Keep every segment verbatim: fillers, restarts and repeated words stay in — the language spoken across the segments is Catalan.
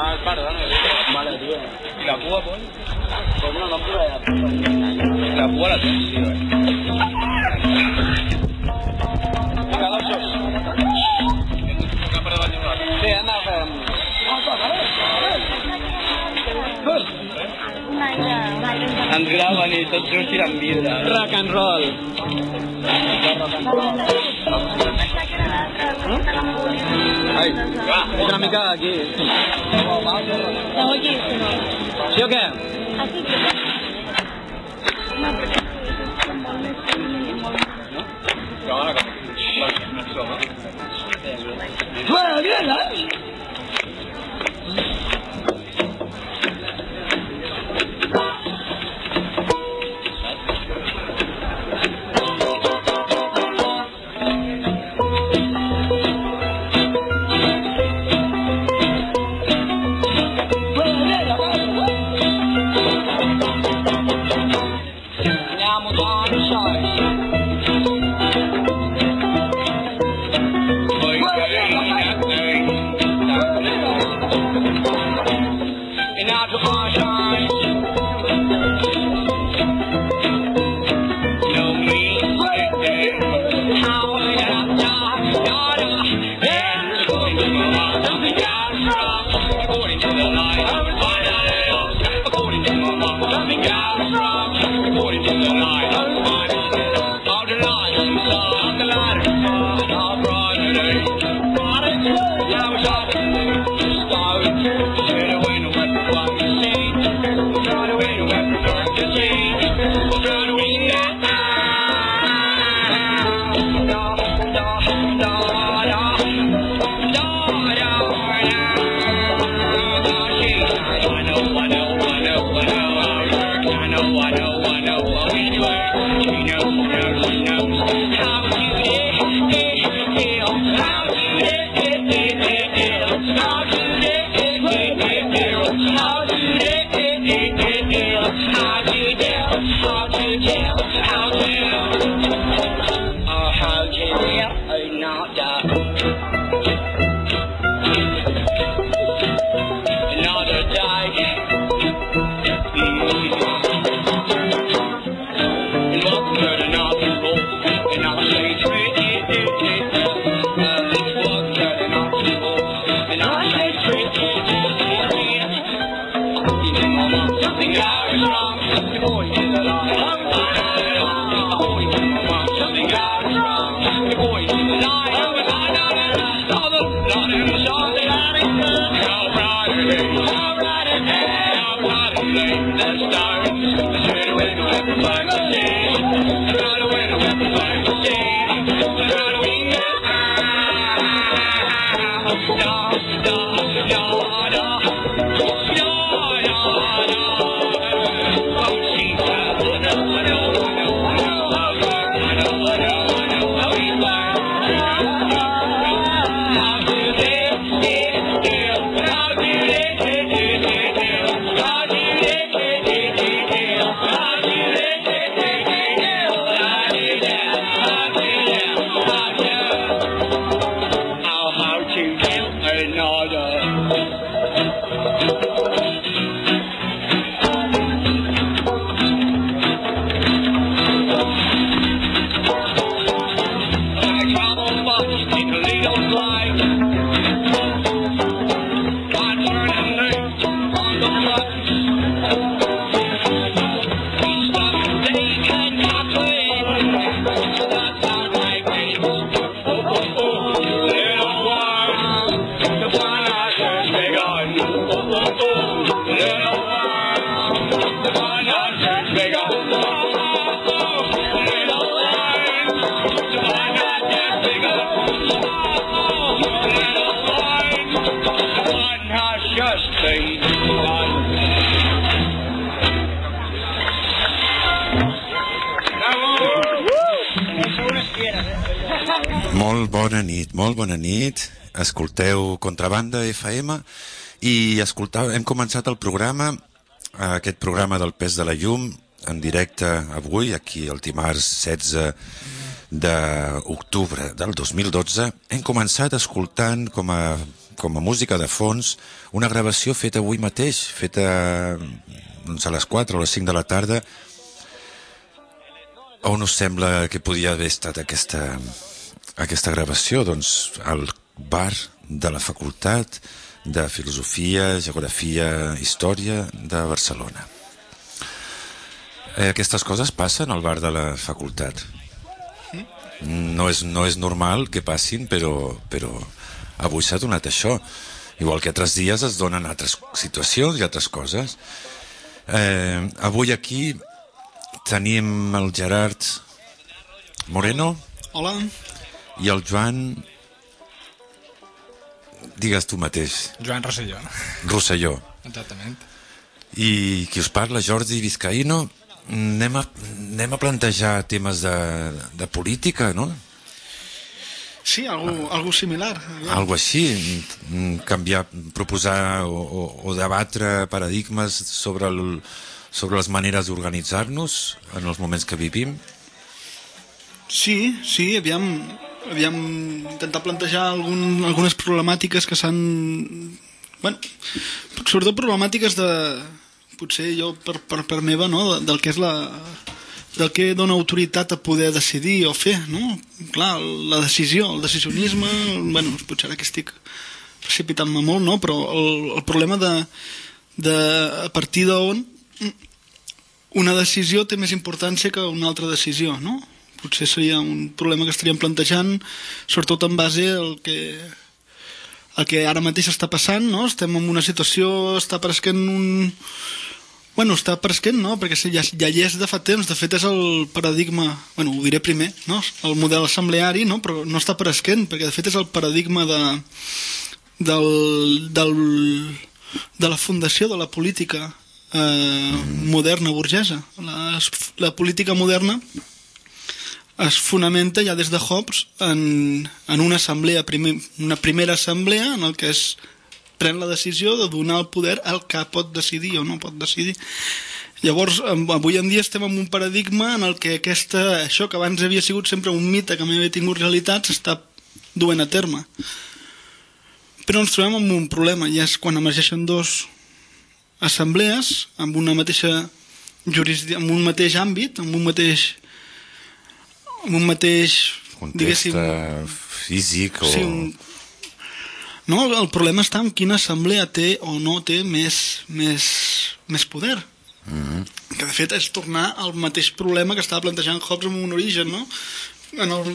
Ah, perdona. Vale, tío. ¿Y la púa, pues? Pues no, no puedo ya. La púa la tens, sí, eh? Vinga, gossos. Cap per davant d'un altre. Sí, anda, fem... Ens graven i tots just tirant vidre. Rock and roll. Ai, va, una mica aquí. Sí o què? Bueno, bien, ¿eh? Molt bona nit, molt bona nit. Escolteu Contrabanda F M i escoltau, hem començat el programa, aquest programa del Pes de la Llum, en directe avui, aquí el dimarts setze d'octubre del dos mil dotze. Hem començat escoltant com a com a música de fons, una gravació feta avui mateix, feta doncs, a les quatre o les cinc de la tarda. On us sembla que podia haver estat aquesta, aquesta gravació? Doncs al bar de la Facultat de Filosofia, Geografia, Història de Barcelona. Eh, aquestes coses passen al bar de la Facultat. No és, no és normal que passin, però, però avui s'ha donat això. Igual que altres dies es donen altres situacions i altres coses. Eh, avui aquí tenim el Gerard Moreno. Hola. I el Joan... Digues tu mateix. Joan Rosselló. Rosselló. Exactament. I qui us parla, Jordi Vizcaíno. Anem a, anem a plantejar temes de, de política, no? Sí, algo, algo similar. Ja. Algo així, canviar, proposar o, o, o debatre paradigmes sobre, el, sobre les maneres d'organitzar-nos en els moments que vivim. Sí, sí, aviam, aviam intentar plantejar algun, algunes problemàtiques que s'han... Bueno, sobretot problemàtiques de... Potser jo, per, per, per meva, no? Del que és la... del que dona autoritat a poder decidir o fer, no? Clar, la decisió, el decisionisme... Bueno, potser ara que estic precipitant-me molt, no? Però el, el problema de, de a partir d'on una decisió té més importància que una altra decisió, no? Potser seria un problema que estaríem plantejant, sobretot en base al que, el que ara mateix està passant, no? Estem en una situació, està present un... Bueno, està present, no? Perquè ja, ja hi és de fa temps, de fet és el paradigma, bueno, ho diré primer, no? El model assembleari, no? Però no està present, perquè de fet és el paradigma de, del, del, de la fundació de la política eh, moderna burgesa. La, la política moderna es fonamenta ja des de Hobbes en, en una assemblea, primer, una primera assemblea en el que es pren la decisió de donar el poder al que pot decidir o no pot decidir. Llavors, avui en dia estem en un paradigma en el que aquesta, això que abans havia sigut sempre un mite que mai havia tingut realitat s'està duent a terme. Però ens trobem amb un problema, i és quan emergeixen dos assemblees amb una mateixa jurisdicció, amb un mateix àmbit, amb un mateix amb un mateix context físic o... Sí, un... No, el problema està en quina assemblea té o no té més, més, més poder. Mm-hmm. Que de fet és tornar al mateix problema que estava plantejant Hobbes amb un origen, no? En el...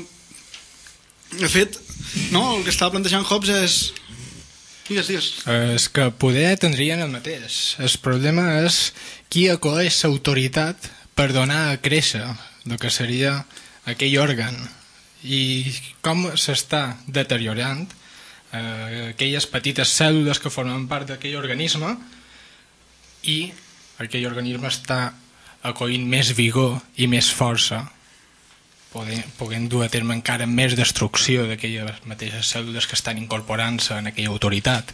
De fet, no, el que estava plantejant Hobbes és... Digues, digues. És que poder tindrien el mateix. El problema és qui acoleix l'autoritat per donar a créixer el que seria aquell òrgan i com s'està deteriorant eh, aquelles petites cèl·lules que formen part d'aquell organisme i aquell organisme està acollint més vigor i més força podent dur a terme encara més destrucció d'aquelles mateixes cèl·lules que estan incorporant-se en aquella autoritat.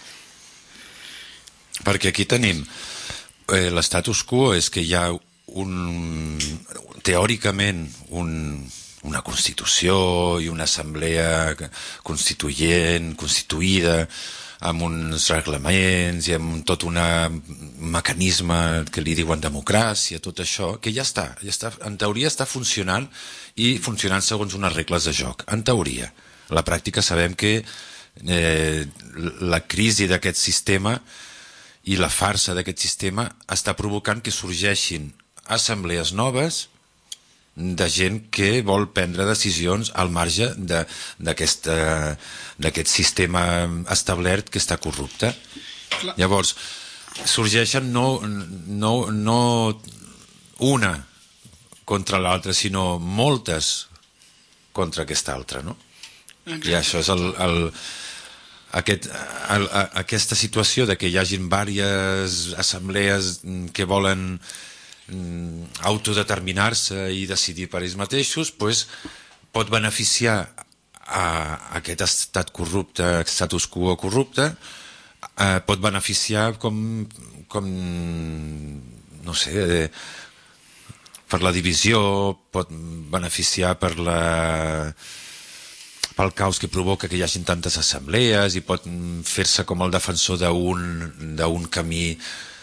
Perquè aquí tenim eh, l'estatus quo és que hi ha un, teòricament un, una constitució i una assemblea constituent, constituïda amb uns reglaments i amb tot un mecanisme que li diuen democràcia, tot això, que ja està, ja està, en teoria està funcionant i funcionant segons unes regles de joc, en teoria. A la pràctica sabem que eh, la crisi d'aquest sistema i la farsa d'aquest sistema està provocant que sorgeixin assemblees noves de gent que vol prendre decisions al marge d'aquest sistema establert que està corrupte. Clar. Llavors, sorgeixen no, no, no una contra l'altra, sinó moltes contra aquesta altra, no? Exacte. I això és el... el Aquest, el, aquesta situació de que hi hagin diverses assemblees que volen autodeterminar-se i decidir per ells mateixos, pues, pot beneficiar a aquest estat corrupte, status quo corrupte, eh, pot beneficiar com, com no sé, eh, per la divisió, pot beneficiar per la pel caos que provoca que hi hagin tantes assemblees, i pot fer-se com el defensor d'un d'un camí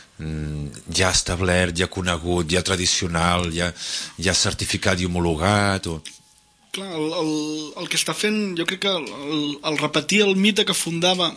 ja establert, ja conegut, ja tradicional, ja, ja certificat i homologat. O... Clar, el, el, el que està fent, jo crec que el, el repetir el mite que fundava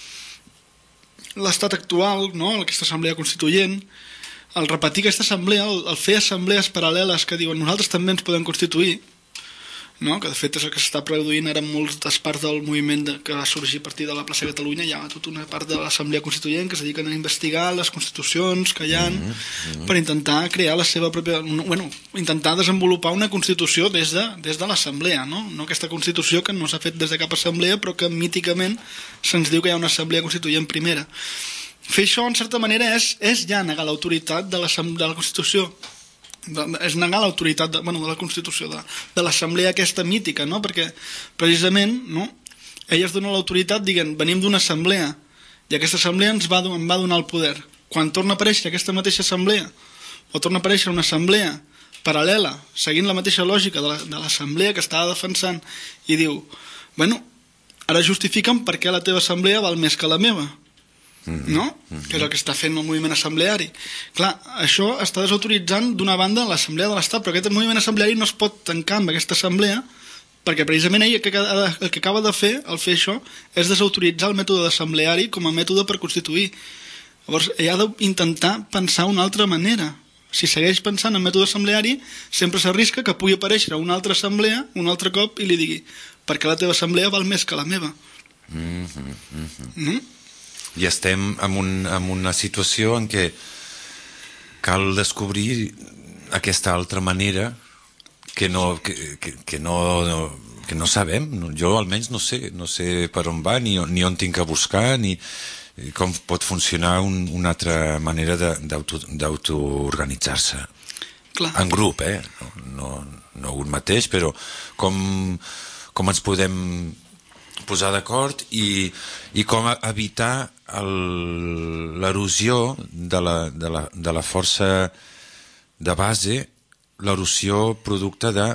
l'estat actual, no? Aquesta assemblea constituent, el repetir aquesta assemblea, el, el fer assemblees paral·leles que diuen nosaltres també ens podem constituir, no? Que de fet és el que s'està produint ara en moltes parts del moviment de, que va sorgir a partir de la plaça Catalunya. Hi ha tota una part de l'assemblea constituent que es dediquen a investigar les constitucions que hi ha mm -hmm. per intentar crear la seva pròpia, bueno, intentar desenvolupar una constitució des de, des de l'assemblea, no? No aquesta constitució que no s'ha fet des de cap assemblea però que míticament se'ns diu que hi ha una assemblea constituent primera. Fer això en certa manera és, és ja negar l'autoritat de, de la Constitució, de, és negar l'autoritat de, bueno, de la Constitució, de, de l'assemblea aquesta mítica, no? Perquè precisament, no? Ella es dona l'autoritat dient venim d'una assemblea i aquesta assemblea ens va, em va donar el poder. Quan torna a aparèixer aquesta mateixa assemblea o torna a aparèixer una assemblea paral·lela seguint la mateixa lògica de l'assemblea que estava defensant i diu, bueno, ara justifiquen per què la teva assemblea val més que la meva, no? Que és el que està fent el moviment assembleari. Clar, això està desautoritzant d'una banda l'assemblea de l'Estat, però aquest moviment assembleari no es pot tancar amb aquesta assemblea perquè precisament ell el que acaba de fer al fer això és desautoritzar el mètode assembleari com a mètode per constituir. Llavors ell ha d'intentar pensar una altra manera. Si segueix pensant en mètode assembleari sempre s'arrisca que pugui aparèixer una altra assemblea un altre cop i li digui perquè la teva assemblea val més que la meva. Mm -hmm, mm -hmm. No? I estem en, un, en una situació en què cal descobrir aquesta altra manera que no, que, que, que no, no, que no sabem. Jo almenys no sé, no sé per on va, ni, ni on tinc que buscar, ni com pot funcionar un, una altra manera d'autoorganitzar-se. En grup, eh? No, no, no un mateix, però com, com ens podem posar d'acord i, i com evitar l'erosió de, la, de, la, de la força de base, l'erosió producte de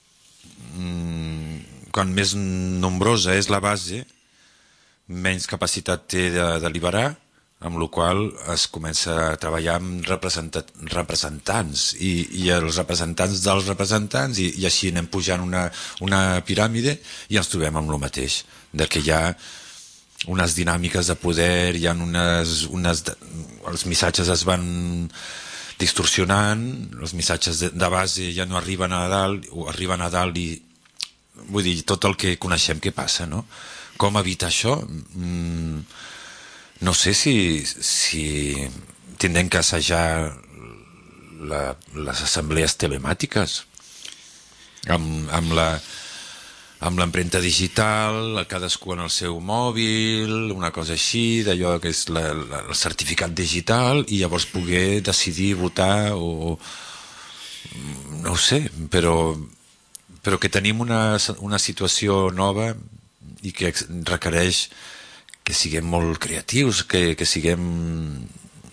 mm, quan més nombrosa és la base menys capacitat té de deliberar, amb la qual es comença a treballar amb representants i, i els representants dels representants i, i així anem pujant una, una piràmide i ens trobem amb el mateix, de que hi ha unes dinàmiques de poder, hi ha unes, unes els missatges es van distorsionant, els missatges de, de base ja no arriben a dalt o arriben a dalt i vull dir, tot el que coneixem que passa, no? Com evitar això? Mm, no sé si, si tindrem que assajar la, les assemblees telemàtiques amb, amb la amb l'empremta digital, cadascú en el seu mòbil, una cosa així, d'allò que és la, la, el certificat digital, i llavors poder decidir votar o... no ho sé, però, però que tenim una, una situació nova i que requereix que siguem molt creatius, que, que siguem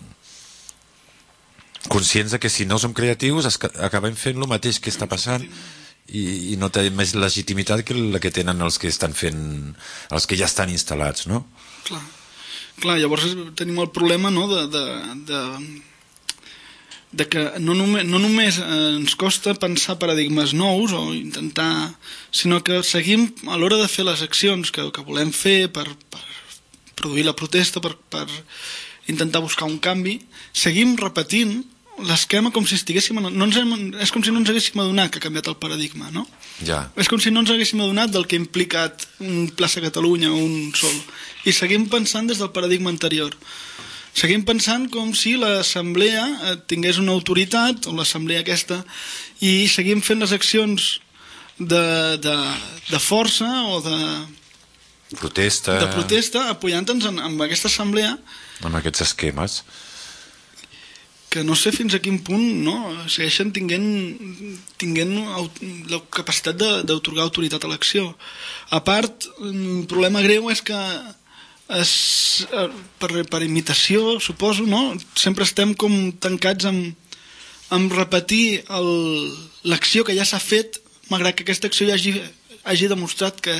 conscients de que si no som creatius acabem fent el mateix que està passant i, i no té més legitimitat que la que tenen els que estan fent, els que ja estan instal·lats, no? Clar, clar, llavors tenim el problema, no?, de, de, de, de que no només, no només ens costa pensar paradigmes nous o intentar, sinó que seguim a l'hora de fer les accions que, que volem fer per, per produir la protesta, per, per intentar buscar un canvi, seguim repetint l'esquema com si estiguéssim... No ens hem, és com si no ens haguéssim adonat que ha canviat el paradigma, no? Ja. És com si no ens haguéssim adonat del que ha implicat un plaça Catalunya o un sol. I seguim pensant des del paradigma anterior. Seguim pensant com si l'assemblea tingués una autoritat, o l'assemblea aquesta, i seguim fent les accions de, de, de força o de... Protesta. De protesta, apoyant-nos amb aquesta assemblea. Amb aquests esquemes. Que no sé fins a quin punt, no, segueixen tinguent, tinguent la capacitat d'autorgar autoritat a l'acció. A part, un problema greu és que es, per, per imitació, suposo, no? Sempre estem com tancats amb, amb repetir l'acció que ja s'ha fet, malgrat que aquesta acció ja hagi, hagi demostrat que,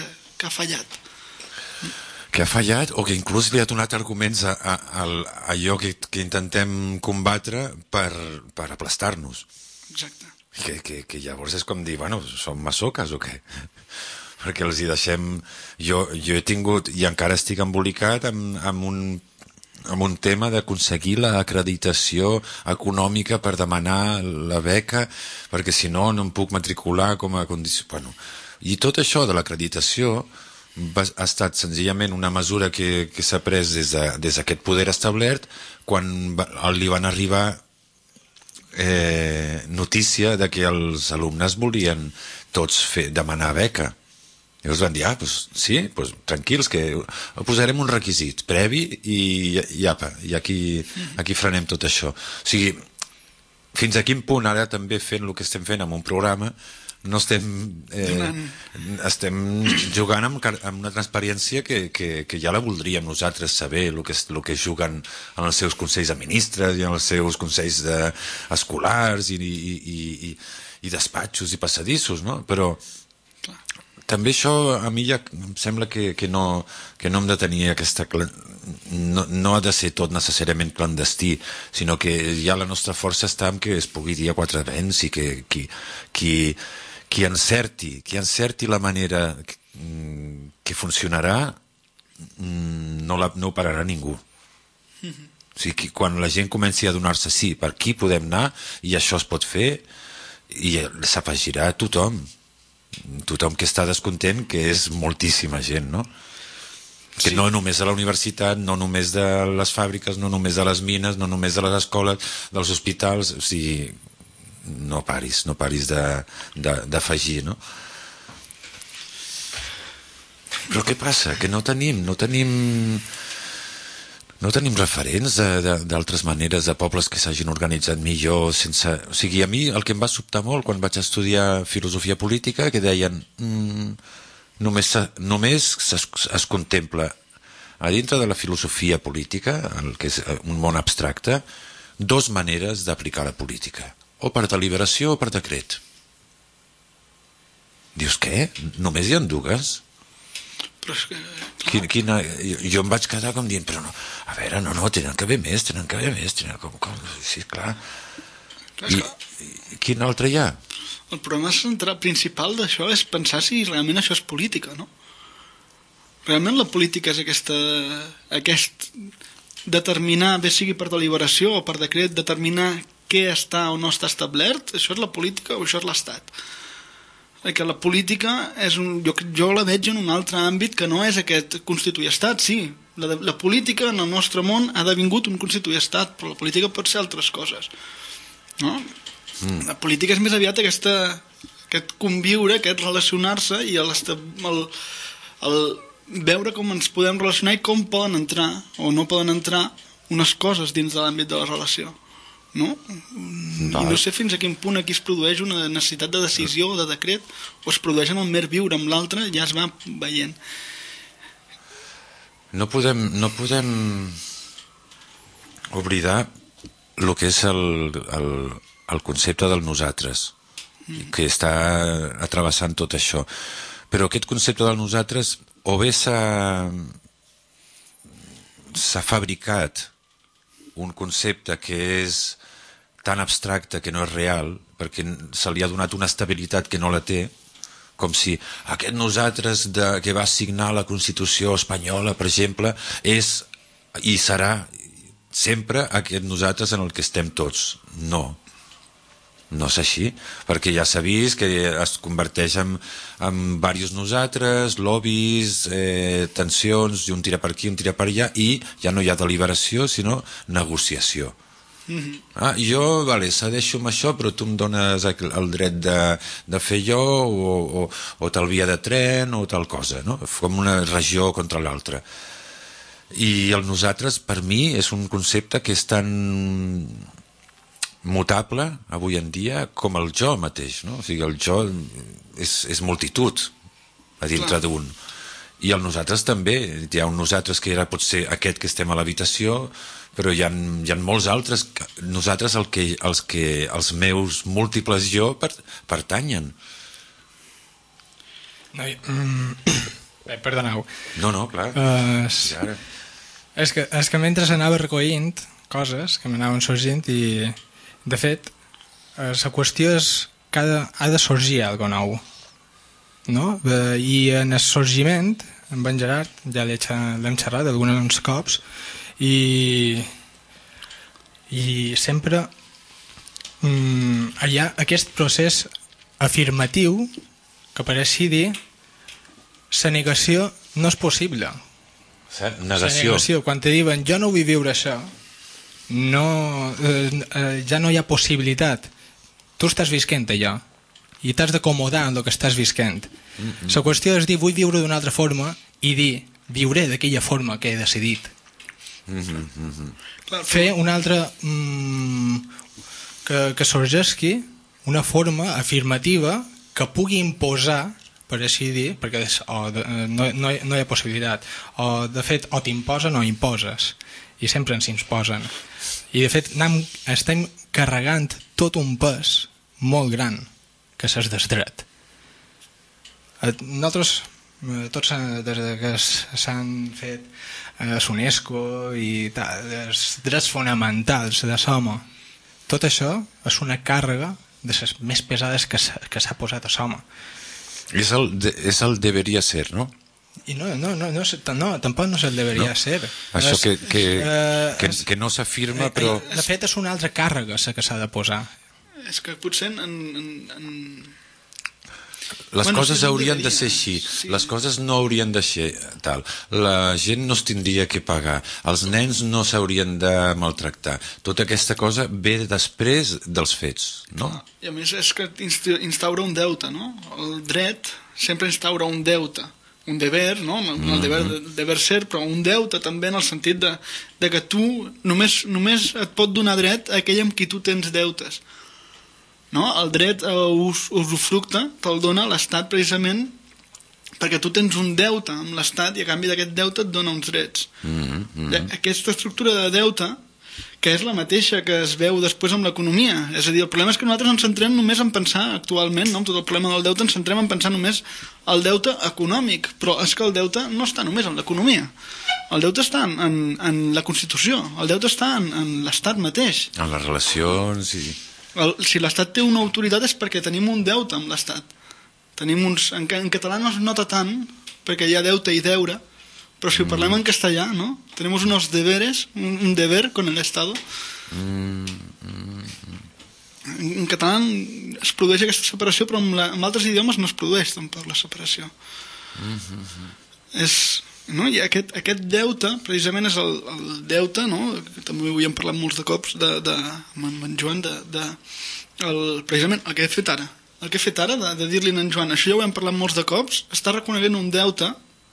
que ha fallat. Que ha fallat o que inclús li ha donat arguments a, a, a, a allò que, que intentem combatre per, per aplastar-nos. Exacte. Que, que, que llavors és com dir, bueno, som masoques o què? Perquè els hi deixem... Jo, jo he tingut, i encara estic embolicat amb, amb, un, amb un tema d'aconseguir l'acreditació econòmica per demanar la beca, perquè si no, no em puc matricular com a condició... Bueno, i tot això de l'acreditació va, ha estat senzillament una mesura que, que s'ha pres des, de, des d'aquest poder establert quan va, li van arribar eh, notícia de que els alumnes volien tots fer, demanar beca. I us van dir, ah, doncs sí, doncs tranquils, que posarem un requisit previ i, i apa, i aquí, aquí frenem tot això. O sigui, fins a quin punt ara també fent el que estem fent amb un programa no estem eh, estem jugant amb, amb una transparència que, que, que ja la voldríem nosaltres saber, el que, el que juguen en els seus consells de ministres i en els seus consells de, escolars i, i, i, i, i despatxos i passadissos, no? Però també això a mi ja em sembla que, que, no, que no hem de tenir aquesta... No, no ha de ser tot necessàriament clandestí, sinó que ja la nostra força està en que es pugui dir a quatre vents i que qui, qui, qui encerti, qui encerti la manera que, que funcionarà no, la, no ho pararà ningú. Mm-hmm. O sigui, que quan la gent comenci a donar-se sí, per aquí podem anar i això es pot fer, i s'afegirà tothom. Tothom que està descontent, que és moltíssima gent, no? Que sí. No només a la universitat, no només de les fàbriques, no només de les mines, no només de les escoles, dels hospitals, o sigui, no paris, no paris d'afegir, no? Però què passa? Que no tenim, no tenim... No tenim referents d'altres maneres de pobles que s'hagin organitzat millor sense... O sigui, a mi el que em va sobtar molt quan vaig estudiar filosofia política, que deien mm, només, només es, es contempla a dintre de la filosofia política, el que és un món abstracte, dos maneres d'aplicar la política, o per deliberació o per decret. Dius, què? Només hi ha dues? Però és que, quina, quina, jo em vaig quedar com dient, però no, a veure, no, no, tenen que haver més, tenen que haver més, tenen com, com, sí, clar. clar I, i quin altre hi ha? El problema central principal d'això és pensar si realment això és política, no? Realment la política és aquesta, aquest determinar, bé sigui per deliberació o per decret, determinar què està o no està establert, això és la política o això és l'Estat? Que la política és un, jo, jo la veig en un altre àmbit que no és aquest constituir estat, sí, la, la política en el nostre món ha devingut un constituir estat, però la política pot ser altres coses, no? Mm. La política és més aviat aquesta, aquest conviure, aquest relacionar-se i el, el, el veure com ens podem relacionar i com poden entrar o no poden entrar unes coses dins de l'àmbit de la relació, no? I no sé fins a quin punt aquí es produeix una necessitat de decisió o de decret, o es produeix en el mer viure amb l'altre, ja es va veient. No podem, no podem oblidar el que és el, el, el concepte del nosaltres, mm. que està atrevessant tot això. Però aquest concepte del nosaltres o bé s'ha s'ha fabricat un concepte que és tan abstracte que no és real, perquè se li ha donat una estabilitat que no la té, com si aquest nosaltres de, que va signar la Constitució espanyola, per exemple, és i serà sempre aquest nosaltres en el que estem tots. No. No és així, perquè ja s'ha vist que es converteix en, en diversos nosaltres, lobbies, eh, tensions, i un tira per aquí, un tira per allà, i ja no hi ha deliberació, sinó negociació. Mm-hmm. Ah, jo, vale, cedeixo amb això, però tu em dones el dret de, de fer jo, o, o, o tal via de tren, o tal cosa, no? Com una regió contra l'altra. I el nosaltres, per mi, és un concepte que és tan mutable avui en dia com el jo mateix, no? O sigui, el jo és, és multitud a dintre d'un, i el nosaltres també. Hi ha un nosaltres que era potser aquest que estem a l'habitació, però hi ha, hi ha molts altres nosaltres al que, els que els meus múltiples jo per, pertanyen. No, mm, Bé, perdoneu. No, no, clar. Uh, Ja ara. és, que, és que mentre anava recollint coses que m'anaven sorgint i, de fet, eh, la qüestió és que ha de, ha de sorgir alguna nou. No? Eh, I en el sorgiment, amb en Gerard, ja l'hem xerrat alguns cops, i, i sempre mm, hi ha aquest procés afirmatiu que per així dir la negació no és possible. Negació. La negació, quan te diuen jo no vull viure això, no, eh, eh, ja no hi ha possibilitat. Tu estàs visquent allò i t'has d'acomodar en el que estàs visquent. La mm-hmm. qüestió és dir vull viure d'una altra forma i dir viuré d'aquella forma que he decidit. Mm-hmm. Fer una altra mm, que, que sorgesqui una forma afirmativa que pugui imposar, per així dir, perquè o de, no, no, hi, no hi ha possibilitat, o de fet o t'imposen o imposes, i sempre ens imposen, i de fet anem, estem carregant tot un pes molt gran que és des dret. Nosaltres tots des que s'han fet a l'UNESCO i tal, els drets fonamentals de l'home, tot això és una càrrega de les més pesades que s'ha posat a l'home. És el, de, és el deberia ser, no? I no, no, no, no, no tampoc no se'l deberia no. ser. Això és, que, que, eh, que, que no s'afirma, però... De fet, és una altra càrrega la que s'ha de posar. És que potser en... en, en... Les bueno, coses sí, haurien deberia. de ser així, sí. Les coses no haurien de ser tal, la gent no es tindria que pagar, els nens no s'haurien de maltractar, tota aquesta cosa ve després dels fets, no? I a més és que instaura un deute, no? El dret sempre instaura un deute, un deber, no? Mm-hmm. El deber, deber ser, però un deute també en el sentit de, de que tu només, només et pot donar dret a aquell amb qui tu tens deutes. No? El dret a us, usufructe te'l dona l'Estat precisament perquè tu tens un deute amb l'Estat i a canvi d'aquest deute et dona uns drets. Mm-hmm. Aquesta estructura de deute, que és la mateixa que es veu després amb l'economia, és a dir, el problema és que nosaltres ens centrem només en pensar actualment, no? Amb tot el problema del deute ens centrem en pensar només el deute econòmic, però és que el deute no està només en l'economia. El deute està en, en, en la Constitució, el deute està en, en l'Estat mateix. En les relacions i... El, si l'Estat té una autoritat és perquè tenim un deute amb l'Estat. Tenim uns, en, en català no es nota tant perquè hi ha deute i deure, però si ho parlem mm. en castellà, no? Tenemos unos deberes, un, un deber con el Estado. Mm. Mm. En, en català es produeix aquesta separació, però en, la, en altres idiomes no es produeix tampoc la separació. Mm-hmm. És... No? I aquest, aquest deute precisament és el, el deute, no? Que també ho hem parlat molts de cops de, de, amb en Joan de, de, el, precisament el que he fet ara el que he fet ara de, de dir-li a en Joan això ja ho hem parlat molts de cops, està reconeguent un deute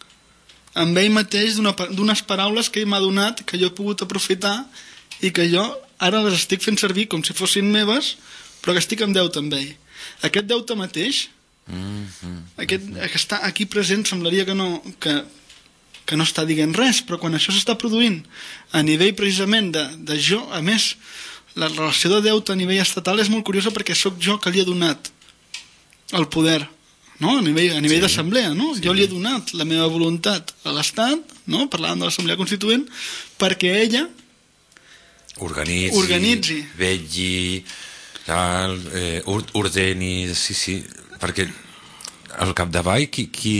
amb ell mateix d'unes paraules que ell m'ha donat que jo he pogut aprofitar i que jo ara les estic fent servir com si fossin meves però que estic en deute amb ell. Aquest deute mateix mm-hmm. aquest, que està aquí present semblaria que no que que no està dient res, però quan això s'està produint a nivell precisament de, de jo, a més, la relació de deute a nivell estatal és molt curiosa perquè sóc jo que li he donat el poder, no? A nivell, a nivell sí, d'assemblea, no? Sí. Jo li he donat la meva voluntat a l'Estat, no? Parlàvem de l'Assemblea Constituent, perquè ella organitzi, organitzi. vetlli, tal, eh, ordeni, sí, sí, perquè al capdavall qui... qui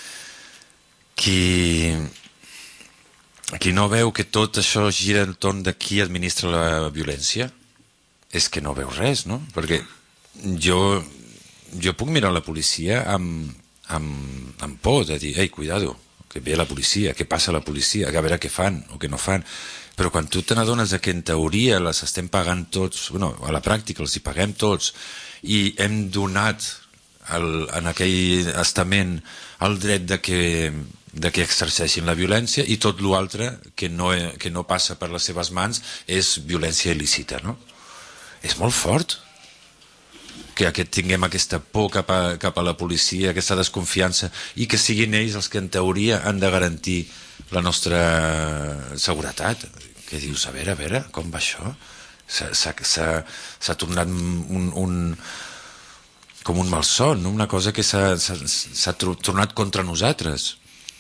Qui, qui no veu que tot això gira entorn de qui administra la violència és que no veu res, no? Perquè jo, jo puc mirar la policia amb, amb, amb por de dir, ei, cuidado, que ve la policia, que passa la policia, a veure què fan o què no fan. Però quan tu te n'adones que en teoria les estem pagant tots, bueno, a la pràctica els hi paguem tots i hem donat el, en aquell estament el dret de que de que exerceixin la violència i tot l'altre que, no, que no passa per les seves mans és violència il·lícita, no? És molt fort que aquest, tinguem aquesta por cap a, cap a la policia, aquesta desconfiança i que siguin ells els que en teoria han de garantir la nostra seguretat. Que dius, a veure, a veure, com va això? S'ha tornat un, un, com un malson, no? Una cosa que s'ha tornat contra nosaltres.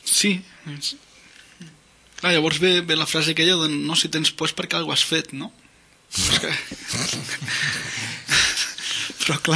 Sí. És... Clar, llavors ve, ve la frase aquella de no, si tens por és perquè alguna has fet, no? Però, que... Però clar,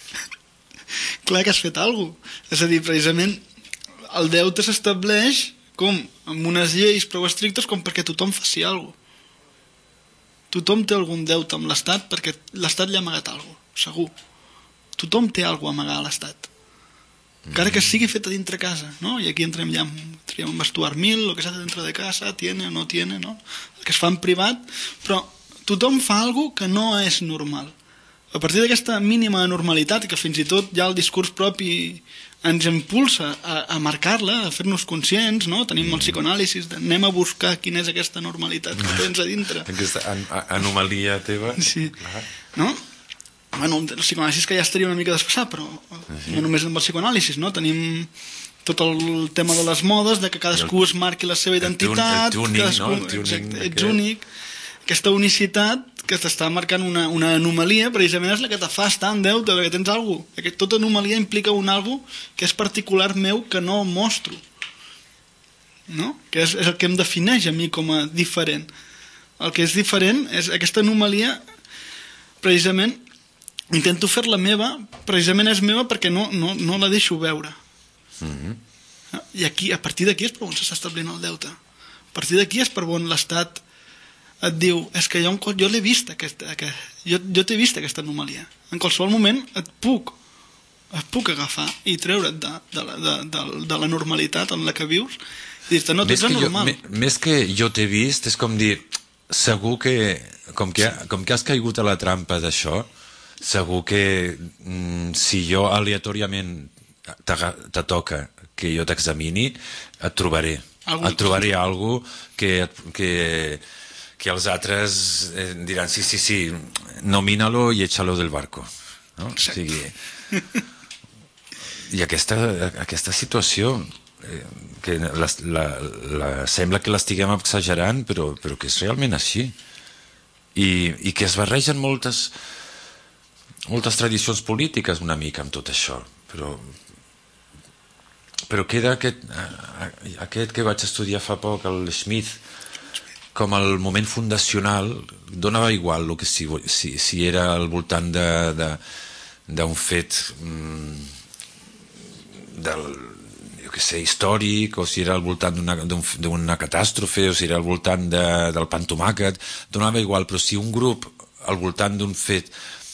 clar que has fet alguna cosa. És a dir, precisament, el deute s'estableix com? Amb unes lleis prou estrictes com perquè tothom faci alguna cosa. Tothom té algun deute amb l'Estat perquè l'Estat li ha amagat alguna cosa, segur. Tothom té alguna cosa a amagar a l'Estat. Encara que sigui fet a dintre casa, no? I aquí entrem ja en vestuar mil, el que s'ha de dintre de casa, tiene o no tiene, no? El que es fa en privat, però tothom fa alguna cosa que no és normal. A partir d'aquesta mínima normalitat, que fins i tot ja el discurs propi ens impulsa a, a marcar-la, a fer-nos conscients, no? Tenim el psicoanàlisis de anem a buscar quina és aquesta normalitat que tens a dintre. Aquesta an anomalia teva. Sí. No? Bueno, el psicoanàlisis que ja estaria una mica desfassat, però no només amb el psicoanàlisis, no? Tenim tot el tema de les modes, de que cadascú es marqui la seva identitat, el tuning, cadascú, no? El tuning, exacte, ets únic. Aquesta unicitat que t'està marcant una, una anomalia, precisament és la que te fa estar en deute, perquè tens alguna cosa. Tota anomalia implica un algo que és particular meu que no mostro. No? Que és, és el que em defineix a mi com a diferent. El que és diferent és aquesta anomalia, precisament, intento fer-la meva, precisament és meva perquè no, no, no la deixo veure. Mm-hmm. I aquí, a partir d'aquí és per on s'està establint el deute. A partir d'aquí és per on l'Estat et diu, és que jo, jo l'he vist aquesta, aquesta, jo, jo t'he vist aquesta anomalia, en qualsevol moment et puc et puc agafar i treure't de, de, la, de, de, de la normalitat en la que vius i dir-te, no, tu ets anormal. Jo, més que jo t'he vist, és com dir segur que com que, com que has caigut a la trampa d'això, segur que mm, si jo aleatòriament te, te toca que jo t'examini, et trobaré Algun... et trobaré alguna cosa que, que que els altres eh, diran sí, sí, sí, nomínalo i échalo del barco, no? O sigui, i aquesta, aquesta situació eh, que la, la, la, sembla que l'estiguem exagerant, però, però que és realment així i, i que es barregen moltes moltes tradicions polítiques una mica amb tot això, però però queda aquest, aquest que vaig estudiar fa poc, el Smith, com el moment fundacional, donava igual el que si, si, si era al voltant d'un fet mm, del, jo què sé, històric, o si era al voltant d'una catàstrofe, o si era al voltant de, del pa amb tomàquet, donava igual, però si un grup al voltant d'un fet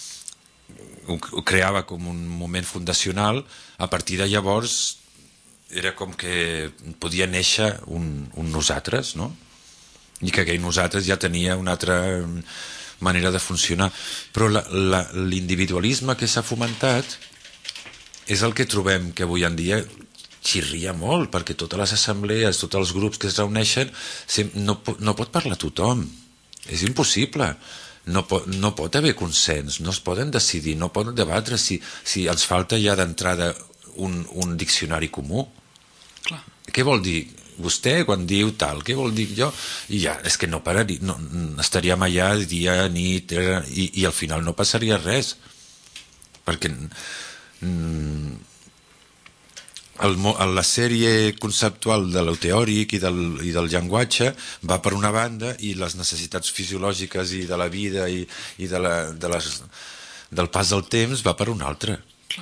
ho, ho creava com un moment fundacional, a partir de llavors era com que podia néixer un, un nosaltres, no? I que aquell nosaltres ja tenia una altra manera de funcionar, però l'individualisme que s'ha fomentat és el que trobem que avui en dia xirria molt, perquè totes les assemblees, tots els grups que es reuneixen no, no pot parlar tothom, és impossible, no pot, no pot haver consens, no es poden decidir, no poden debatre si, si ens falta ja d'entrada un, un diccionari comú. Clar. Què vol dir vostè quan diu tal, què vol dir jo? I ja, és que no pararia, no, estaríem allà dia, nit, i, i al final no passaria res, perquè mm, el, la sèrie conceptual de lo teòric i del, i del llenguatge va per una banda i les necessitats fisiològiques i de la vida i, i de la, de les, del pas del temps va per una altra.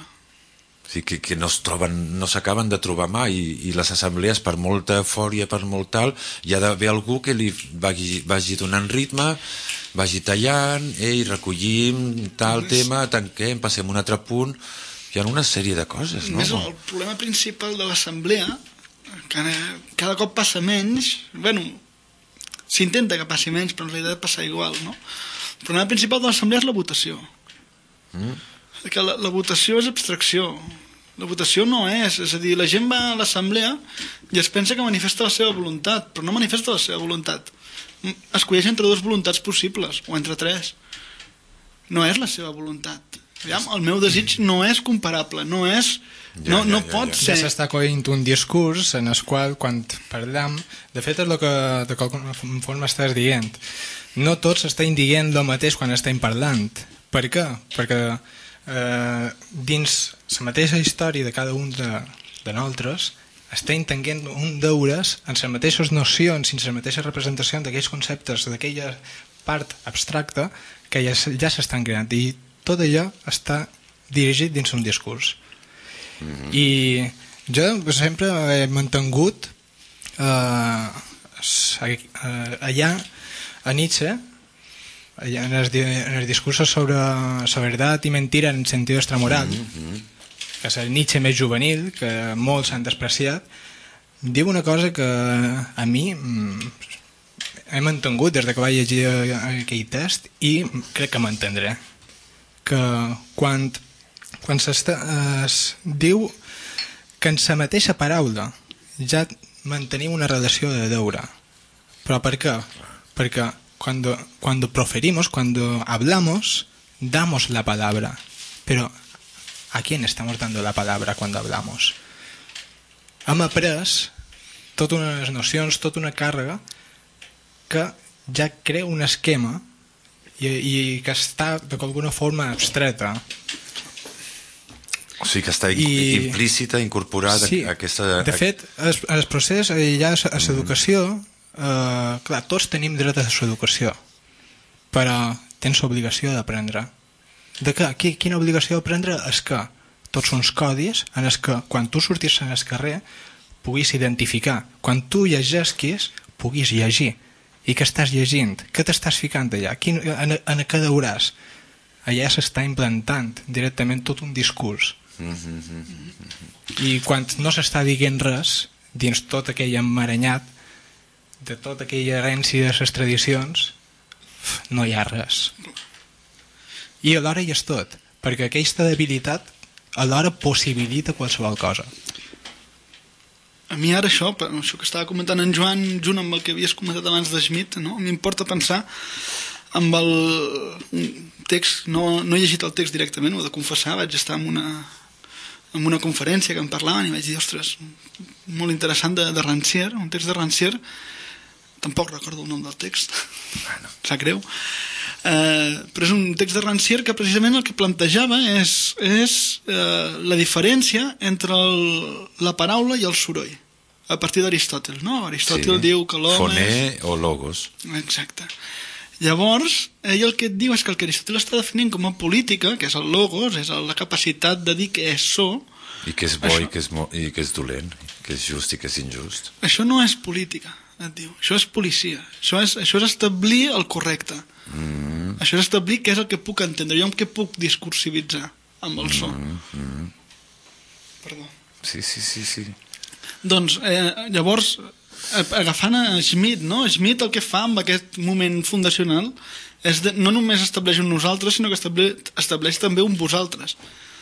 O sigui, que, que no es troben, no s'acaben de trobar mai i, i les assemblees, per molta eufòria, per molt tal, hi ha d'haver algú que li vagi, vagi donant ritme, vagi tallant, ei, recollim tal tema, tanquem, passem un altre punt, hi ha una sèrie de coses, no? Més el problema principal de l'assemblea, que cada cop passa menys, bueno, s'intenta que passi menys, però en realitat passa igual, no? El problema principal de l'assemblea és la votació. Mm. Que la, la votació és abstracció, la votació no és, és a dir, la gent va a l'assemblea i es pensa que manifesta la seva voluntat, però no manifesta la seva voluntat, escolleix entre dues voluntats possibles o entre tres, no és la seva voluntat. Aviam, el meu desig no és comparable, no és, no, no pot ser. Ja s'està coent un discurs en el qual quan parlam, de fet és el que de qualsevol forma estàs dient, no tots estem dient el mateix quan estem parlant. Per què? Perquè Uh, dins la mateixa història de cada un de, de nosaltres està intentant un deures en les mateixes nocions, en les mateixes representacions d'aquells conceptes, d'aquella part abstracta que ja, ja s'estan creant, i tot allò està dirigit dins un discurs. Mm-hmm. I jo sempre he mantingut eh, allà a Nietzsche, allà en, els, en els discursos sobre la veritat i mentira en sentit extramoral, mm-hmm. que és el Nietzsche més juvenil, que molts han despreciat, diu una cosa que a mi he mantingut des que vaig llegir aquell text i crec que m'entendré, que quan, quan s'està, es diu que en la mateixa paraula ja mantenim una relació de deure. ¿Pero por qué? Porque cuando, cuando proferimos, cuando hablamos, damos la palabra, pero ¿a quién estamos dando la palabra cuando hablamos? Hem après totes unes nocions, tota una càrrega que ja crea un esquema i, i que està d'alguna forma abstreta. O sigui que està I... implícita, incorporada sí, aquesta... De fet, el, el procés ja a l'educació, eh, clar, tots tenim dret a l'educació, però tens obligació d'aprendre. De què? Quina obligació d'aprendre? És que tots uns codis en els que quan tu sortis al carrer puguis identificar, quan tu llegesquis puguis llegir. I què estàs llegint? Què t'estàs ficant allà? Quin, en, en què deuràs? Allà s'està implantant directament tot un discurs. I quan no s'està dient res dins tot aquell emmaranyat de tota aquella herència de les tradicions, no hi ha res. I alhora hi és tot, perquè aquesta debilitat alhora possibilita qualsevol cosa. A mi ara això, això que estava comentant en Joan, junt amb el que havies comentat abans de Schmitt, no? M'importa pensar amb el text, no, no he llegit el text directament, ho he de confessar, vaig estar en una, en una conferència que em parlaven i vaig dir, ostres, molt interessant de, de Rancière, un text de Rancière, tampoc recordo el nom del text, bueno, sap greu, eh, però és un text de Rancière que precisament el que plantejava és, és eh, la diferència entre el, la paraula i el soroll, a partir d'Aristòtil, no? Aristòtil sí. Diu que l'home... Foné o logos. Exacte. Llavors, ell el que et diu és que el que Aristòtil està definint com a política, que és el logos, és la capacitat de dir què és so... I què és bo això, i, què és mo i què és dolent, què és just i què és injust. Això no és política, et diu. Això és policia. Això és, això és establir el correcte. Mm. Això és establir què és el que puc entendre, jo amb què puc discursivitzar amb el so. Mm. Mm. Perdó. Sí, sí, sí, sí. Doncs, eh, llavors, agafant a Schmitt, no? Schmitt el que fa amb aquest moment fundacional és de, no només estableix un nosaltres, sinó que estableix, estableix també un vosaltres.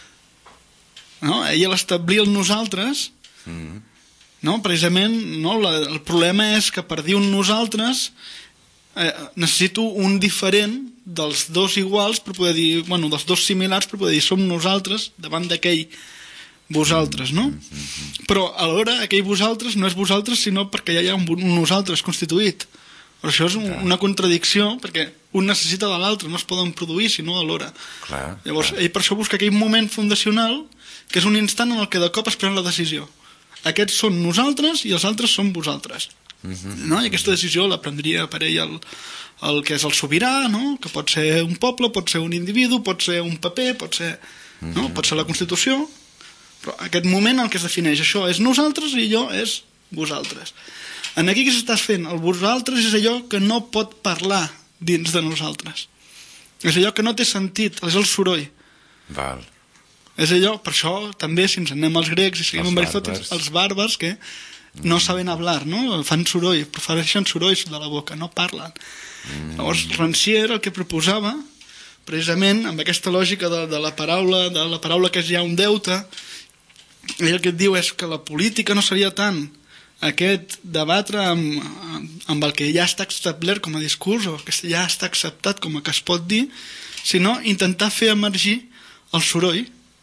No? Ell a l'establir el nosaltres, mm. no? Precisament no? La, el problema és que per dir un nosaltres eh, necessito un diferent dels dos iguals per poder dir, bueno, dels dos similars per poder dir som nosaltres davant d'aquell vosaltres, no? Però alhora aquell vosaltres no és vosaltres sinó perquè ja hi ha un, un nosaltres constituït. Però això és un, una contradicció perquè un necessita de l'altre, no es poden produir sinó alhora. Clar, llavors clar. Ell per això busca aquell moment fundacional que és un instant en el que de cop es pren la decisió. Aquests són nosaltres i els altres són vosaltres. Mm-hmm. No? I aquesta decisió la prendria per ell el, el que és el sobirà, no? Que pot ser un poble, pot ser un individu, pot ser un paper, pot ser, mm-hmm. no? Pot ser la Constitució. Però aquest moment en què es defineix això és nosaltres i allò és vosaltres. En aquí què s'estàs fent? El vosaltres és allò que no pot parlar dins de nosaltres. És allò que no té sentit, és el soroll. Val. És allò, per això també si ens anem als grecs i seguim amb Aristòteles, els bàrbars que no saben hablar, no? Fan soroll, prefereixen sorolls de la boca, no parlen. Mm. Llavors Rancière el que proposava precisament amb aquesta lògica de, de la paraula, de la paraula que és ja un deute, ell el que et diu és que la política no seria tant aquest debatre amb, amb el que ja està establert com a discurs o que ja està acceptat com a que es pot dir, sinó intentar fer emergir el soroll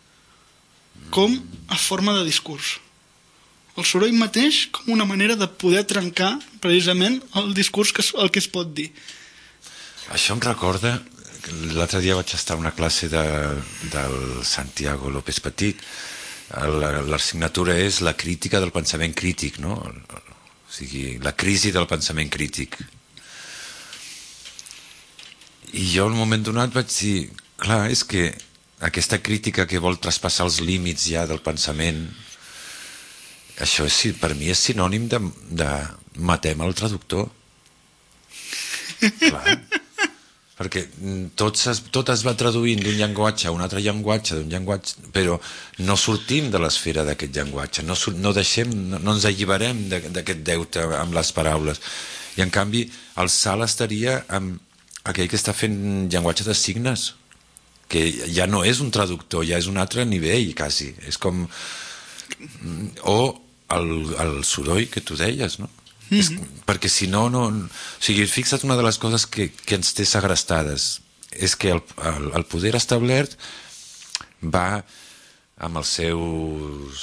com a forma de discurs. El soroll mateix com una manera de poder trencar precisament el discurs que es, el que es pot dir. Això em recorda, l'altre dia vaig estar a una classe de, del Santiago López Petit l'assignatura és la crítica del pensament crític, no? O sigui, la crisi del pensament crític. I jo en un moment donat vaig dir, clar, és que aquesta crítica que vol traspassar els límits ja del pensament, això és, per mi és sinònim de, de matem el traductor. Clar, perquè tot es, tot es va traduint d'un llenguatge a un altre llenguatge, d'un llenguatge, però no sortim de l'esfera d'aquest llenguatge, no, no, deixem, no, no ens alliberem d'aquest deute amb les paraules. I en canvi el salt estaria amb aquell que està fent llenguatge de signes, que ja no és un traductor, ja és un altre nivell quasi, és com o el, el soroll que tu deies, no? Mm-hmm. És, perquè si no, no o sigui, fixa't, una de les coses que, que ens té segrestades és que el, el, el poder establert va amb els seus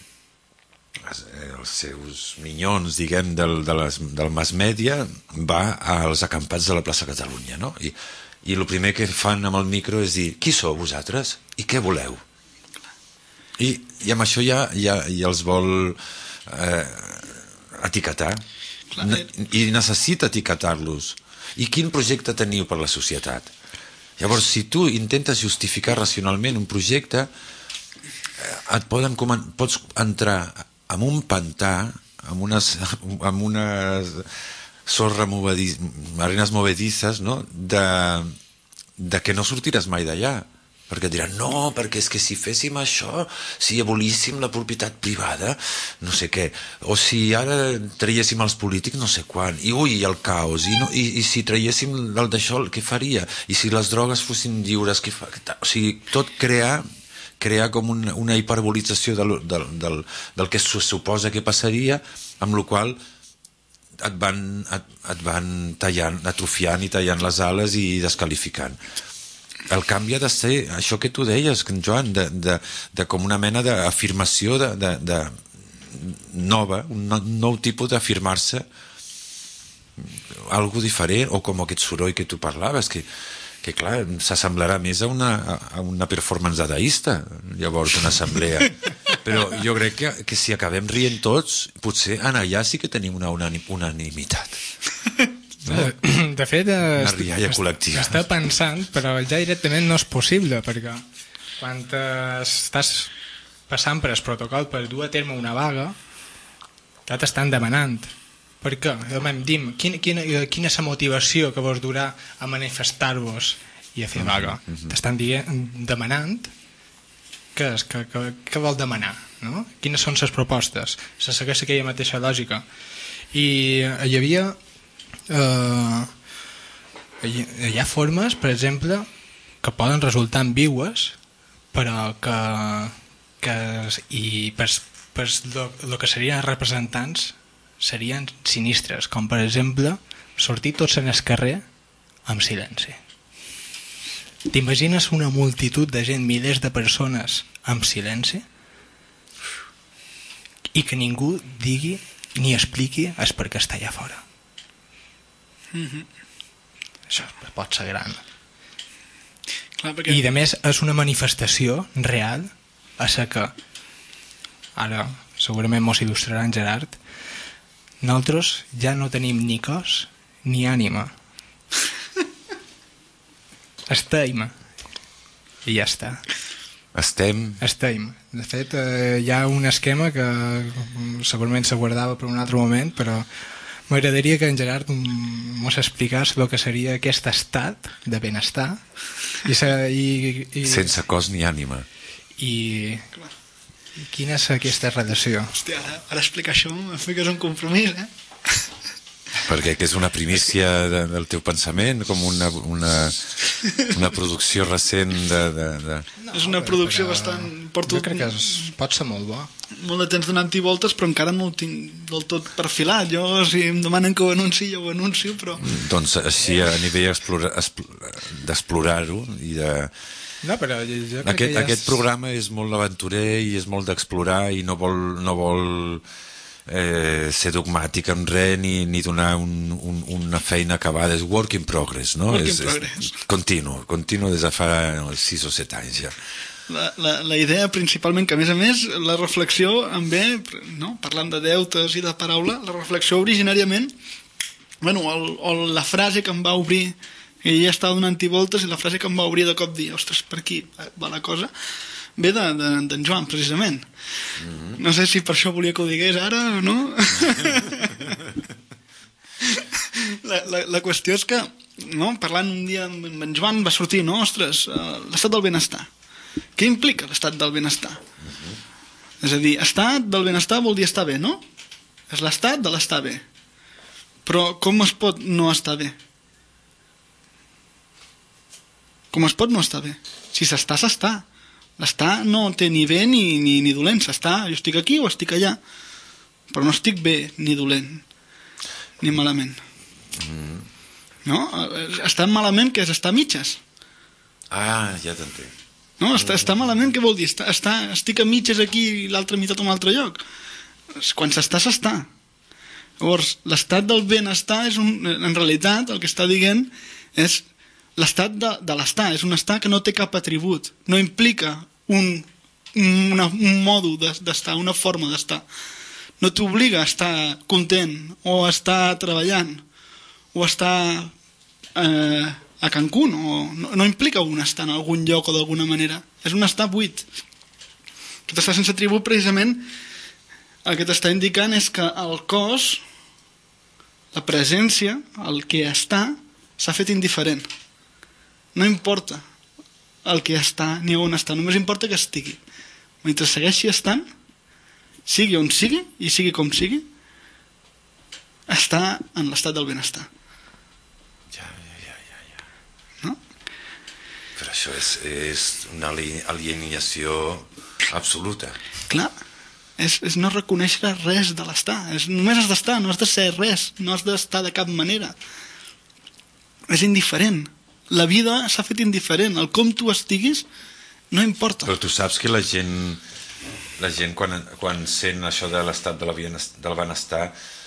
els seus minyons, diguem, del, de les, del mass media, va als acampats de la plaça Catalunya, no? I, i el primer que fan amb el micro és dir, qui sou vosaltres i què voleu? I, i amb això ja, ja, ja els vol eh, etiquetar. Clar. I necessita etiquetar-los. I quin projecte teniu per la societat? Llavors, si tu intentes justificar racionalment un projecte, et poden pots entrar en un pantà, amb unes, amb unes sorra movedis, arenes movedisses, no? de, de que no sortiràs mai d'allà, perquè et diran, no, perquè és que si féssim això, si abolíssim la propietat privada, no sé què, o si ara traiéssim els polítics no sé quan, i ui, el caos, i, no, i, i si traiéssim el d'això, què faria? I si les drogues fossin lliures, què fa? O sigui, tot crear crear com una, una hiperbolització del, del, del, del que se suposa que passaria, amb la qual et van, et, et van tallant, atrofiant i tallant les ales i descalificant. El canvi ha de ser això que tu deies, Joan, de, de, de com una mena d'afirmació de, de, de nova, un nou tipus d'afirmar-se, algo diferent, o com aquest soroll que tu parlaves, que que clar, s'assemblarà més a una, a una performance dadaista, llavors una assemblea, però jo crec que, que si acabem rient tots, potser en allà sí que tenim una unanimitat, no? De fet una rialla col·lectiva. Està pensant, però ja directament no és possible, perquè quan estàs passant per el protocol per dur a terme una vaga, ja t'estan demanant. Per què? Dim, quina, quina, quina és la motivació que vos durà a manifestar-vos i a fer vaga? Mm-hmm. T'estan dient, demanant què és, què, què, què vol demanar, no? Quines són les propostes? Se segueix aquella mateixa lògica. I hi havia eh, hi ha formes, per exemple, que poden resultar ambigües, però que, que i per, per lo, lo que serien representants serien sinistres, com per exemple sortir tots en el carrer amb silenci. T'imagines una multitud de gent, milers de persones amb silenci, i que ningú digui ni expliqui el per què està allà fora? Mm-hmm. Això pot ser gran. Clar, perquè... I a més és una manifestació real a la que ara segurament mos il·lustrarà en Gerard. Nosaltres ja no tenim ni cos ni ànima. Estem. I ja està. Estem. Estem. De fet, eh, hi ha un esquema que segurament se guardava per un altre moment, però m'agradaria que en Gerard mos expliqués el que seria aquest estat de benestar. I, i, i, sense cos ni ànima. I... Clar. Quina és aquesta relació? Hòstia, ara, ara explicar això em fiques un compromís, eh? Perquè que és una primícia de, del teu pensament, com una, una, una producció recent de... de, de... No, és una producció però, bastant... Porto jo crec que és, pot ser molt bo. Molt de temps donant-hi voltes, però encara no ho tinc del tot perfilat. Jo, si em demanen que ho anunciï, jo ho anuncio, però... Doncs així, a nivell d'explorar-ho i de... No, però jo crec aquest, que ja aquest és... programa és molt aventurer i és molt d'explorar i no vol, no vol eh, ser dogmàtic en res ni, ni donar un, un, una feina acabada. És work in progress, no? Work és, in progress. És continu, continu des de fa sis o set anys ja. la, la, la idea principalment, que a més a més la reflexió em ve, no? Parlant de deutes i de paraula, la reflexió originàriament, bueno, el, el, la frase que em va obrir, que ja estava donant voltes, i la frase que em va obrir de cop dir, ostres, per aquí va la cosa, ve d'en de, de, de Joan, precisament. Mm-hmm. No sé si per això volia que ho digués ara o no. la, la, la qüestió és que, no, parlant un dia amb en Joan va sortir, no, ostres, l'estat del benestar. Què implica l'estat del benestar? Uh-huh. És a dir, estat del benestar vol dir estar bé, no? És l'estat de l'estar bé. Però com es pot no estar bé? Com es pot no estar bé? Si s'està, s'està. L'estar no té ni bé ni, ni, ni dolent. S'està, jo estic aquí o estic allà. Però no estic bé ni dolent, ni malament. Uh-huh. No? Estar malament, què és? Estar a mitges. Ah, ja t'entenc. No, està, està malament, què vol dir? Està, està, estic a mitges aquí i l'altra meitat a un altre lloc. Quan s'està, s'està. Llavors, l'estat del benestar és un, en realitat, el que està dient és l'estat de, de l'estar. És un estar que no té cap atribut. No implica un, una, un mòdul d'estar, una forma d'estar. No t'obliga a estar content o a estar treballant o a estar eh, a Cancún, o no, no implica un estar en algun lloc o d'alguna manera. És un estar buit. Aquest estar sense atribut, precisament, el que t'està indicant és que el cos, la presència, el que està, s'ha fet indiferent. No importa el que està ni on està, només importa que estigui. Mentre segueixi estant, sigui on sigui i sigui com sigui, està en l'estat del benestar. Ja, ja, ja, ja, ja. No? Però això és, és una alienació absoluta. Clar, és, és no reconèixer res de l'estar. És, només has d'estar, no has de ser res, no has d'estar de cap manera. És indiferent. La vida s'ha fet indiferent. El com tu estiguis no importa. Però tu saps que la gent, la gent quan, quan sent això de l'estat de la benestar, del benestar,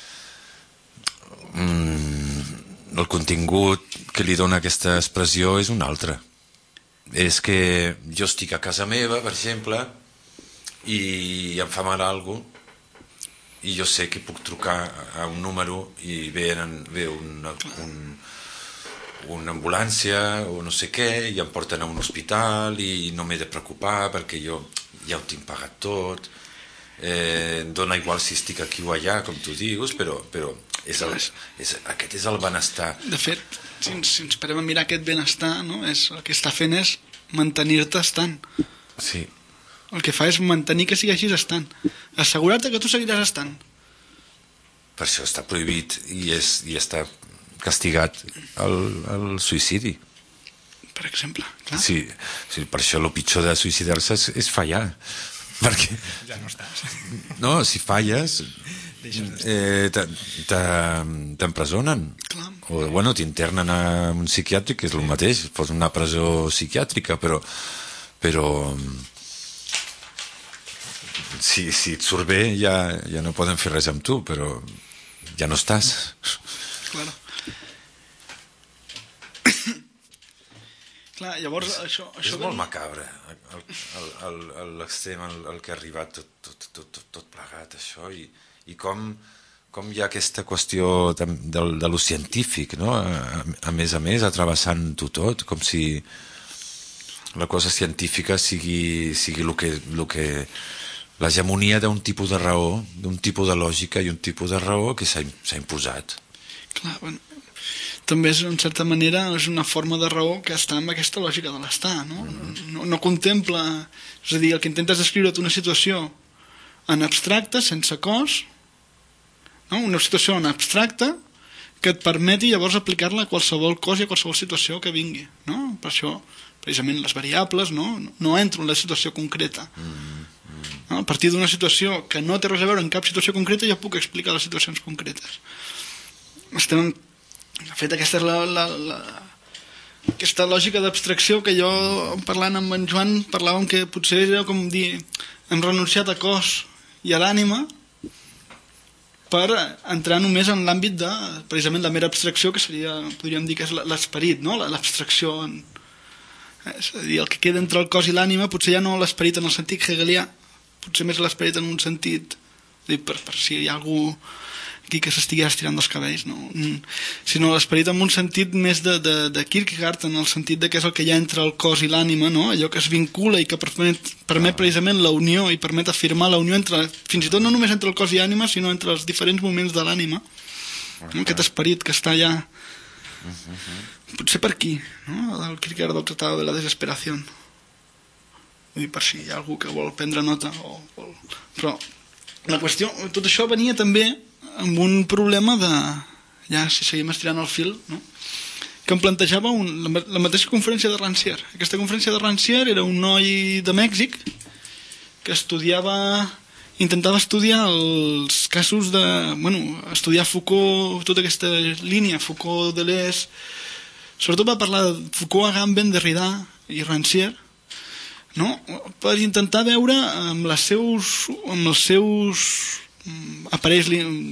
mmm, el contingut que li dona aquesta expressió és un altre. És que jo estic a casa meva, per exemple, i em fa mal alguna cosa, i jo sé que puc trucar a un número i ve, ve una, un, una ambulància o no sé què, i em porten a un hospital i no m'he de preocupar perquè jo ja ho tinc pagat tot. Eh, dona igual si estic aquí o allà, com tu dius, però, però és el, és, aquest és el benestar. De fet, si ens, si ens parem a mirar aquest benestar, no? És, el que està fent és mantenir-te estant. Sí. El que fa és mantenir que sigueixis estant. Assegurar-te que tu seguiràs estant. Per això està prohibit i, és, i està castigat el, el suïcidi. Per exemple, clar. Sí, sí, per això el pitjor de suïcidar-se és, és fallar. Perquè... Ja no estàs. No, si falles, eh, t'empresonen. O, bueno, t'internen a un psiquiàtric, que és el mateix, fos una presó psiquiàtrica, però... però si, si et surt bé ja, ja no poden fer res amb tu, però ja no estàs. Claro. Clar, llavors això, això és molt macabre l'extrem al, al que ha arribat tot, tot, tot, tot, tot plegat això, i, i com, com hi ha aquesta qüestió de, de, de lo científic, no? a, a més a més atrevessant-ho tot, com si la cosa científica sigui, sigui el que, el que l'hegemonia d'un tipus de raó, d'un tipus de lògica i un tipus de raó que s'ha imposat. Clar, bueno, també és, en certa manera, és una forma de raó que està amb aquesta lògica de l'estar, no? Mm-hmm. no? No contempla... És a dir, el que intentes descriure't una situació en abstracte, sense cos, no? Una situació en abstracte que et permeti llavors aplicar-la a qualsevol cos i a qualsevol situació que vingui, no? Per això, precisament, les variables no, no entren en la situació concreta. Mm-hmm. No? A partir d'una situació que no té res a veure en cap situació concreta ja puc explicar les situacions concretes. Estem... De fet, aquesta és la, la, la, aquesta lògica d'abstracció que jo, parlant amb en Joan, parlàvem que potser era com dir hem renunciat a cos i a l'ànima per entrar només en l'àmbit de, precisament, la mera abstracció, que seria, podríem dir que és l'esperit, no? L'abstracció en, És a dir, el que queda entre el cos i l'ànima potser ja no l'esperit en el sentit hegelià, potser més l'esperit en un sentit, per, per si hi ha algú aquí que s'estigui estirant dels cabells, no? Sinó l'esperit en un sentit més de, de, de Kierkegaard, en el sentit de que és el que hi ha entre el cos i l'ànima, no? Allò que es vincula i que permet, permet precisament la unió i permet afirmar la unió entre, fins i tot no només entre el cos i l'ànima, sinó entre els diferents moments de l'ànima, no? Aquest esperit que està allà potser per aquí, no? El Kierkegaard del Tratado de la Desesperació, vull dir, per si hi ha algú que vol prendre nota o vol... Però la qüestió, tot això venia també amb un problema de, ja si seguim estirant el fil, no? Que em plantejava un, la, la mateixa conferència de Rancière. Aquesta conferència de Rancière era un noi de Mèxic que estudiava, intentava estudiar els casos de, bueno, estudiar Foucault, tota aquesta línia, Foucault, Deleuze, sobretot va parlar de Foucault, Agamben, Derrida i Rancière, no? Per intentar veure amb, les seus, amb els seus aparells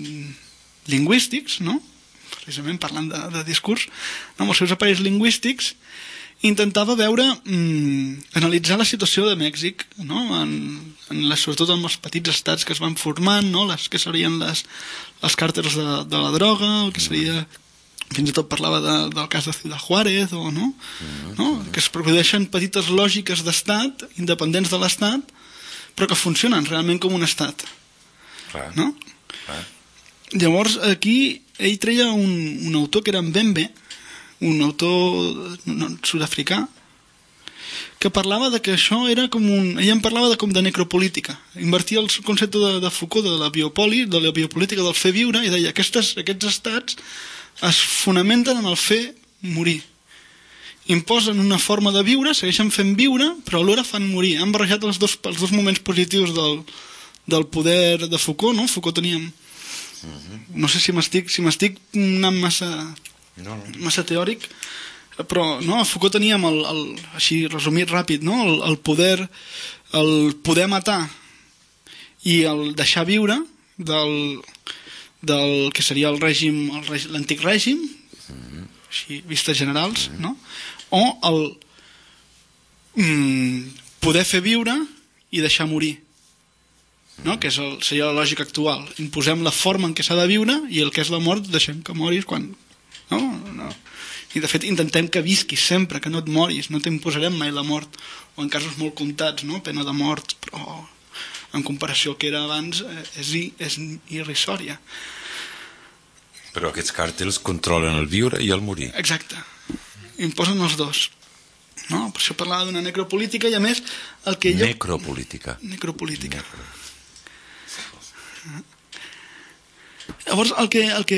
lingüístics, no? Precisament parlant de, de discurs, no? Amb els seus aparells lingüístics intentava veure, mm, analitzar la situació de Mèxic, no? En, en les, sobretot en els petits estats que es van formant, no? Les que serien les, les càrtels de, de la droga, el que seria, fins i tot parlava de, del cas de Ciudad Juárez, o, no? No? Que es produeixen petites lògiques d'estat, independents de l'estat, però que funcionen realment com un estat. Clar. No? Clar. Llavors aquí ell treia un, un autor que era Mbembe, un autor no, sud-africà, que parlava de que això era com un... ell en parlava de com de necropolítica, invertia el concepte de, de Foucault de la biopoli, de la biopolítica del fer viure, i deia aquestes, aquests estats es fonamenten en el fer morir, imposen una forma de viure, segueixen fent viure, però alhora fan morir. Han barrejat els dos, els dos moments positius del del poder de Foucault, no? Foucault tenia... No sé si m'estic si m'estic anant massa, no, no. massa teòric, però no, Foucault tenia el, el, així resumit ràpid, no? el, el poder el poder matar i el deixar viure del, del que seria el règim, el règim l'antic règim, així, vistes generals, no? O el mm, poder fer viure i deixar morir, no? Que és el, seria la lògica actual. Imposem la forma en què s'ha de viure i el que és la mort deixem que moris quan... No? No. I de fet intentem que visquis sempre, que no et moris, no t'imposarem mai la mort, o en casos molt comptats, no? Pena de mort, però en comparació al que era abans és, és irrisòria. Però aquests càrtels controlen el viure i el morir. Exacte, imposen els dos, no? Per això parlava d'una necropolítica i a més el que jo... Necropolítica. Necropolítica. Necro. Llavors el que el que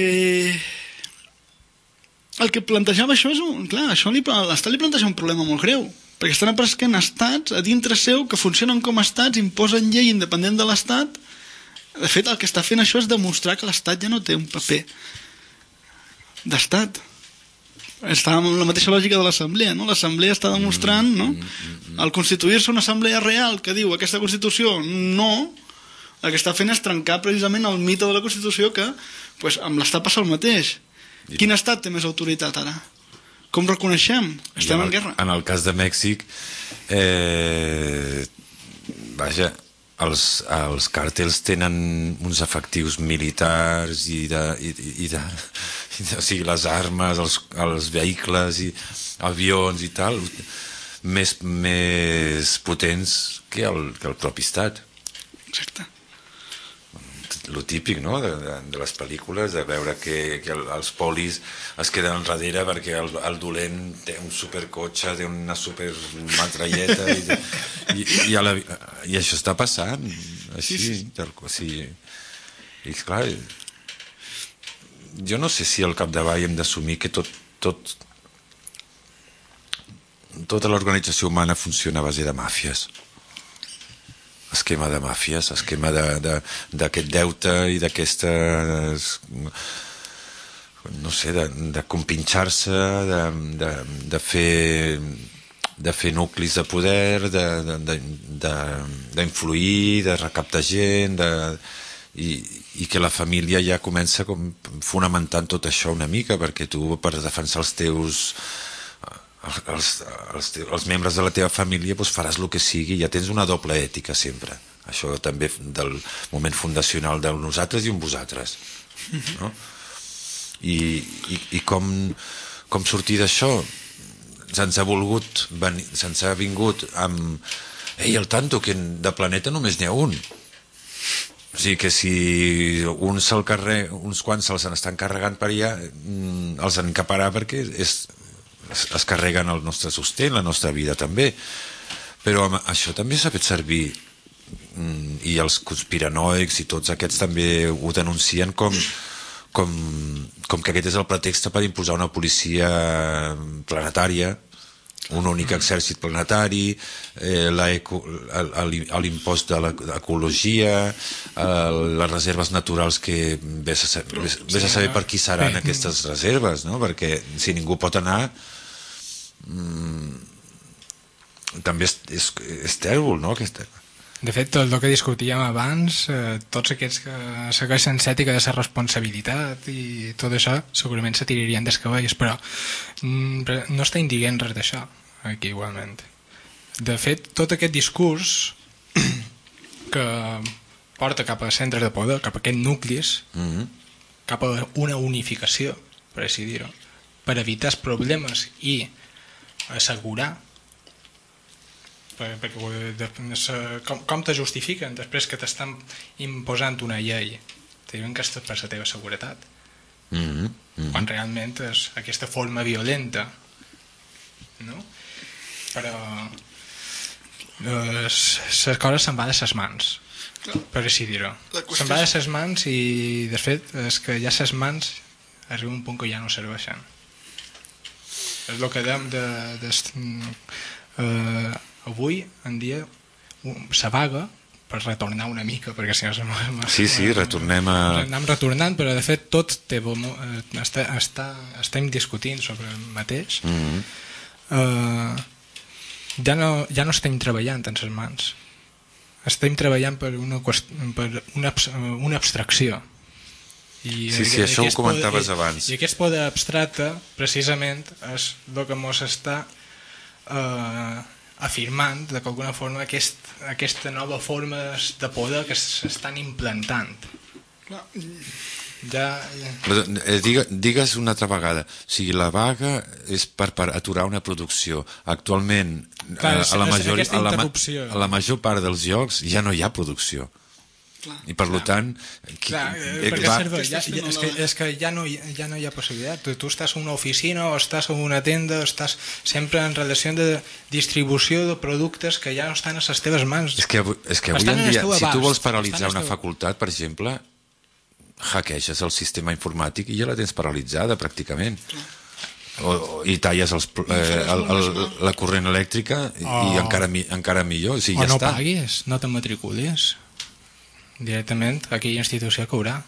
el que plantejava això és un, clar, això li, l'Estat li planteja un problema molt greu, perquè estan apareixent estats a dintre seu que funcionen com a estats, imposen llei independent de l'Estat. De fet el que està fent això és demostrar que l'Estat ja no té un paper d'Estat. Està amb la mateixa lògica de l'Assemblea, no? L'Assemblea està demostrant, no? Al constituir-se una assemblea real que diu aquesta Constitució no, el que està fent és trencar precisament el mite de la Constitució, que pues, amb l'Estat passa el mateix. Quin estat té més autoritat ara? Com reconeixem? Estem en, el, en guerra. En el cas de Mèxic, eh, vaja, els, els càrtels tenen uns efectius militars i de, i, i de, i de o sigui, les armes, els, els vehicles i avions i tal, més, més potents que el, que el propi estat. Exacte. Lo típic, no?, de, de, de les pel·lícules, de veure que, que els polis es queden enrere perquè el, el dolent té un supercotxe, té una supermatralleta i, i, i, la, i això està passant així, sí, sí. sí. I clar, jo no sé si al capdavall hem d'assumir que tot, tot tota l'organització humana funciona a base de màfies, esquema de màfies, esquema d'aquest de, deute i d'aquesta, no sé, de, de compinxar-se, de, de, de fer de fer nuclis de poder, d'influir, de, de, de recaptar gent, de, i, i que la família ja comença com fonamentant tot això una mica, perquè tu per defensar els teus els, els, els membres de la teva família, doncs faràs el que sigui, ja tens una doble ètica sempre. Això també del moment fundacional del nosaltres i un vosaltres, no? I, i, i com, com sortir d'això? Se'ns ha volgut venir, se'ns ha vingut amb ei, el tanto, que de planeta només n'hi ha un. O sigui que si uns, se'l carre... uns quants se'ls estan carregant per allà, els han de parar perquè és... es, es carreguen el nostre sostén, la nostra vida també. Però això també s'ha fet servir, i els conspiranoics i tots aquests també ho denuncien com, com, com que aquest és el pretext per imposar una policia planetària, un únic exèrcit planetari, eh, l'impost de l'ecologia, eh, les reserves naturals, que vés a, saber, vés, vés a saber per qui seran aquestes reserves, no? Perquè si ningú pot anar, mm, també és, és, és tèrbol, no? Aquesta... De fet, tot el que discutíem abans, eh, tots aquests que segueixen l'ètica de la responsabilitat i tot això, segurament se tirarien des cabells, però mm, no estem dient res d'això, aquí igualment. De fet, tot aquest discurs que porta cap a centres de poder, cap a aquests nuclis, mm-hmm. cap a una unificació, per així dir-ho, per evitar els problemes i assegurar perquè com, com te justifiquen després que t'estan imposant una llei, te diuen que és per la teva seguretat, mm-hmm. Mm-hmm. quan realment és aquesta forma violenta, no? Però les, les coses se'n va de les mans, per així dir-ho, se'n va de les mans, i de fet és que ja les mans arriba un punt que ja no serveixen. És el que dèiem de, de, de uh, avui en dia se vaga per retornar una mica, perquè si no se m'ha... Sí, sí, retornem a... Anem retornant, però de fet tot té... Està, està, estem discutint sobre el mateix. Mm-hmm. uh, ja, no, ja no estem treballant en les mans. Estem treballant per una, per una, una abstracció. I sí, sí, això ho comentaves poder, abans. I, i aquest poder abstracte, precisament, és el que ens està... Uh, afirmant de que alguna forma aquest, aquesta nova forma de poder que s'estan implantant. Ja, ja... Digue, digues una altra vegada, o sigui, la vaga és per, per aturar una producció. Actualment, clar, és, a, la major, a, la, a la major part dels llocs ja no hi ha producció. Clar, i per clar. tant qui, clar, eh, va... Servei, ja, ja, és, que, és que ja no, ja no hi ha possibilitat. Tu, tu estàs en una oficina o estàs en una tenda, estàs sempre en relació de distribució de productes que ja no estan a les teves mans. És que, és que avui en dia, si tu vols paralitzar una facultat, per exemple, hackeges el sistema informàtic i ja la tens paralitzada pràcticament. O, o, i talles els, eh, el, el, la corrent elèctrica i, oh. i encara, encara millor, o sigui, o ja no està. paguis, no te matriculis directament a aquella institució que haurà.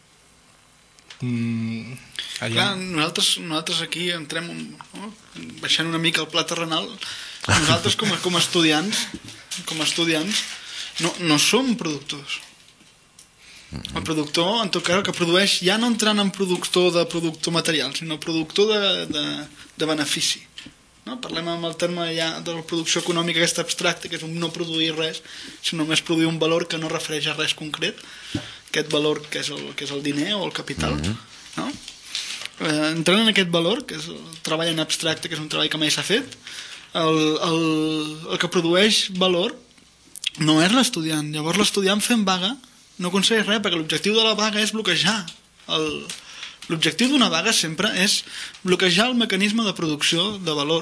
Mm, Clar, nosaltres, nosaltres aquí entrem, no? Baixant una mica el pla terrenal, nosaltres com a, com a estudiants com a estudiants no, no som productors. El productor, en tot cas, el que produeix, ja no entrant en productor de productor material, sinó productor de, de, de benefici. No? Parlem amb el terme ja de la producció econòmica aquesta abstracta, que és un no produir res, sinó només produir un valor que no refereix a res concret, aquest valor que és el, que és el diner o el capital. Mm-hmm. No? Eh, entrant en aquest valor, que és el treball en abstracte, que és un treball que mai s'ha fet, el, el, el que produeix valor no és l'estudiant. Llavors l'estudiant fent vaga no aconsegueix res, perquè l'objectiu de la vaga és bloquejar el... L'objectiu d'una vaga sempre és bloquejar el mecanisme de producció de valor.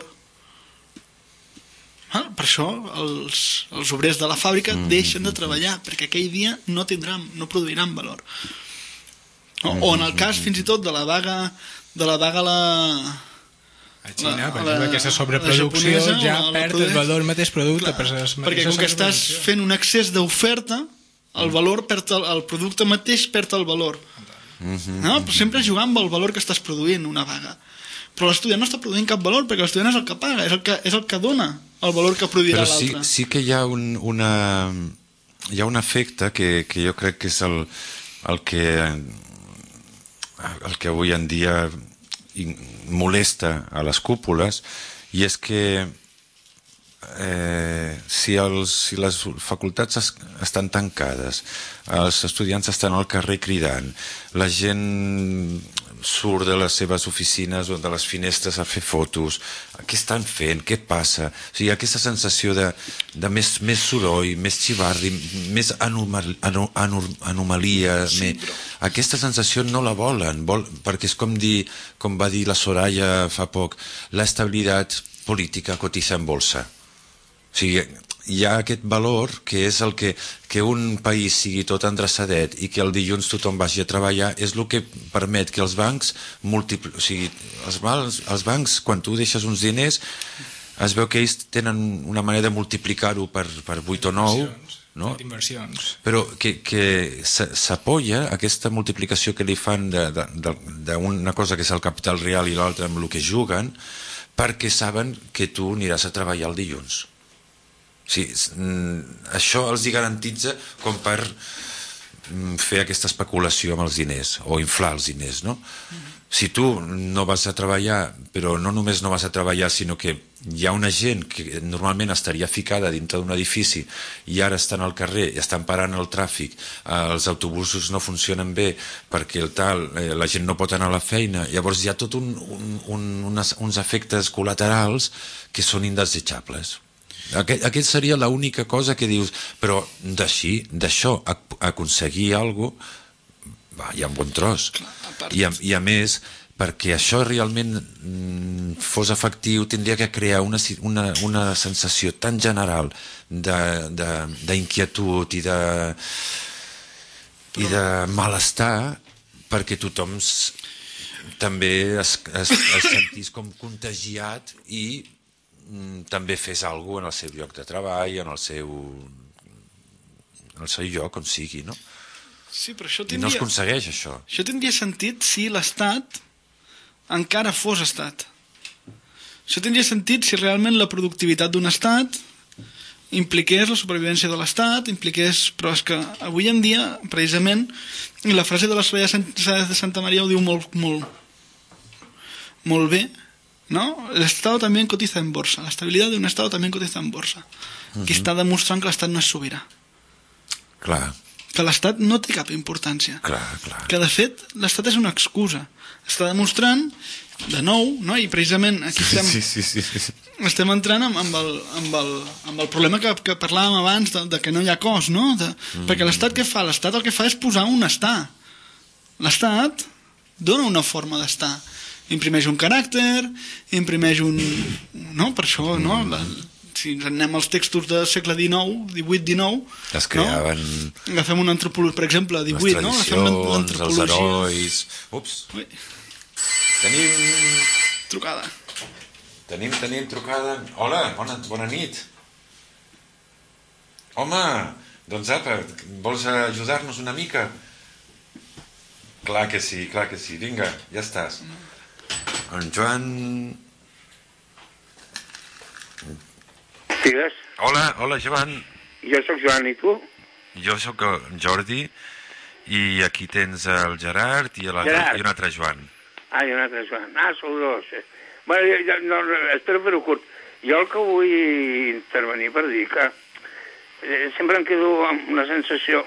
Ah, per això els, els obrers de la fàbrica mm. deixen de treballar, perquè aquell dia no tindran, no produiran valor. O, o en el cas fins i tot de la vaga de la vaga a la a Xina, per exemple, aquesta sobreproducció ja perd el valor mateix producte. Clar, per perquè com que estàs fent un excés d'oferta, el valor perd el, el producte mateix perd el valor. Mm-hmm. No? Però sempre jugant amb el valor que estàs produint una vaga. Però l'estudiant no està produint cap valor, perquè l'estudiant és el que paga, és el que, és el que dona el valor que produirà però l'altre. Sí, sí que hi ha un, una, hi ha un efecte que, que jo crec que és el, el que el que avui en dia molesta a les cúpules, i és que eh, si, els, si les facultats es, estan tancades, els estudiants estan al carrer cridant, la gent surt de les seves oficines o de les finestres a fer fotos, què estan fent, què passa? O sigui, aquesta sensació de, de més, més soroll, més xivarri, més anomal, anom, anomalia, sí, més... aquesta sensació no la volen, vol, perquè és com, dir, com va dir la Soraya fa poc, l'estabilitat política cotiza en bolsa. O sigui, hi ha aquest valor que és el que, que un país sigui tot endreçadet i que el dilluns tothom vagi a treballar, és el que permet que els bancs multipli... o sigui, els, bancs, els bancs, quan tu deixes uns diners, es veu que ells tenen una manera de multiplicar-ho per, per vuit o nou, no? Però que, que s'apoya aquesta multiplicació que li fan d'una cosa que és el capital real i l'altra amb el que juguen, perquè saben que tu aniràs a treballar el dilluns. Sí, això els hi garantitza com per fer aquesta especulació amb els diners o inflar els diners, no? Si tu no vas a treballar, però no només no vas a treballar, sinó que hi ha una gent que normalment estaria ficada dintre d'un edifici i ara estan al carrer i estan parant el tràfic, els autobusos no funcionen bé perquè el tal, la gent no pot anar a la feina, llavors hi ha tot un, un, un, unes, uns efectes col·laterals que són indesitjables. Aquest, aquest seria l'única cosa que dius, però d'així, d'això aconseguir alguna cosa, hi ha un bon tros. I a, i a més, perquè això realment mm, fos efectiu, tindria que crear una, una, una sensació tan general d'inquietud i de, i de malestar perquè tothom també es, es, es sentís com contagiat i també fes alguna cosa en el seu lloc de treball, en el seu, en el seu lloc, on sigui, no? Sí, però això tindria... I no es aconsegueix, això. Això tindria sentit si l'Estat encara fos Estat. Això tindria sentit si realment la productivitat d'un Estat impliqués la supervivència de l'Estat, impliqués... Però és que avui en dia, precisament, la frase de la Soraya de Santa Maria ho diu molt, molt, molt bé, ¿no? El Estado también cotiza en bolsa. La estabilidad de un Estado también cotiza en bolsa. Uh-huh. Que està demostrant que l'Estat no és sobirà. Clar. Que l'Estat no té cap importància. Clar, clar. Que, de fet, l'Estat és una excusa. Està demostrant, de nou, no? I precisament aquí estem, sí, sí, sí, sí. estem entrant amb, amb, el, amb, el, amb el problema que, que parlàvem abans de, de que no hi ha cos, no? De, mm. Perquè l'Estat què fa? L'Estat el que fa és posar un estar. L'Estat dona una forma d'estar. Imprimeix un caràcter, imprimeix un... No? Per això, no? La, si anem als textos del segle dinou, divuit dinou... Es creaven... No? Agafem un antropòleg, per exemple, divuit, no? Les tradicions, els herois... Ups! Ui. Tenim... Trucada. Tenim, tenim trucada... Hola, bona, bona nit. Home, doncs apa, vols ajudar-nos una mica? Clar que sí, clar que sí. Vinga, ja estàs. En Joan... Digues. Hola, hola, Joan. Jo sóc Joan, i tu? Jo sóc en Jordi, i aquí tens el Gerard i, el, Gerard. i un altre Joan. Ah, i un altre Joan. Ah, sou dos. Bueno, jo, jo, no, espero fer-ho curt. Jo el que vull intervenir per dir que eh, sempre em quedo amb una sensació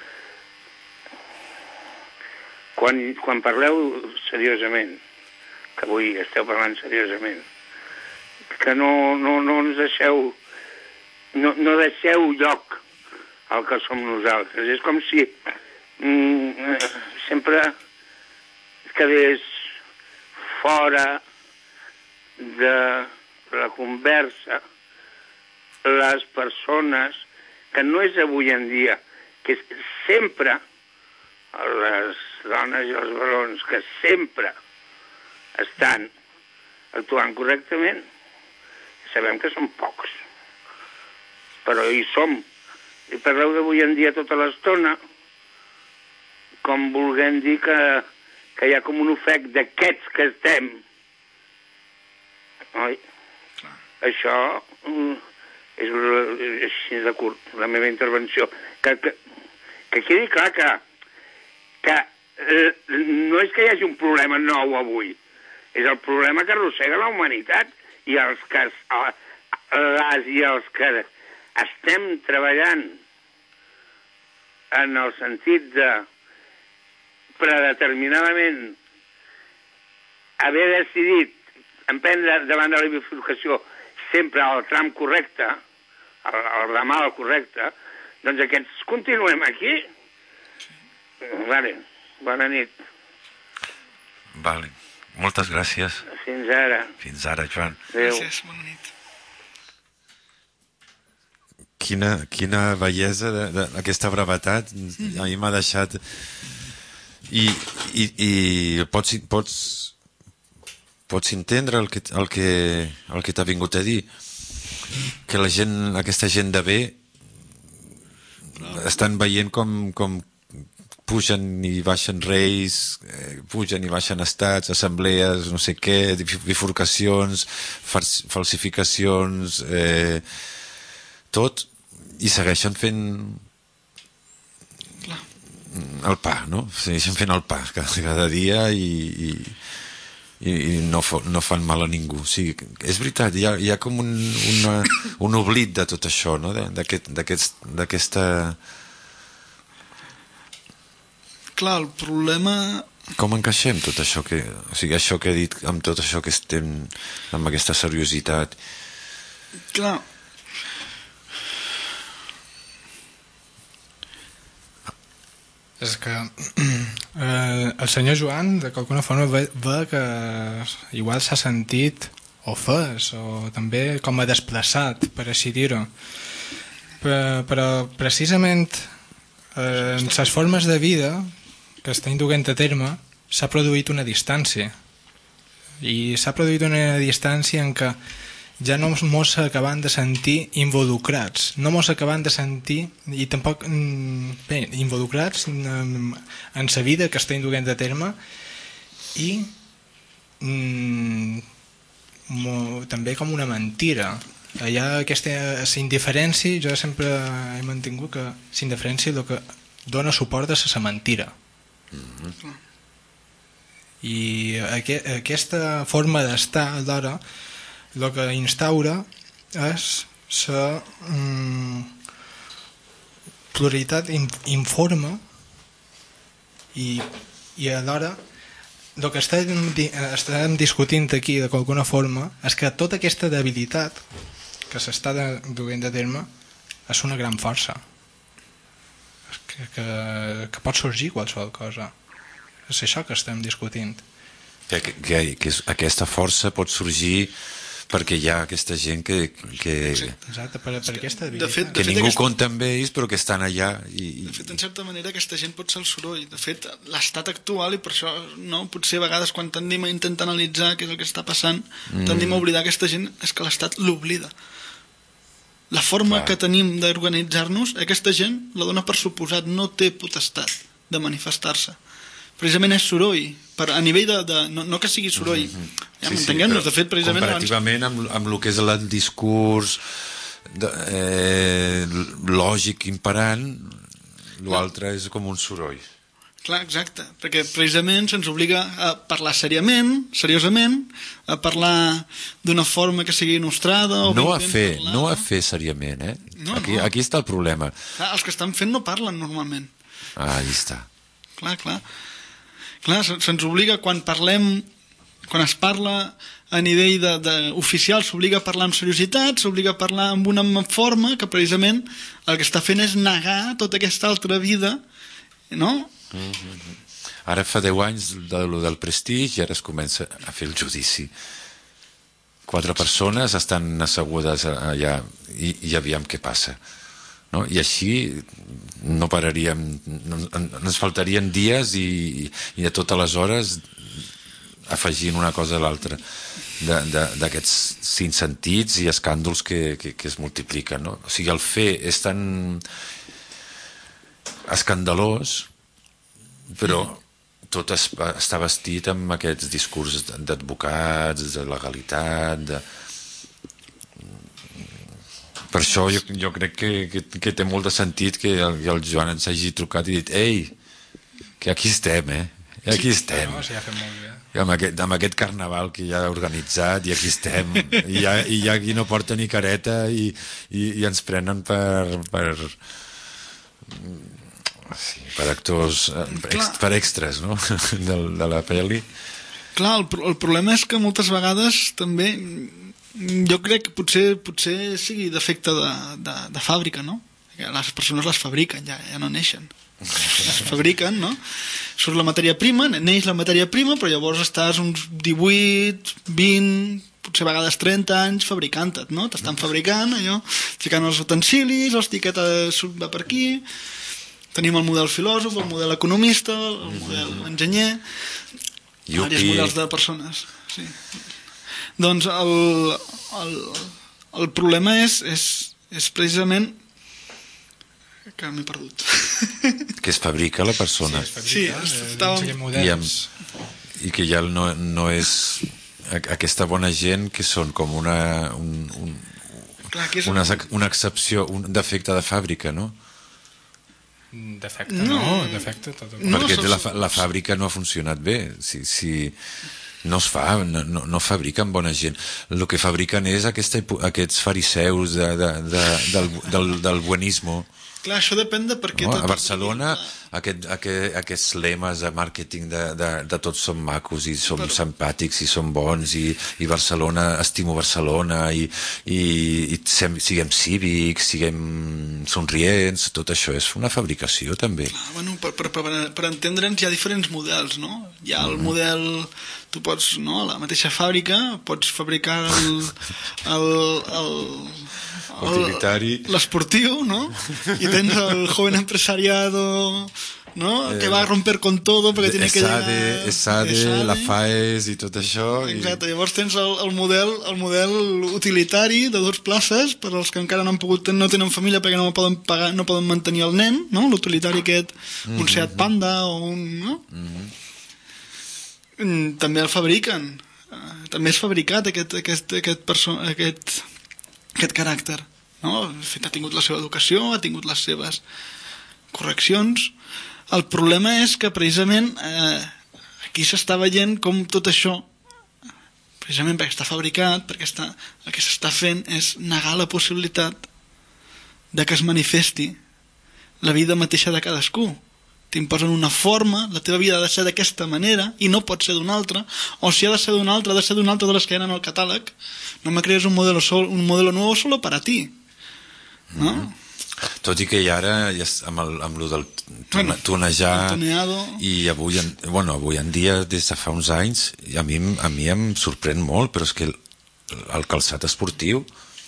quan, quan parleu seriosament, que avui esteu parlant seriosament, que no, no, no ens deixeu no, no deixeu lloc al que som nosaltres. És com si mm, sempre quedés fora de la conversa les persones que no és avui en dia, que sempre les dones i els barons que sempre estan actuant correctament, sabem que són pocs, però hi som. I parleu d'avui en dia tota l'estona com volguem dir que, que hi ha com un ofec d'aquests que estem. Oi? Clar. Això és, és així de curt, la meva intervenció. Que, que, que quedi clar que, que eh, no és que hi hagi un problema nou avui, és el problema que arrossega la humanitat, i els que, les i els que estem treballant en el sentit de predeterminadament haver decidit emprendre davant de la bifurcació sempre el tram correcte, el, el ramal correcte, doncs aquests continuem aquí. Vale, bona nit. Vale, moltes gràcies. Fins ara. Fins ara, Joan. Adéu. Gràcies, bona nit. Quina, quina bellesa d'aquesta brevetat. A mi m'ha deixat... I, i, i pots, pots, pots entendre el que, el que, el que t'ha vingut a dir, que la gent, aquesta gent de bé estan veient com, com pugen i baixen reis, eh, pugen i baixen estats, assemblees, no sé què, bifurcacions, falsificacions, eh, tot, i segueixen fent el pa, no? Segueixen fent el pa cada, cada dia i, i, i no, no fan mal a ningú. O sigui, és veritat, hi ha, hi ha com un, una, un oblit de tot això, no? D'aquesta... Clar, el problema... Com encaixem tot això que... O sigui, això que he dit, amb tot això que estem... amb aquesta seriositat... Clar... És que eh, el senyor Joan de qualsevol forma ve, ve que igual s'ha sentit ofès o també com a desplaçat, per així dir-ho, però, però precisament eh, en les formes de vida que estan duent a terme s'ha produït una distància, i s'ha produït una distància en què ja no mos acabant de sentir involucrats, no mos acabant de sentir i tampoc bé, involucrats en, en la vida que estem duent a terme, i mm, mo, també com una mentira. Hi ha aquesta indiferència. Jo sempre he mantingut que la indiferència és el que dona suport a la mentira. Mm-hmm. I aqu aquesta forma d'estar alhora el que instaura és la mm, pluralitat in, informa i, i alhora el que estem, estem discutint aquí de qualsevol forma és que tota aquesta debilitat que s'està duent a terme és una gran força que, que, que pot sorgir qualsevol cosa. És això que estem discutint, que, que, que aquesta força pot sorgir perquè hi ha aquesta gent que, que, exacte, per, per aquesta debilitat. De fet, de que fet, ningú aquesta... compta amb ells però que estan allà i, i... De fet, en certa manera aquesta gent pot ser el soroll. De fet, l'estat actual, i per això no, potser a vegades quan tendim a intentar analitzar què és el que està passant, mm. tendim a oblidar aquesta gent, és que l'estat l'oblida. La forma Clar. que tenim d'organitzar-nos, aquesta gent la dona per suposat, no té potestat de manifestar-se. Precisament és soroll, per, a nivell de... de no, no que sigui soroll, mm-hmm. ja sí, m'entenguem-nos, sí, de fet, precisament... Comparativament amb, amb el que és el discurs de, eh, lògic imperant, l'altre és com un soroll. Clar, exacte, perquè precisament se'ns obliga a parlar seriament, seriosament, a parlar d'una forma que sigui nostrada... O no a fer, parlar, no a fer seriament, eh? No, aquí, no. Aquí està el problema. Clar, els que estan fent no parlen normalment. Ah, allà està. Clar, clar. Clar, se'ns obliga quan parlem, quan es parla a nivell de, de oficial, s'obliga a parlar amb seriositat, s'obliga a parlar amb una forma que precisament el que està fent és negar tota aquesta altra vida, no? Mm-hmm. Ara fa deu anys de lo del prestigi i ara es comença a fer el judici. Quatre persones estan assegudes allà i, i aviam què passa. No? I així no pararíem, no, ens faltarien dies i, i a totes les hores afegint una cosa a l'altra d'aquests cinc sentits i escàndols que, que, que es multipliquen, no? O sigui, el fer és tan escandalós, però tot es, està vestit amb aquests discursos d'advocats, de legalitat, de... Per això jo, jo crec que, que, que té molt de sentit que el, que el Joan ens hagi trucat i dit ei, que aquí estem, eh? I aquí estem. No, s'hi ha fet molt bé. I amb, aquest, amb aquest carnaval que ja ha organitzat, i aquí estem. I hi ha, i hi ha qui no porta ni careta i, i, i ens prenen per... per sí, per actors... Ex, per extras, no? De, de la pel·li. Clar, el, el problema és que moltes vegades també... Jo crec que potser, potser sigui defecte de, de, de fàbrica, no? Les persones les fabriquen, ja, ja no neixen. Es fabriquen, no? Surt la matèria prima, neix la matèria prima, però llavors estàs uns divuit, vint, potser a vegades trenta anys fabricant-te't, no? T'estan fabricant allò, ficant els utensilis, l'etiqueta va per aquí, tenim el model filòsof, el model economista, el model enginyer, diversos models de persones, sí. Doncs el, el, el problema és, és, és precisament que m'he perdut. Que es fabrica la persona. Sí, es fabrica. Sí, I, amb, i que ja no, no és aquesta bona gent que són com una un, un, Clar, és... una, una excepció, un defecte de fàbrica, no? Defecte no, no defecte tot. No, perquè la, la fàbrica no ha funcionat bé. Si, si no es fa, no, no, no fabriquen bona gent. El que fabriquen és aquesta, aquests fariseus de, de, de, del, del, del buenismo. Clar, això depèn de per què... No? A Barcelona, aquest, aquest, aquests lemes de màrqueting de, de, de tots som macos i som Però... simpàtics i som bons i, i Barcelona, estimo Barcelona i, i, i sem, siguem cívics, siguem somrients, tot això és una fabricació també. Clar, bueno, per, per, per, per entendre'ns hi ha diferents models, no? Hi ha el mm. model... Tu pots, no, a la mateixa fàbrica pots fabricar el... el, el utilitari, l'esportiu, no? I tens el joven empresariado, ¿no? Eh, que va a romper con todo perquè tiene que llegar... Esade, Esade, la FAES i tot això. Exacte, i... llavors tens el, el, model, el model utilitari de dues places per als que encara no han pogut, no tenen família perquè no poden pagar, no poden mantenir el nen, no? L'utilitari aquest, un mm-hmm. Seat Panda o un... No? Mm-hmm. També el fabriquen, també és fabricat aquest, aquest, aquest, perso aquest, aquest caràcter, no? De fet, ha tingut la seva educació, ha tingut les seves correccions. El problema és que precisament eh, aquí s'està veient com tot això, precisament perquè està fabricat, perquè està, el que s'està fent és negar la possibilitat de que es manifesti la vida mateixa de cadascú. T'imposen una forma, la teva vida ha de ser d'aquesta manera i no pot ser d'una altra, o si ha de ser d'una altra, ha de ser d'una altra de les que hi ha en el catàleg. No me crees un modelo, sol, un modelo nuevo solo para ti, no? Mm. Tot i que ja ara ja amb, el, amb lo del bueno, tunejar i avui en, bueno, avui en dia des de fa uns anys a mi, a mi em sorprèn molt, però és que el, el calçat esportiu,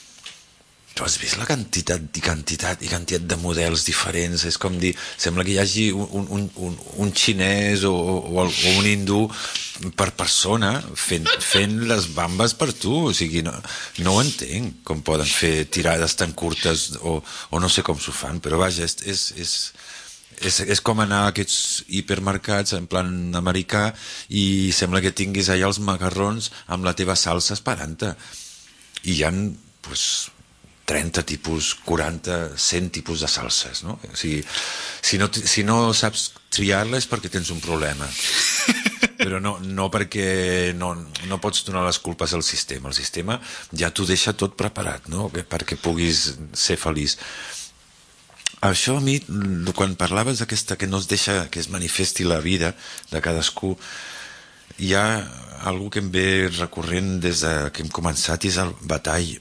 tu has vist la quantitat i quantitat i quantitat de models diferents, és com dir, sembla que hi hagi un, un, un, un xinès o, o, o un hindú per persona fent, fent les bambes per tu, o sigui, no, no ho entenc com poden fer tirades tan curtes o, o no sé com s'ho fan, però vaja, és, és, és, és, és com anar a aquests hipermercats en plan americà i sembla que tinguis allà els macarrons amb la teva salsa esperant-te i hi ha, pues, trenta tipus, quaranta, cent tipus de salses, no? O sigui, si no, si no saps triar-la és perquè tens un problema. Però no, no perquè no, no pots donar les culpes al sistema. El sistema ja t'ho deixa tot preparat, no? Perquè puguis ser feliç. Això a mi, quan parlaves d'aquesta que no es deixa que es manifesti la vida de cadascú, hi ha algú que em ve recurrent des de que hem començat i és el batall.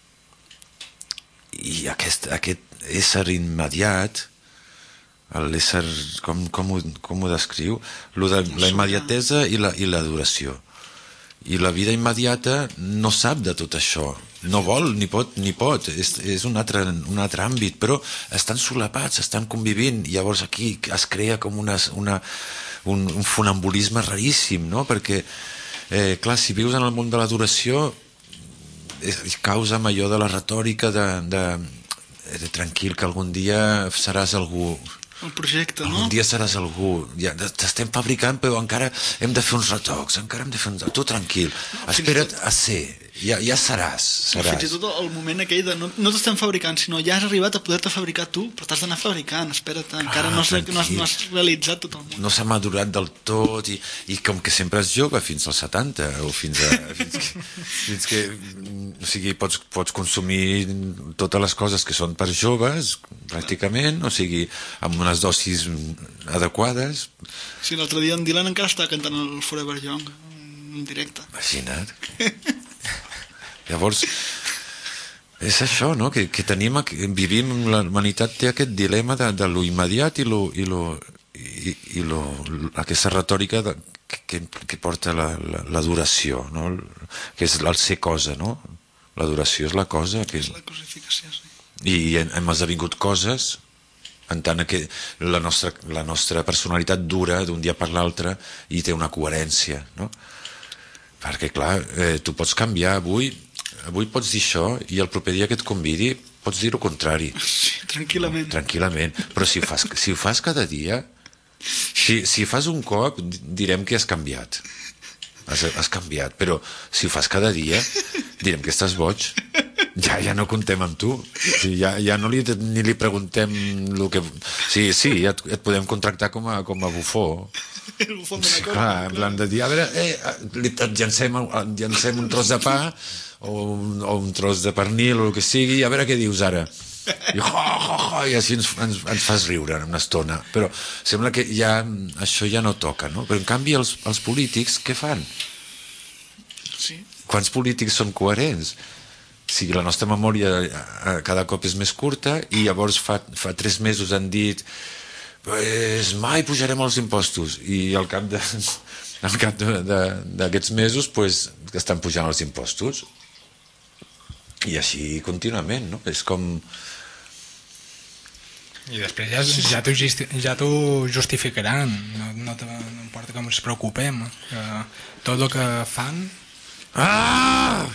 I aquest, aquest ésser immediat, l'ésser, com, com, ho, com ho descriu? Lo de la immediatesa i la, i la duració. I la vida immediata no sap de tot això, no vol ni pot, ni pot. És, és un, altre, un altre àmbit, però estan solapats, estan convivint, i llavors aquí es crea com una, una, un, un funambulisme raríssim, no? Perquè, eh, clar, si vius en el món de la duració, causa amb allò de la retòrica de, de, de tranquil, que algun dia seràs algú, el projecte, no? Un dia seràs algú, ja t'estem fabricant però encara hem de fer uns retocs, encara hem de fer uns... Tu tranquil, espera't a ser, ja, ja seràs, seràs. Fins i tot el moment aquell de no, no t'estem fabricant, sinó ja has arribat a poder-te fabricar tu, però t'has d'anar fabricant, espera't, encara no has, no, has, no has realitzat totalment. No s'ha madurat del tot i, i com que sempre és jove fins als setanta o fins a... Fins que, fins que o sigui, pots, pots consumir totes les coses que són per joves, pràcticament, o sigui, amb unes dosis adequades. Sí, l'altre dia en Dylan encara està cantant el Forever Young en directe. Imagina't. Llavors, és això, no? Que, que tenim, vivim, la humanitat té aquest dilema de, de lo immediat i, lo, i, lo, i, i lo, aquesta retòrica de, que, que porta la, la, la duració, no? Que és el ser cosa, no? La duració és la cosa que... És la cosificació, sí. I hem esdevingut coses en tant que la nostra, la nostra personalitat dura d'un dia per l'altre i té una coherència, no? Perquè clar, eh, tu pots canviar avui, avui pots dir això i el proper dia que et convidi pots dir el contrari. Sí, tranquil·lament. Tranquil·lament, però si ho fas, si ho fas cada dia, si, si fas un cop direm que has canviat, has, has canviat, però si ho fas cada dia direm que estàs boig. Ja, ja no comptem amb tu. Sí, ja, ja no li, ni li preguntem el que... Sí, sí, ja et, et podem contractar com a, com a bufó. El bufó de la Sí, copa. clar, en plan de dir, a veure, eh, et llancem, et llancem un tros de pa o un, o un tros de pernil o el que sigui, a veure què dius ara. I, ho, ho, ho, i així ens, ens, ens fas riure una estona. Però sembla que ja això ja no toca, no? Però en canvi els, els polítics què fan? Sí. Quants polítics són coherents? Sí, la nostra memòria cada cop és més curta i llavors fa, fa tres mesos han dit pues, mai pujarem els impostos i al cap de, al cap d'aquests mesos pues, estan pujant els impostos i així contínuament, no? És com... I després ja, ja t'ho justi ja justificaran, no, no, te, no importa com ens preocupem, que tot el que fan... Ah!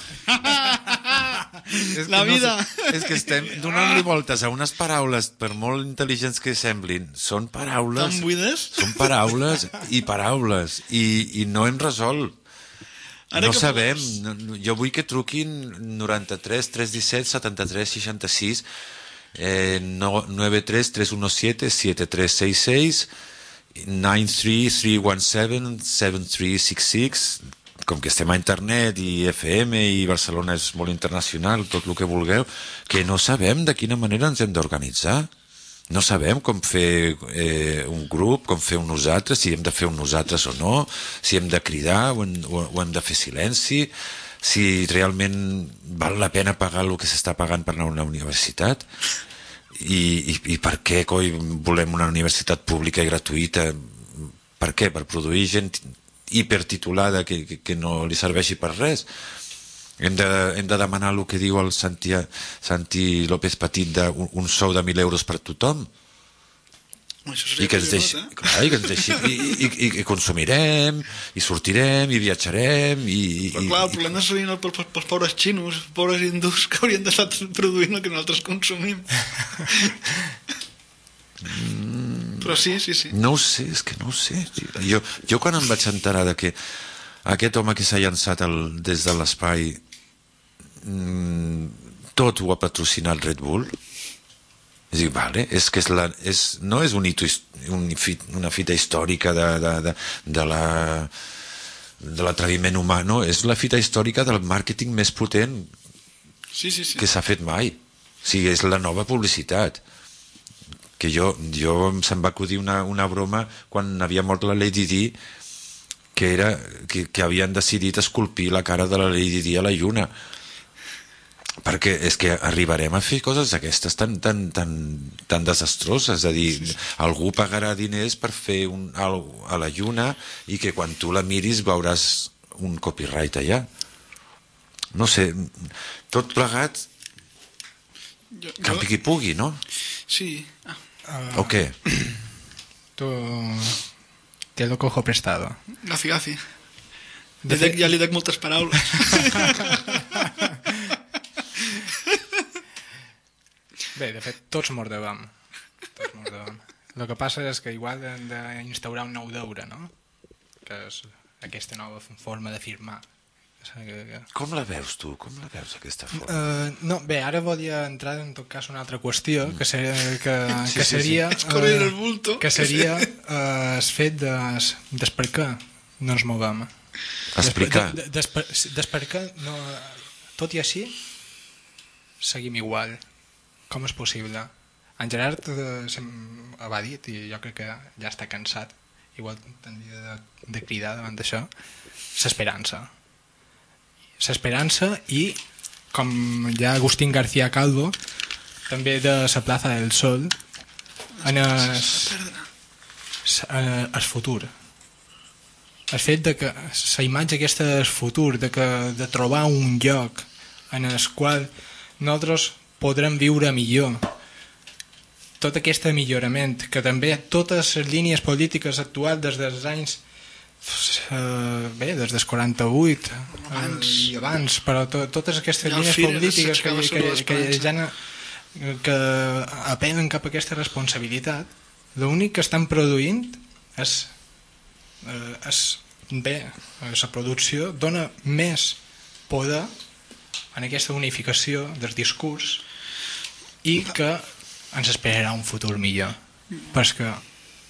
És La que vida. No sé, és que estem donant-li voltes a unes paraules, per molt intel·ligents que semblin, són paraules... Tan buides? Són paraules i paraules, i, i no hem resolt. Ara no que sabem. parles- No, jo vull que truquin noranta-tres tres disset setanta-tres seixanta-sis eh, no, nueve tres tres uno siete siete tres seis seis nine three three one seven seven three six six. Com que estem a internet i F M i Barcelona és molt internacional, tot el que vulgueu, que no sabem de quina manera ens hem d'organitzar. No sabem com fer eh, un grup, com fer un nosaltres, si hem de fer un nosaltres o no, si hem de cridar o, en, o, o hem de fer silenci, si realment val la pena pagar el que s'està pagant per anar a una universitat i, i, i per què coi volem una universitat pública i gratuïta. Per què? Per produir gent hipertitulada que, que, que no li serveixi per res. Hem de, hem de demanar el que diu el Santi, Santi López Petit de un, un sou de mil euros per tothom Això i que ens deixi, eh? clar, i que ens deixi i, i, i, i consumirem i sortirem i viatjarem i, i, Però clar, el problema serien els, els, els pobres xinos, els pobres hindús que haurien d'estar produint el que nosaltres consumim. Mm. Però sí, sí, sí. no ho sé, és que no ho sé tio. jo, jo quan em vaig enterar de que aquest home que s'ha llançat el, des de l'espai mm, tot ho ha patrocinat Red Bull, és dir, vale, és que és la, és, no és un hito, un, una fita històrica de, de, de, de la de l'atreviment humà, no, és la fita històrica del màrqueting més potent Sí, sí, sí. que s'ha fet mai. O sigui, és la nova publicitat. Que jo, jo se'm va acudir una, una broma quan havia mort la Lady Di, que era que, que havien decidit esculpir la cara de la Lady Di a la lluna. Perquè és que arribarem a fer coses d'aquestes tan, tan, tan, tan desastroses, és a dir, algú pagarà diners per fer un, algo a la lluna i que quan tu la miris veuràs un copyright allà. No sé, tot plegat Jo, campi qui pugui, no? Sí. Ah. O què? Tu te lo cojo prestado. Gafi, gafi. De Li dec, fet- ja li dec moltes paraules. Bé, de fet, tots mordevem. Tots mordevem. El que passa és que igual hem d'instaurar un nou deure, no? Que és aquesta nova forma de firmar. Com la veus tu? Com la veus aquesta forma? Uh, no, bé, ara volia entrar en tot cas una altra qüestió que seria, que, Sí, que sí, seria, Ets correr el uh, bulto. que seria uh, el fet des, des per què no ens movem. Explicar. Des, des, des, des per què no, tot i així seguim igual. Com és possible? En Gerard uh, va dit, i jo crec que ja està cansat, igual tindria de, de cridar davant d'això, l'esperança. L'esperança i, com ja Agustín García Calvo, també de la plaça del Sol, en el, el futur. El fet de que la imatge aquesta del futur, de, que, de trobar un lloc en el qual nosaltres podrem viure millor, tot aquest millorament, que també totes les línies polítiques actuals des dels anys Uh, bé, des del quaranta-vuit abans. Uh, i abans, però to, totes aquestes ja línies polítiques que, que, que, ja no, que apel·len cap a aquesta responsabilitat, l'únic que estan produint és, uh, és bé, la producció dona més poder en aquesta unificació del discurs i que ens esperarà un futur millor, però és que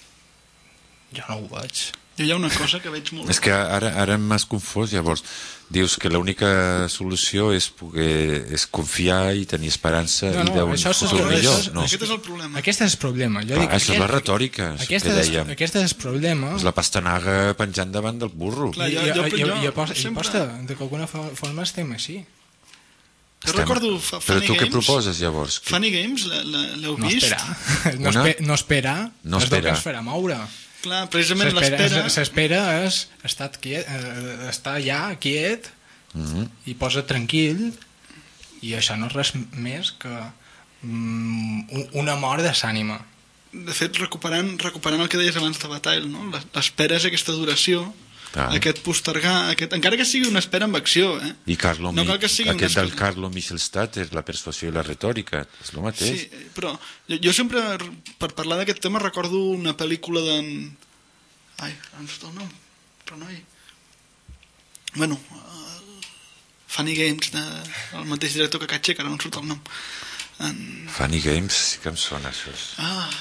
jo no ho veig. Hi ha una cosa que veig molt... És que ara, ara m'has confós, llavors dius que l'única solució és poder és confiar i tenir esperança no, no, i d'un futur millor. És, No. Aquest és el problema. Aquest és el problema. Jo Clar, dic, això és la retòrica aquest que és, dèiem. aquest és el problema. És la pastanaga penjant davant del burro. Clar, I, jo- jo- i, jo i, i, aposta, i sempre- aposta de que alguna fo- forma estem així. Jo recordo fa, Però Funny tu què Games, proposes llavors? Que- Funny Games, la- la- l'heu No vist? esperar. No, Una? espe, no esperar No és el que esperar. ens farà moure. Clar, precisament S'espera l'espera... s'espera és estar quiet, eh, estar ja quiet Mhm. i posa tranquil, i això no és res més que mm, un- una mort de l'ànima. De fet, recuperant, recuperant el que deies abans de Bataille, no? L'espera és aquesta duració, Ah. aquest postergar, aquest... encara que sigui una espera amb acció, eh? I Carlo, No cal que sigui un aquest del descart- Carlo Michelstadt és la persuasió i la retòrica, és el mateix. Sí, però jo, jo sempre, per parlar d'aquest tema, recordo una pel·lícula d'en... Ai, no em surt el nom, però noi... Bueno, uh, Funny Games, de, el mateix director que Catxe, que ara no em surt el nom. En... Funny Games, sí que em sona això. Ah,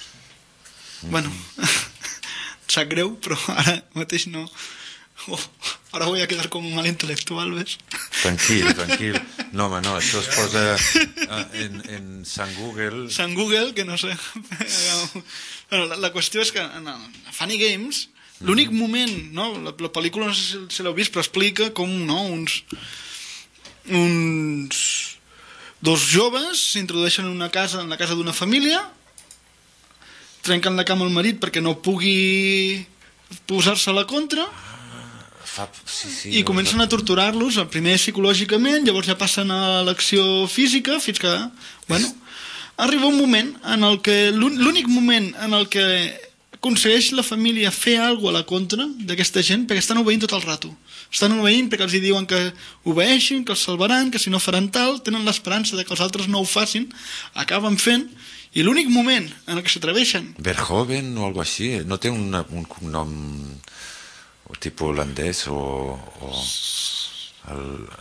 bueno, sap greu, però ara mateix no... Oh, ara voy a quedar com un mal intel·lectual, ves? Tranquil, tranquil. No, home, no, això es posa eh, en, en Sant Google. Sant Google, que no sé... bueno, la, la qüestió és que en el Funny Games, l'únic moment, no? La, la pel·lícula no sé si, si l'heu vist, però explica com, no?, uns... uns... dos joves s'introdueixen en una casa, en la casa d'una família, trenquen la cama al marit perquè no pugui posar-se a la contra, Fa... Sí, sí, i no, comencen a torturar-los, primer psicològicament, llavors ja passen a l'acció física, fins que, bueno, arriba un moment en el que, l'únic moment en el que aconsegueix la família fer alguna cosa a la contra d'aquesta gent, perquè estan obeint tot el rato. Estan obeint perquè els hi diuen que obeeixin, que els salvaran, que si no faran tal, tenen l'esperança de que els altres no ho facin, acaben fent, i l'únic moment en el que s'atreveixen... Verhoeven o algo així, no té una, un cognom o tipus holandès o, o el,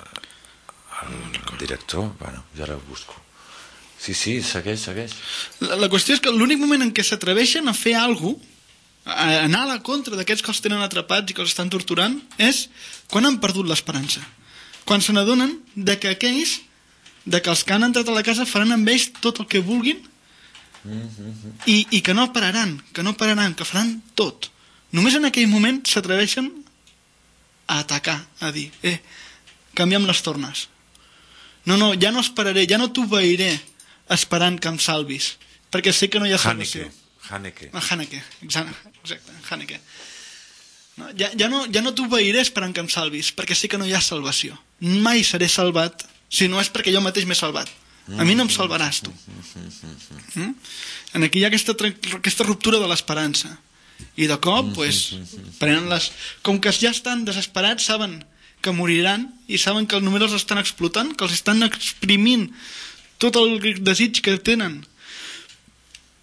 el director, bueno, ja la busco. Sí, sí, segueix, segueix. La, la qüestió és que l'únic moment en què s'atreveixen a fer alguna cosa, a anar a la contra d'aquests que els tenen atrapats i que els estan torturant, és quan han perdut l'esperança. Quan se n'adonen de que aquells, de que els que han entrat a la casa faran amb ells tot el que vulguin i, i que no pararan, que no pararan, que faran tot. Només en aquell moment s'atreveixen a atacar, a dir, eh, canviem les tornes. No, no, ja no esperaré, ja no t'obeiré esperant que em salvis, perquè sé que no hi ha salvació. Haneke. Ah, Haneke, exacte, exacte Haneke. No, ja, ja no, ja no t'obeiré esperant que em salvis, perquè sé que no hi ha salvació. Mai seré salvat si no és perquè jo mateix m'he salvat. A mi no em salvaràs, tu. Mm? En aquí hi ha aquesta, aquesta ruptura de l'esperança. I de cop, pues, prenen les... com que ja estan desesperats, saben que moriran i saben que només els estan explotant, que els estan exprimint tot el desig que tenen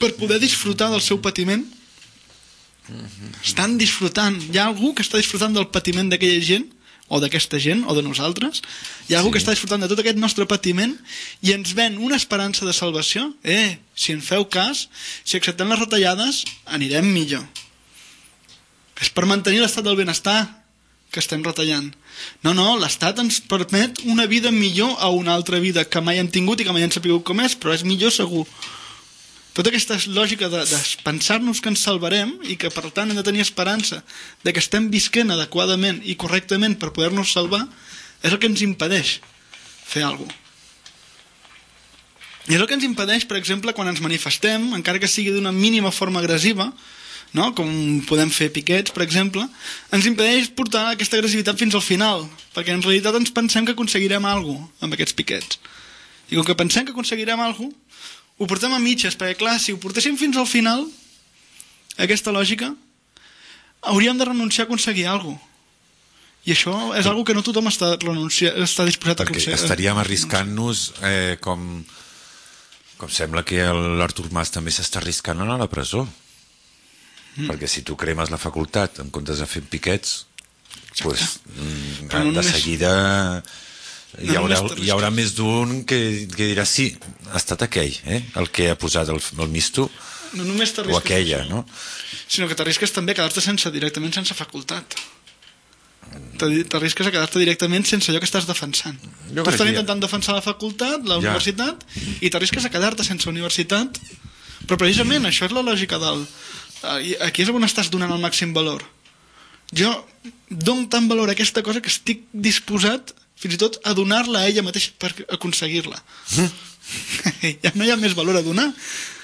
per poder disfrutar del seu patiment. Estan disfrutant. Hi ha algú que està disfrutant del patiment d'aquella gent, o d'aquesta gent, o de nosaltres. Hi ha algú sí. que està disfrutant de tot aquest nostre patiment i ens ven una esperança de salvació. Eh, si en feu cas, si acceptem les retallades, anirem millor. És per mantenir l'estat del benestar que estem retallant. No, no, l'Estat ens permet una vida millor a una altra vida que mai hem tingut i que mai hem sabut com és, però és millor segur. Tota aquesta lògica de, de pensar-nos que ens salvarem i que per tant hem de tenir esperança de que estem visquent adequadament i correctament per poder-nos salvar és el que ens impedeix fer alguna cosa. I és el que ens impedeix, per exemple, quan ens manifestem, encara que sigui d'una mínima forma agressiva, no? Com podem fer piquets, per exemple, ens impedeix portar aquesta agressivitat fins al final, perquè en realitat ens pensem que aconseguirem alguna cosa amb aquests piquets. I com que pensem que aconseguirem alguna cosa, ho portem a mitges, perquè clar, si ho portéssim fins al final, aquesta lògica, hauríem de renunciar a aconseguir alguna cosa. I això és alguna que no tothom està, renuncia, està disposat a aconseguir. Perquè estaríem arriscant-nos eh, com, com sembla que l'Artur Mas també s'està arriscant a anar a la presó. Mm. Perquè si tu cremes la facultat en comptes de fer piquets, pues, mm, no de seguida hi haurà, no hi haurà més d'un que, que dirà sí, ha estat aquell eh? el que ha posat el, el misto no només o aquella això, no? Sinó que t'arrisques també a quedar-te sense, directament sense facultat. T'arrisques a quedar-te directament sense allò que estàs defensant. Jo tu estàs intentant defensar la facultat, la ja. universitat, i t'arrisques a quedar-te sense universitat, però precisament això és la lògica del... Aquí és on estàs donant el màxim valor. Jo dono tant valor a aquesta cosa que estic disposat fins i tot a donar-la a ella mateixa per aconseguir-la. Mm. Ja no hi ha més valor a donar.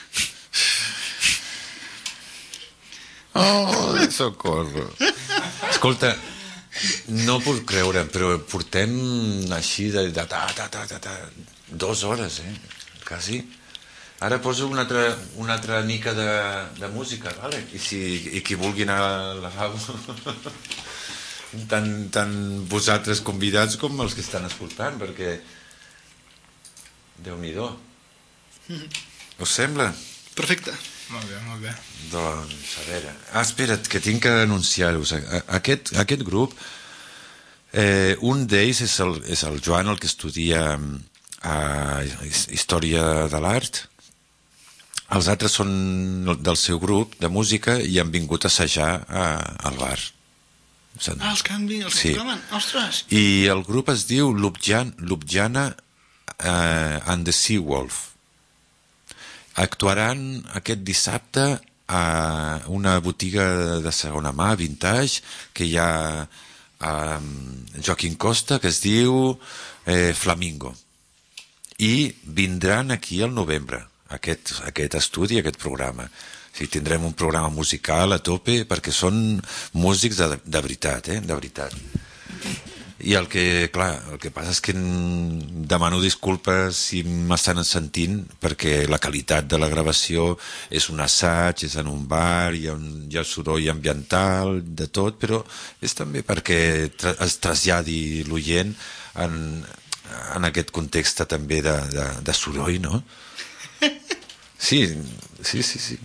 Oh, socorro. Escolta, no puc creure, però portem així de, de ta, ta, ta, ta, ta, dues hores, eh? Quasi. Ara poso una altra, una altra mica de, de música, vale? I, si, i qui vulgui anar a la lavabo, tant, tant vosaltres convidats com els que estan escoltant, perquè Déu-n'hi-do. Us sembla? Perfecte. Molt bé, molt bé. Doncs, a veure... Ah, espera't, que tinc que anunciar-vos. Aquest, aquest grup, eh, un d'ells és, el, és el Joan, el que estudia eh, Història de l'Art. Els altres són del seu grup de música i han vingut a assajar a, al bar. Ah, els canvi, els sí. Programen. Ostres! I el grup es diu Ljubljana, Ljubljana uh, and the Sea Wolf. Actuaran aquest dissabte a una botiga de segona mà, vintage, que hi ha um, Joaquim Costa, que es diu eh, Flamingo. I vindran aquí al novembre, aquest, aquest estudi, aquest programa. O sigui, tindrem un programa musical a tope, perquè són músics de, de veritat, eh? De veritat. I el que, clar, el que passa és que demano disculpes si m'estan sentint, perquè la qualitat de la gravació és un assaig, és en un bar, hi ha, un, hi ha soroll ambiental, de tot, però és també perquè tra es traslladi l'oient en, en aquest context també de, de, de soroll, no? Sí, sí, sí, sí.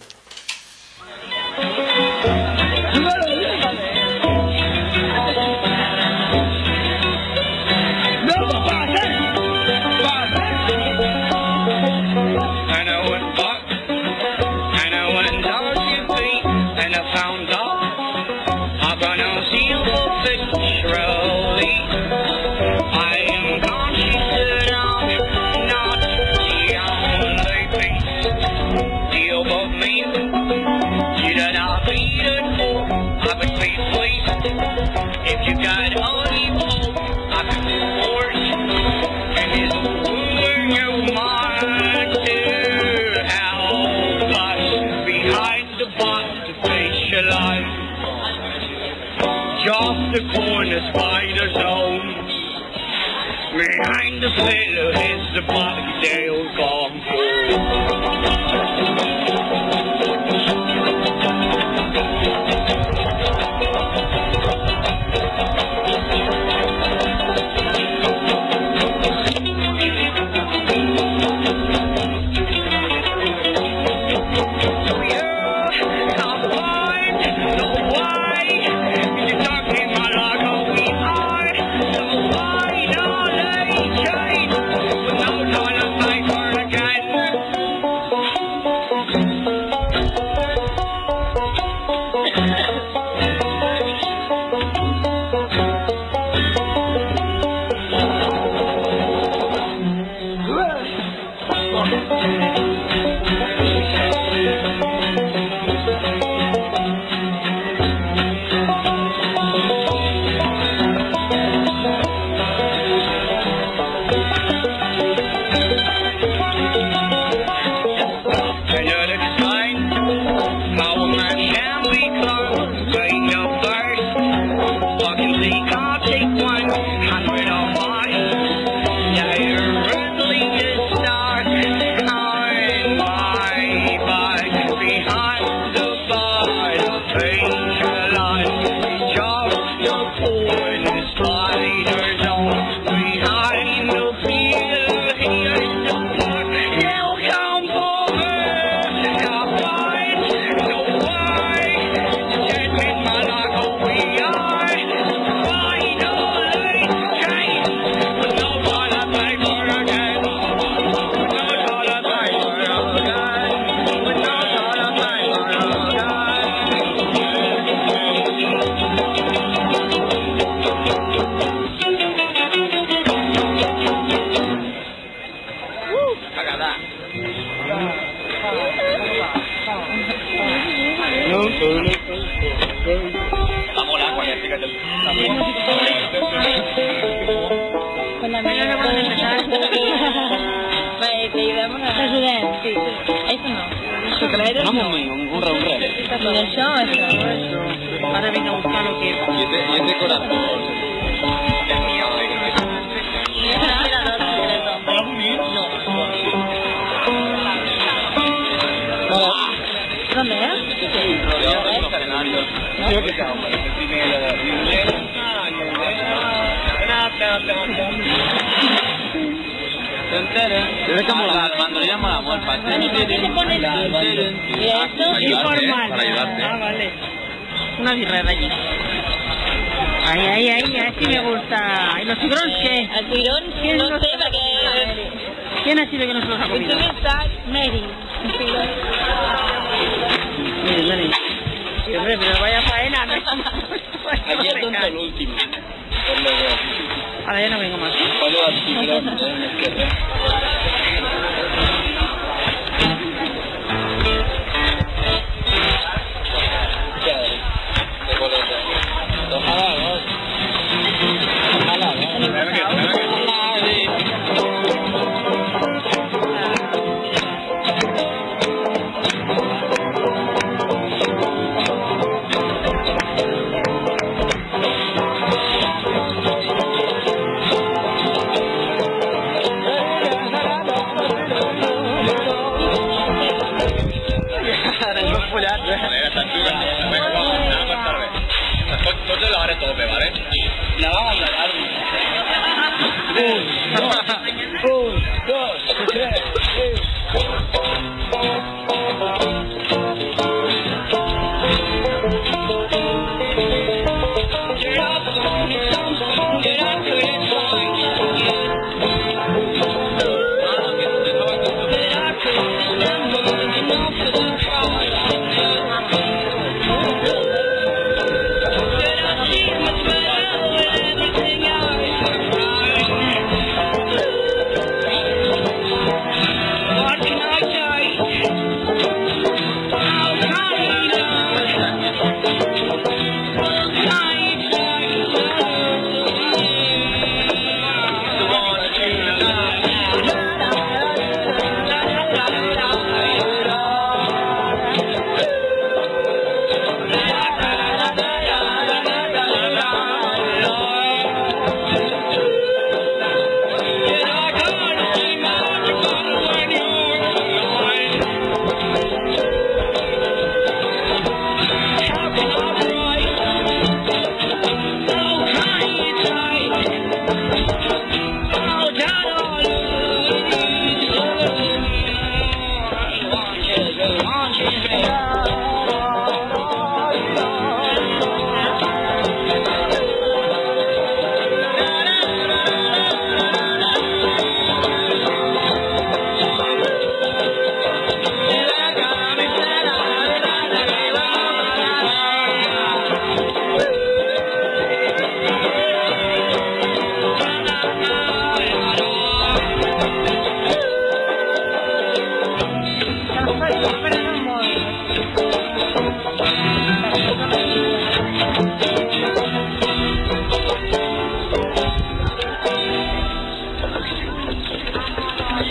The corner spider zone. Behind the pillar is the bobtail gone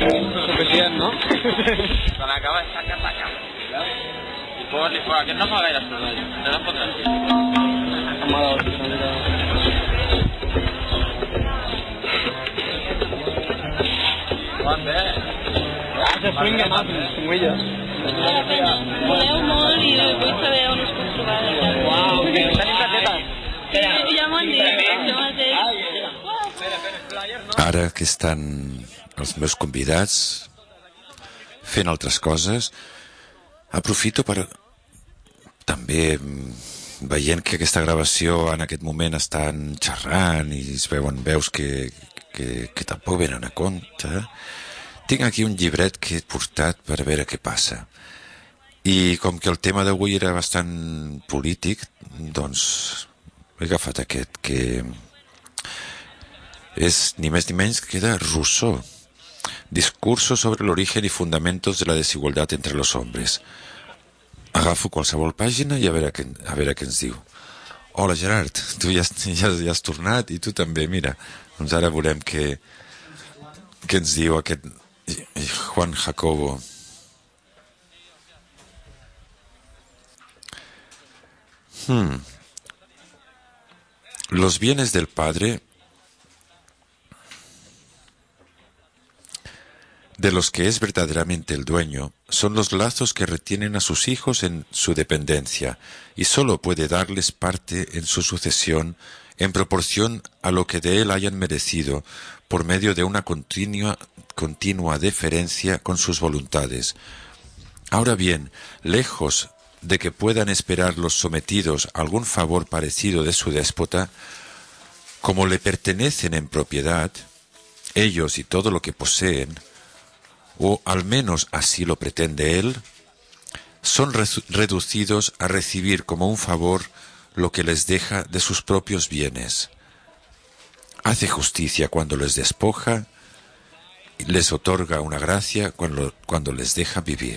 Suficient, no? Quan acaba, saca, saca. Li fot, li fot. Aquest no fa gaire soroll. No no fotre així. Mala hòstia, una mica... Bon bé. Ah, se swinga más, swinguilla. Voleu molt i vull saber on us puc trobar. Uau, que tenim targetes. Ja m'ho han dit, jo mateix. Ara que estan els meus convidats fent altres coses, aprofito per també veient que aquesta gravació en aquest moment estan xerrant i es veuen veus que, que, que tampoc venen a compte. Tinc aquí un llibret que he portat per veure què passa. I com que el tema d'avui era bastant polític, doncs he agafat aquest, que es ni més ni menys que de Rousseau. Discurso sobre el origen y fundamentos de la desigualdad entre los hombres. Agafo qualsevol pàgina i a veure què, a veure què ens diu. Hola Gerard, tu ja, ja, ja has tornat i tu també, mira. Doncs ara veurem què, què ens diu aquest Juan Jacobo. Hmm. Los bienes del padre, de los que es verdaderamente el dueño, son los lazos que retienen a sus hijos en su dependencia, y sólo puede darles parte en su sucesión en proporción a lo que de él hayan merecido, por medio de una continua, continua deferencia con sus voluntades. Ahora bien, lejos de que puedan esperar los sometidos algún favor parecido de su déspota, como le pertenecen en propiedad, ellos y todo lo que poseen, o al menos así lo pretende él, son reducidos a recibir como un favor lo que les deja de sus propios bienes. Hace justicia cuando les despoja y les otorga una gracia cuando, cuando les deja vivir.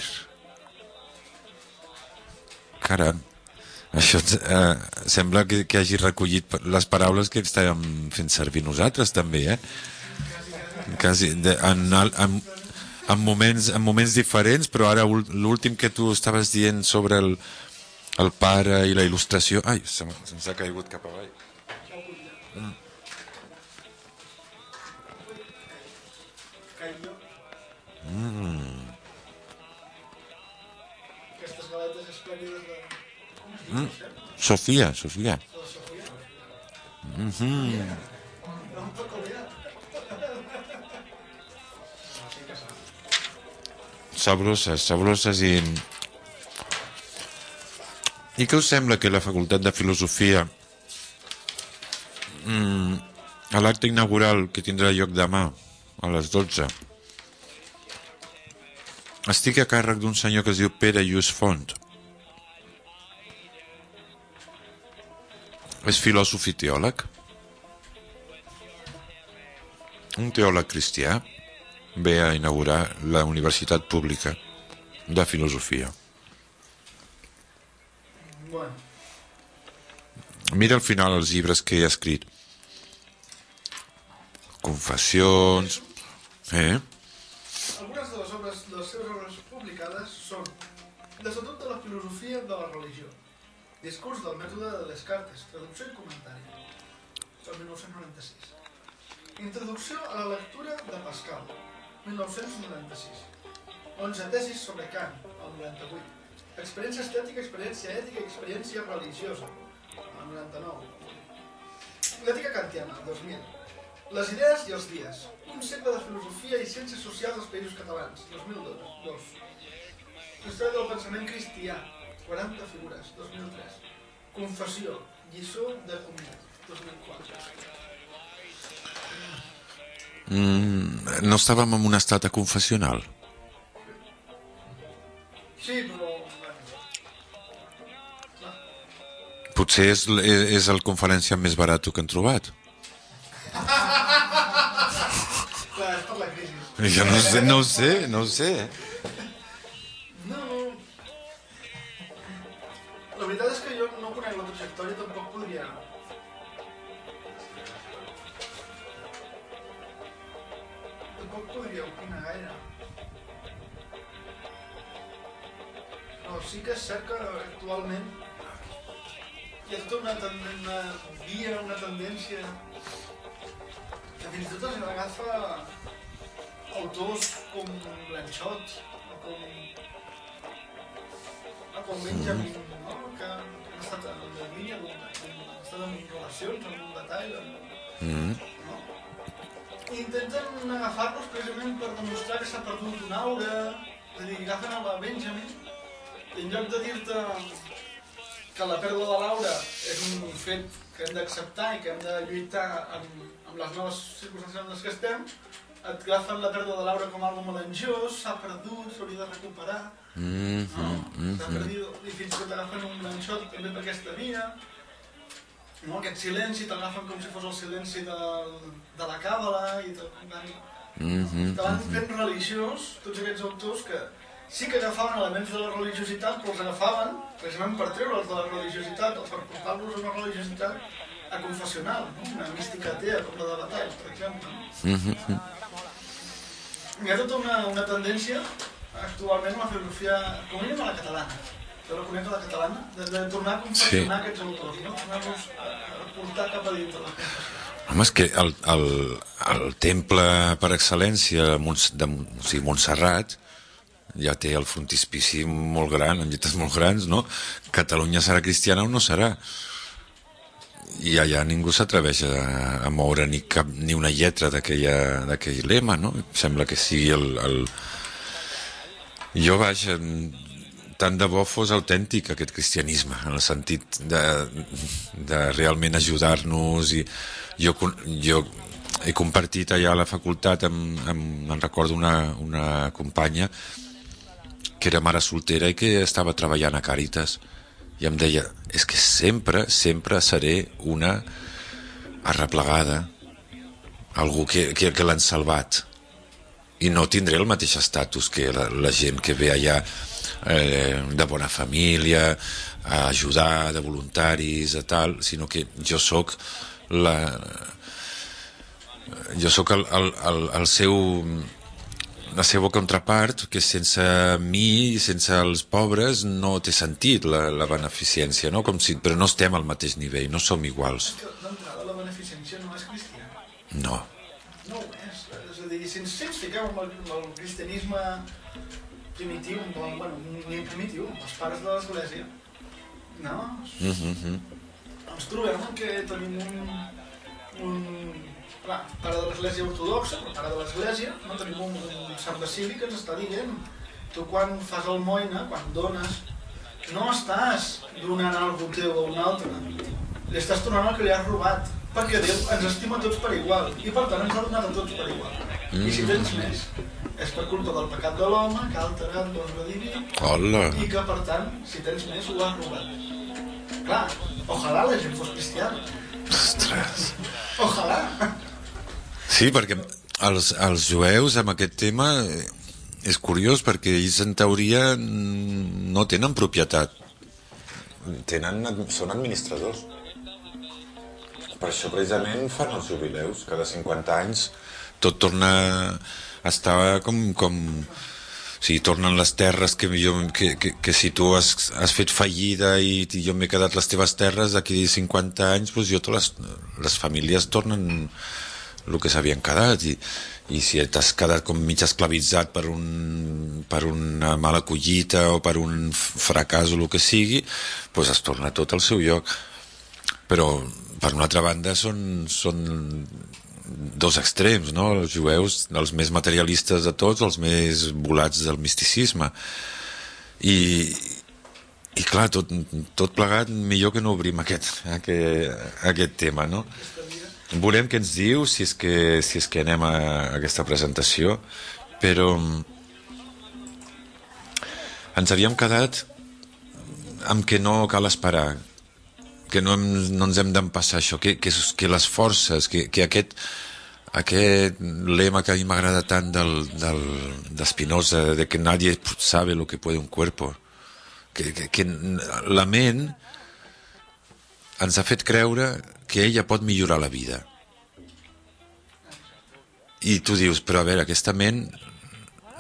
Caram, això eh, sembla que, que hagi recollit les paraules que estàvem fent servir nosaltres també, eh? Quasi de, en, en, en, moments, en moments diferents, però ara l'últim que tu estaves dient sobre el, el pare i la il·lustració... Ai, se'ns se ha caigut cap avall. Mm. Mm. Aquestes galetes esplèndides de... Mm. Sofia, Sofia. Mm-hmm. Sabroses, sabroses i... I què us sembla que la Facultat de Filosofia, mm, a l'acte inaugural que tindrà lloc demà a les dotze, estigui a càrrec d'un senyor que es diu Pere Lluís Font? És filòsof i teòleg. Un teòleg cristià ve a inaugurar la Universitat Pública de Filosofia. Bueno. Mira al final els llibres que he escrit. Confessions... Eh? Algunes de les obres de les seves obres publicades són l'Estatut de la filosofia de la religió, Discurs del mètode de Descartes, traducció i comentari, el mil nou-cents noranta-sis. Introducció a la lectura de Pascal, mil nou-cents noranta-sis. onze tesis sobre Kant, el noranta-vuit. Experiència estètica, experiència ètica i experiència religiosa, el noranta-nou. L'ètica kantiana, el dos mil. Les idees i els dies, un segle de filosofia i ciències socials als països catalans, dos mil dos. Història del pensament cristià, quaranta figures, dos mil tres. Confessió, lliçó de comunitat, dos mil quatre. Mm, no estàvem en un estat confessional? Sí, però... Potser és, és el conferència més barat que han trobat. Clar, és per la crisi. Jo no sé, no ho sé, no ho sé. No, no. La veritat és que jo no conec la trajectòria, tampoc podria... Tampoc podria opinar gaire. manera. No, sí que és cert que actualment hi ha tota una, ten- una via, una tendència que fins i tot es agafa autors com Blanchot o com, o com Benjamin, no? que han estat en la línia, han estat en relacions, en un detall, Mm. no? I intenten agafar-los precisament per demostrar que s'ha perdut una aura, és a dir, agafen a la Benjamin i en lloc de dir-te que la pèrdua de l'aura és un fet que hem d'acceptar i que hem de lluitar amb, amb les noves circumstàncies en les que estem, et agafen la pèrdua de l'aura com algo melangiós, s'ha perdut, s'hauria de recuperar, Mm, no? mm, S'ha mm. perdut, i fins i tot agafen un Blanchot també per aquesta via, no? Aquest silenci t'agafen com si fos el silenci de, de la càbala i te, van, Mhm, te van fent religiós tots aquests autors que sí que agafaven elements de la religiositat, però els agafaven precisament per treure'ls de la religiositat o per portar-los a una religiositat aconfessional, no? Una mística atea com la de Batall, per exemple. mhm. Hi ha tota una, una tendència actualment a la filosofia, com a mínim a la catalana, jo la conec a la catalana, de, de tornar a confessionar Sí. aquests autors, no? Tornar-los a, a portar cap a dintre la confessió. Home, és que el, el, el temple per excel·lència de, Mont, de o sigui, Montserrat ja té el frontispici molt gran, amb lletres molt grans, no? Catalunya serà cristiana o no serà? I allà ningú s'atreveix a, a moure ni, cap, ni una lletra d'aquell lema, no? Sembla que sigui el... el... Jo, vaja, tant de bo fos autèntic aquest cristianisme, en el sentit de, de realment ajudar-nos. I jo, jo he compartit allà a la facultat, amb, amb, em recordo una, una companya que era mare soltera i que estava treballant a Càritas, i em deia, és que sempre, sempre seré una arreplegada, algú que, que, que l'han salvat, i no tindré el mateix estatus que la, la gent que ve allà eh, de bona família, a ajudar, de voluntaris, a tal, sinó que jo sóc la... jo sóc el, el, el, el seu... la seva contrapart, que sense mi, sense els pobres, no té sentit la, la beneficència, no? Com si, però no estem al mateix nivell, no som iguals. És que d'entrada la beneficència no és cristiana. No. No ho és. És a dir, si ens, si ens fiquem amb el, el cristianisme primitiu, bueno, ni primitiu, els pares de l'Església, no? Mm-hmm. Ens trobem que tenim un... un clar, pare de l'Església ortodoxa, però pare de l'Església, no tenim un, un Sant Basili que ens està dient, tu quan fas el moina, quan dones, no estàs donant algú teu a un altre, li estàs donant el que li has robat, perquè Déu ens estima tots per igual, i per tant ens ha donat a tots per igual. Mm. I si tens més, és per culpa del pecat de l'home, que ha alterat l'ordre diví, Hola. i que per tant, si tens més, ho has robat. Clar, ojalà la gent fos cristiana. Ostres. Ojalà. Sí, perquè els, els jueus amb aquest tema eh, és curiós, perquè ells en teoria no tenen propietat, tenen, són administradors. Per això precisament fan els jubileus, cada cinquanta anys tot torna a estar com... com o sigui, tornen les terres que, jo, que, que, que si tu has, has fet fallida i, i jo m'he quedat les teves terres, d'aquí cinquanta anys doncs jo, les, les famílies tornen el que s'havien quedat, i, i si t'has quedat com mig esclavitzat per, un, per una mala collita o per un fracàs o el que sigui, doncs es torna tot al seu lloc. Però per una altra banda són, són dos extrems, no? Els jueus, els més materialistes de tots, els més volats del misticisme, i, i clar, tot, tot plegat millor que no obrim aquest, aquest, aquest tema, no? Veurem què ens diu, si és que, si és que anem a aquesta presentació, però ens havíem quedat amb que no cal esperar, que no, hem, no ens hem d'empassar això, que, que, que les forces, que, que aquest, aquest lema que a mi m'agrada tant del, del, de Spinoza, de que nadie sabe lo que puede un cuerpo, que, que, que la ment ens ha fet creure que ella pot millorar la vida. I tu dius, però a veure, aquesta ment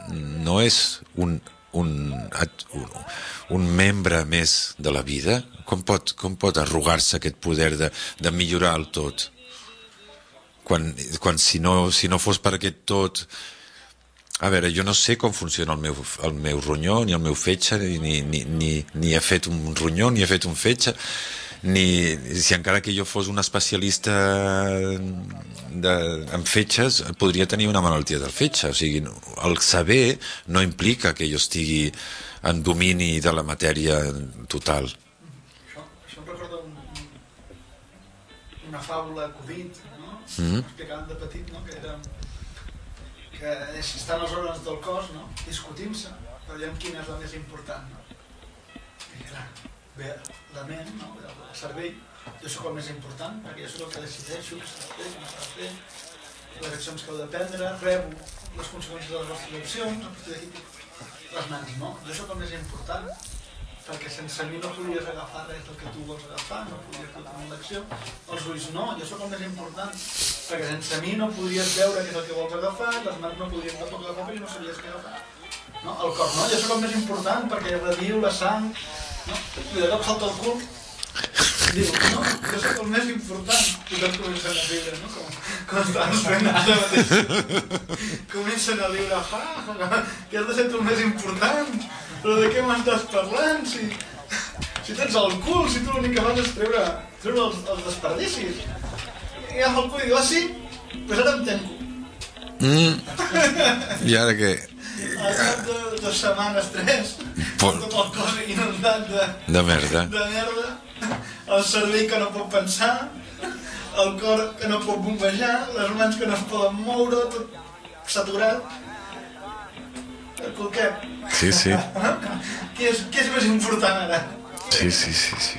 no és un, un, un, un membre més de la vida? Com pot, com pot arrogar-se aquest poder de, de millorar el tot? Quan, quan si, no, si no fos per aquest tot... A veure, jo no sé com funciona el meu, el meu ronyó, ni el meu fetge, ni, ni, ni, ni he fet un ronyó, ni he fet un fetge, ni si encara que jo fos un especialista de, en fetges, podria tenir una malaltia del fetge. O sigui, el saber no implica que jo estigui en domini de la matèria total. Això, això em recorda un, una fàbula Covid, no? Mm. Explicaven de petit, no? Que era que si estan els òrgans del cos, no? Discutint-se, veiem quina és la més important, no? I clar, ve la ment, no? El cervell, jo sóc el més important, perquè jo sóc el que decideixo que s'ha de fer, que no s'ha de fer, les accions que heu de prendre, rebo les conseqüències de les vostres accions, a partir d'aquí les mans, no? Jo sóc el més important, perquè sense mi no podries agafar res del que tu vols agafar, no podries fer una acció. Els ulls no, jo sóc el més important, perquè sense mi no podries veure què és el que vols agafar, les mans no podrien tampoc agafar perquè no sabies què agafar. No? El cor no, jo sóc el més important perquè reviu la sang, no? I de cop salta el cul, diu, no, jo sóc el més important, i tots comencen a riure, no? Com, com estàs fent ara mateix. Comencen a riure, fa, que has de ser tu el més important. Però de què m'estàs parlant? Si, si tens el cul, si tu l'únic que fas és treure, treure els, els desperdicis. I agafa el cul i diu, ah sí? Doncs pues ara em tenco. Mm. I ara què? Al cap de dues setmanes, tres, Por... tot el cos inundat de, de merda. de merda, el cervell que no pot pensar, el cor que no pot bombejar, les mans que no es poden moure, tot saturat. El cul què? Sí, sí. Què és, què és més important ara? Sí, sí, sí, sí.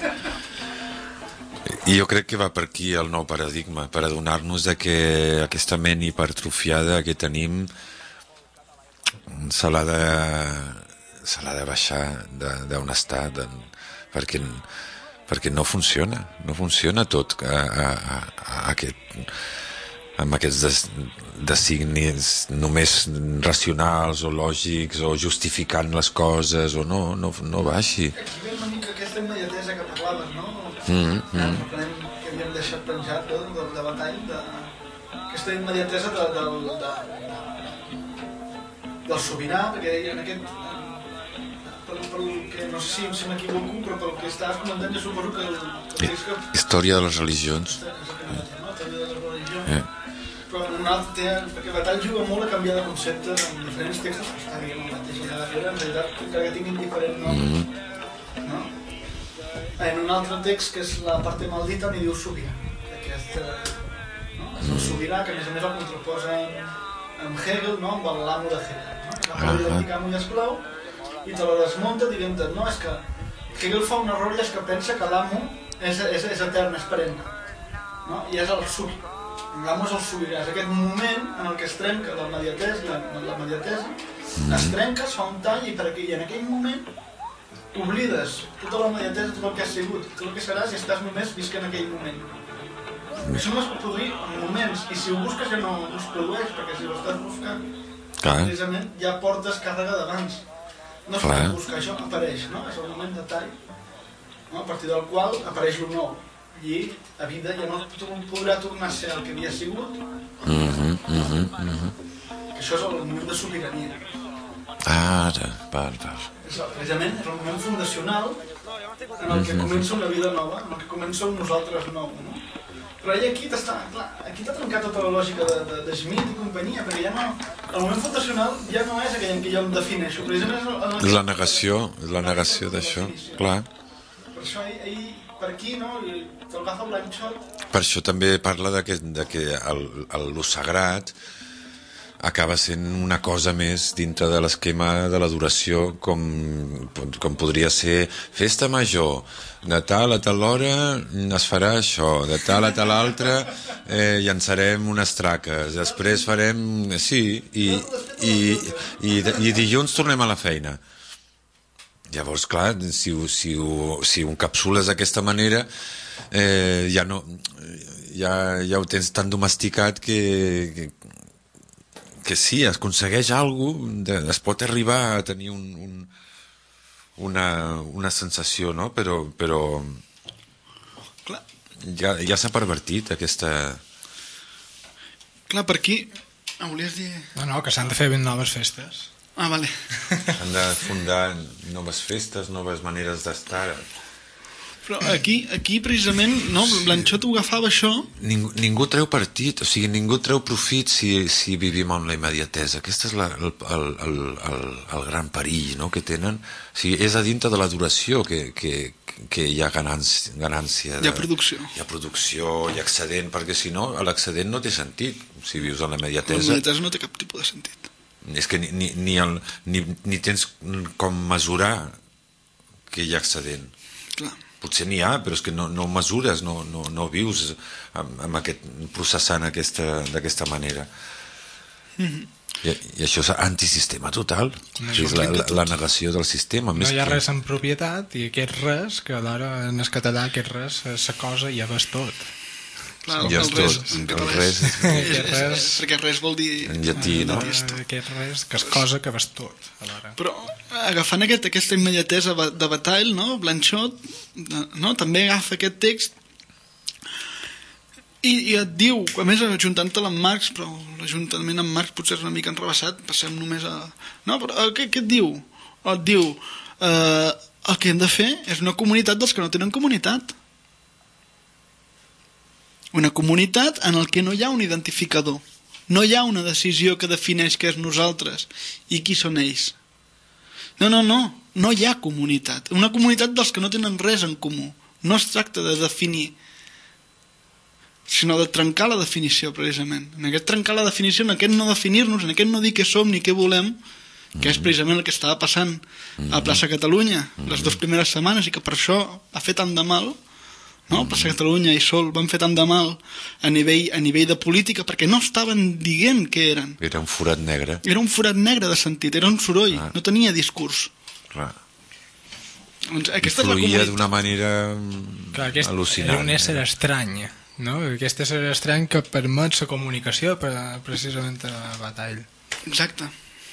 I jo crec que va per aquí el nou paradigma, per adonar-nos de que aquesta ment hipertrofiada que tenim se l'ha de, se l'ha de baixar d'on està, de, perquè, perquè no funciona, no funciona tot a, a, a, a aquest... amb aquests des, designis només racionals o lògics o justificant les coses o no, no, no baixi. Aquí ve una mica aquesta immediatesa que parlaves, no? Mm, mm. Que havíem deixat penjat de, de, de batall, de, aquesta immediatesa de, de, de, del sobirà, perquè en aquest... Pel, pel que, no sé si, si m'equivoco, però pel que estaves comentant jo suposo que... que, que... Història de les religions. Exactament, no? Història de les religions. Eh. Però en un altre tema, perquè Batall juga molt a canviar de conceptes en diferents textos que està dient el mateix i de fer, en realitat, encara que tinguin diferent nom. Mm. No? En un altre text, que és la parte maldita, n'hi diu sobirà. Aquest, no? És el sobirà, que a més a més el contraposa amb Hegel, no? Amb l'amo de Hegel. No? Que va identificar amb un esclau i te la desmunta dient-te, no, és que Hegel fa un error i és que pensa que l'amo és, és, és etern, és perenne. No? I és el sub. L'amo és el sobirà, és aquest moment en el que es trenca la mediatesa, la, la mediatesa mm. es trenca, es fa un tall i, per aquí, i en aquell moment oblides tota la mediatesa, tot el que has sigut, tot el que seràs i estàs només visquent aquell moment. Mm. Això no es pot produir en moments, i si ho busques ja no, no es produeix, perquè si ho estàs buscant, Clar. precisament ja portes càrrega d'abans. No es Clar. pot buscar, això apareix, no? És el moment de tall, no? A partir del qual apareix el nou. I la vida ja no podrà tornar a ser el que havia sigut. Mm-hmm, mm-hmm, mm-hmm. Que això és el moment de sobirania. Ara, val, val. És, precisament és el moment fundacional en el que Mm-hmm. comença una vida nova, en el que comença un nosaltres nou, no? Però ell aquí t'està, clar, aquí t'ha trencat tota la lògica de, de, de Schmitt i companyia, perquè ja no, el moment fundacional ja no és aquell en què jo em defineixo, precisament és el, el... La negació, la negació d'això, clar. Per això ell, ell per aquí, no, te'l agafa blanxot. Per això també parla de que, de que el, el, lo sagrat acaba sent una cosa més dintre de l'esquema de l'adoració, com, com podria ser festa major, de tal a tal hora es farà això, de tal a tal altra eh, llançarem unes traques, després farem... Sí, i, i, i, i dilluns tornem a la feina. Llavors, clar, si, si, si ho encapsules d'aquesta manera, eh, ja, no, ja, ja ho tens tan domesticat que, que, que sí, es aconsegueix alguna cosa, es pot arribar a tenir un, un, una, una sensació, no? Però, però Clar. ja, ja s'ha pervertit aquesta... Clar, per aquí... Ah, volies dir... No, no, que s'han de fer ben noves festes. Ah, vale. Han de fundar noves festes, noves maneres d'estar. Però aquí, aquí precisament, no, Blanchot ho agafava això... Ningú, ningú treu partit, o sigui, ningú treu profit si, si vivim amb la immediatesa. Aquest és la, el, el, el, el, el gran perill, no?, que tenen. O sigui, és a dintre de la duració que, que, que hi ha ganància. ganància de, hi ha producció. Hi ha producció, hi ha excedent, perquè si no, l'excedent no té sentit, si vius en la immediatesa. La immediatesa no té cap tipus de sentit. És que ni, ni, ni, el, ni, ni tens com mesurar que hi ha excedent. Clar. Potser n'hi ha, però és que no, no ho mesures, no, no, no vius amb, amb aquest, processant aquesta, d'aquesta manera. Mm-hmm. I, I això és antisistema total. No, és la, la, la negació del sistema. No més hi ha que... res en propietat i aquest res, que alhora en el català aquest res és la cosa i ja ves tot. Clar, ja el, és res, tot. el El res, res, és, és, és, perquè res vol dir... En llatí, no? Aquest res, que és cosa que ves tot, alhora. Però agafant aquest, aquesta immediatesa de Bataille, no? Blanchot, no? També agafa aquest text i, i et diu, a més ajuntant-te'l amb Marx, però l'ajuntament amb Marx potser és una mica enrebaçat, passem només a... No, però què, què et diu? Et diu, eh, el que hem de fer és una comunitat dels que no tenen comunitat. Una comunitat en el que no hi ha un identificador. No hi ha una decisió que defineix què és nosaltres i qui són ells. No, no, no. No hi ha comunitat. Una comunitat dels que no tenen res en comú. No es tracta de definir, sinó de trencar la definició, precisament. En aquest trencar la definició, en aquest no definir-nos, en aquest no dir què som ni què volem, que és precisament el que estava passant a Plaça Catalunya les dues primeres setmanes i que per això ha fet tant de mal, no? Plaça Catalunya i Sol van fer tant de mal a nivell, a nivell de política perquè no estaven dient què eren. Era un forat negre. Era un forat negre de sentit, era un soroll, ah. no tenia discurs. Clar. Doncs aquesta I fluïa és d'una manera Clar, aquest al·lucinant. Era un ésser eh? estrany, no? Aquest ésser estrany que permet la comunicació per, precisament a Bataille. Exacte.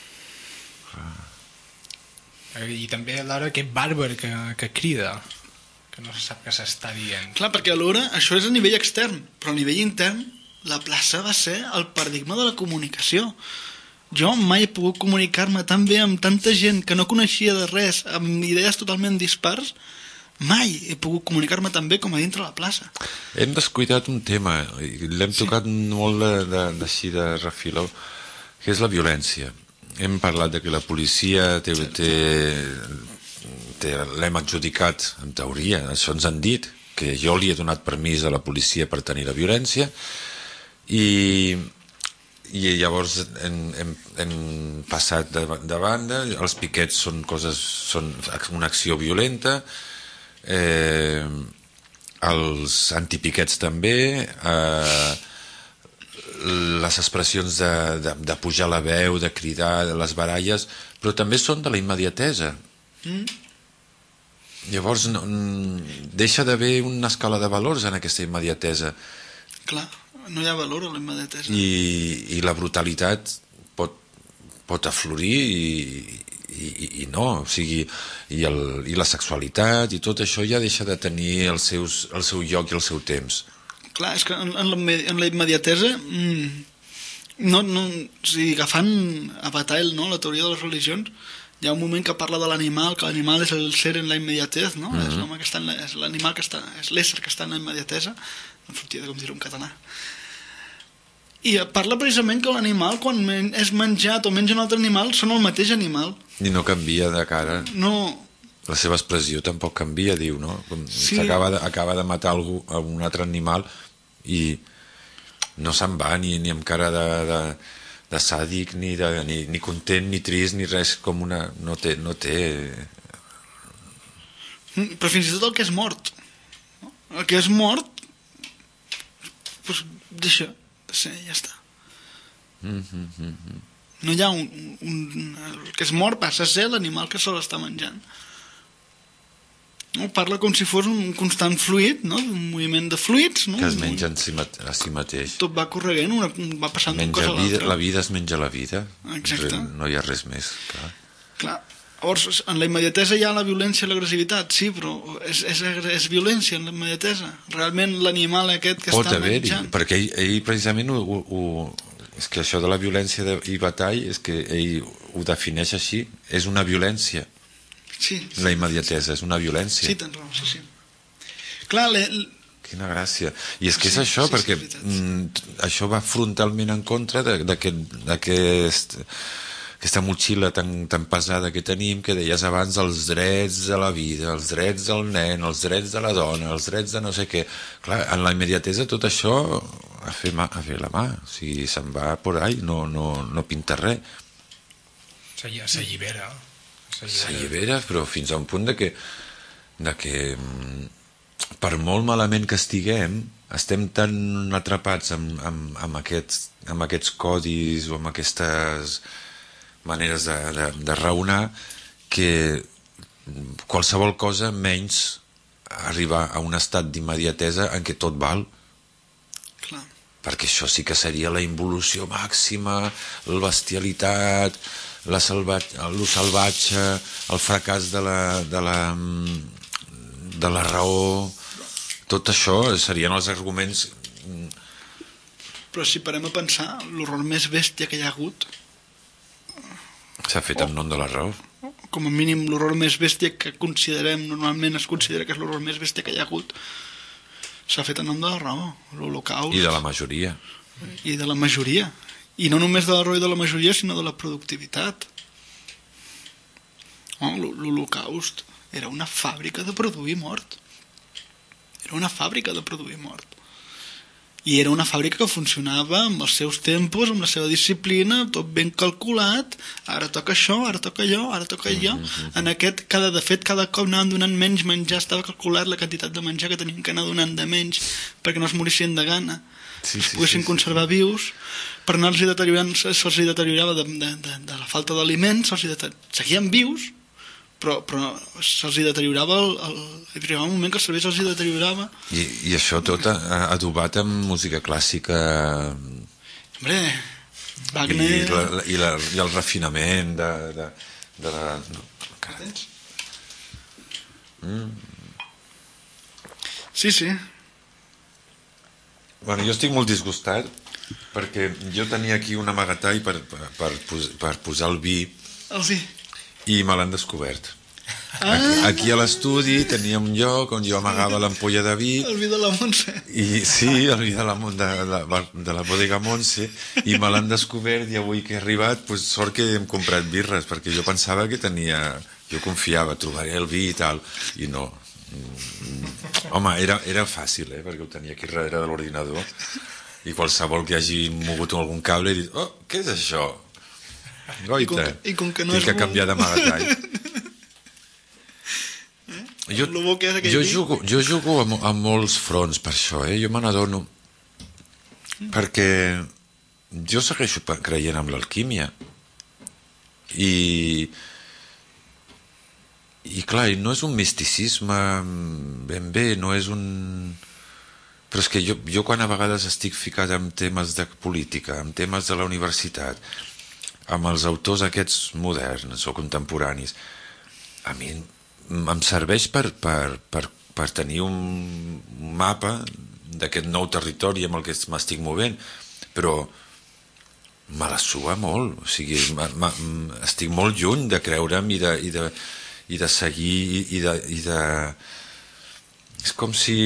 I també alhora aquest bàrbar que, que crida, que no se sap què s'està dient. Clar, perquè alhora això és a nivell extern, però a nivell intern la plaça va ser el paradigma de la comunicació. Jo mai he pogut comunicar-me tan bé amb tanta gent que no coneixia de res, amb idees totalment dispars. Mai he pogut comunicar-me tan bé com a dintre la plaça. Hem descuidat un tema, i l'hem sí. tocat molt de, de, d'així de refiló, que és la violència. Hem parlat de que la policia té, té, té, l'hem adjudicat, en teoria, això ens han dit, que jo li he donat permís a la policia per tenir la violència, i, i llavors hem, hem, hem passat de, de banda, els piquets són coses, són una acció violenta, eh, els antipiquets també, eh, les expressions de, de, de pujar la veu, de cridar, de les baralles, però també són de la immediatesa. Mm. Llavors no, deixa d'haver una escala de valors en aquesta immediatesa. Clar, no hi ha valor a la immediatesa. I, i la brutalitat pot, pot aflorir i, i, i no, o sigui, i, el, i la sexualitat i tot això ja deixa de tenir els seus, el seu lloc i el seu temps. Clar, és que en, en, la, en la immediatesa mmm, no, no, o sigui, agafant a Bataille, no, la teoria de les religions, hi ha un moment que parla de l'animal, que l'animal és el ser en la immediatez, no? Mm-hmm. És l'home que està en la, és l'animal que està, és l'ésser que està en la immediatesa, no sortia de com dir-ho en català. I parla precisament que l'animal, quan és menjat o menja un altre animal, són el mateix animal. I no canvia de cara. No. La seva expressió tampoc canvia, diu, no? Com sí. acaba de, acaba de matar algú, un altre animal i no se'n va ni, ni amb cara de, de, de sàdic, ni, de, ni, ni content, ni trist, ni res, com una... No té... No té... Però fins i tot el que és mort. El que és mort, doncs deixa de ser, ja està. Mm-hmm. No hi ha un, un... El que és mort passa a ser l'animal que se l'està menjant. No? Parla com si fos un constant fluid, no? Un moviment de fluids, no? Que es menja en si mate- a si mateix. Tot va corregent, una, va passant d'una Menja cosa a vida, l'altra. la vida es menja la vida. Exacte. No hi ha res més. Clar. Clar. Llavors, en la immediatesa hi ha la violència i l'agressivitat, sí, però és, és, és violència en la immediatesa. Realment l'animal aquest que Pot està haver-hi, menjant... perquè ell, ell precisament ho, ho, ho, és que això de la violència de, i batall és que ell ho defineix així, és una violència. Sí, La immediatesa és una violència. sí, tens raó, sí, sí. Clar, le, Quina gràcia. I és que és Sí, això, sí, sí, perquè és veritat. mm, això va frontalment en contra de- d'aquest d'aquest aquesta motxilla tan, tan pesada que tenim, que deies abans, els drets de la vida, els drets del nen, els drets de la dona, els drets de no sé què. Clar, en la immediatesa tot això a fer, mà, a fer la mà, o sigui, se'n va por ahí, no, no, no pinta res. S'allibera. S'allibera, però fins a un punt de que, de que mm, per molt malament que estiguem, estem tan atrapats amb, amb, amb, aquests, amb aquests codis o amb aquestes maneres de, de, de raonar que qualsevol cosa menys arribar a un estat d'immediatesa en què tot val, clar. perquè això sí que seria la involució màxima, la bestialitat, la salvatge, el salvatge, el fracàs de la, de la, de la raó, tot això serien els arguments. Però si parem a pensar, l'horror més bèstia que hi ha hagut, S'ha fet en nom de la raó. com a mínim l'horror més bèstia que considerem, normalment es considera que és l'horror més bèstia que hi ha hagut, s'ha fet en nom de la raó, l'Holocaust. I de la majoria. I de la majoria. I no només de la raó i de la majoria, sinó de la productivitat. Oh, L'Holocaust era una fàbrica de produir mort. Era una fàbrica de produir mort. I era una fàbrica que funcionava amb els seus tempos, amb la seva disciplina, tot ben calculat. Ara toca això, ara toca allò, ara toca allò. En aquest, cada, de fet, cada cop anaven donant menys menjar, estava calculat la quantitat de menjar que tenien que anar donant de menys perquè no es morissin de gana, Sí, es sí, poguessin sí, sí. conservar vius. Per anar-los deteriorant, se'ls deteriorava de, de, de, de la falta d'aliments, se'ls deter... seguien vius, però, però se'ls deteriorava el, el, hi arribava un moment que el cervell se'ls deteriorava. I, i això tot a- a- adobat amb música clàssica Hombre, i, Wagner... la, la, i, la, i el refinament de, de, de la... No, encara. Sí, sí. Bueno, jo estic molt disgustat perquè jo tenia aquí un amagatall per, per, per, pos- per posar el vi El vi. i me l'han descobert. Ah, Aquí, aquí a l'estudi tenia un lloc on jo amagava l'ampolla de vi el vi de la Montse. i sí, el vi de la, de, de, de la bodega Montse, i me l'han descobert, i avui que he arribat pues, sort que hem comprat birres, perquè jo pensava que tenia, jo confiava, trobaré el vi i tal, i no. Home, era, era fàcil, eh, perquè ho tenia aquí darrere de l'ordinador, i qualsevol que hagi mogut algun cable he dit, oh, què és això? Goita, I com que- i com que no tinc és que bo. canviar d'amagatall. Jo, Lo bo que és aquell jo, vi. jugo, jo jugo a, mo- a molts fronts per això, eh? Jo me n'adono perquè jo segueixo pe- creient en l'alquímia i i clar, i no és un misticisme ben bé, no és un... Però és que jo, jo quan a vegades estic ficat en temes de política, en temes de la universitat, amb els autors aquests moderns o contemporanis, a mi em serveix per, per, per, per tenir un mapa d'aquest nou territori amb el que m'estic movent, però me la sua molt, o sigui, ma, ma, estic molt lluny de creure'm i de, i de, i de seguir i, i, de, i de... És com si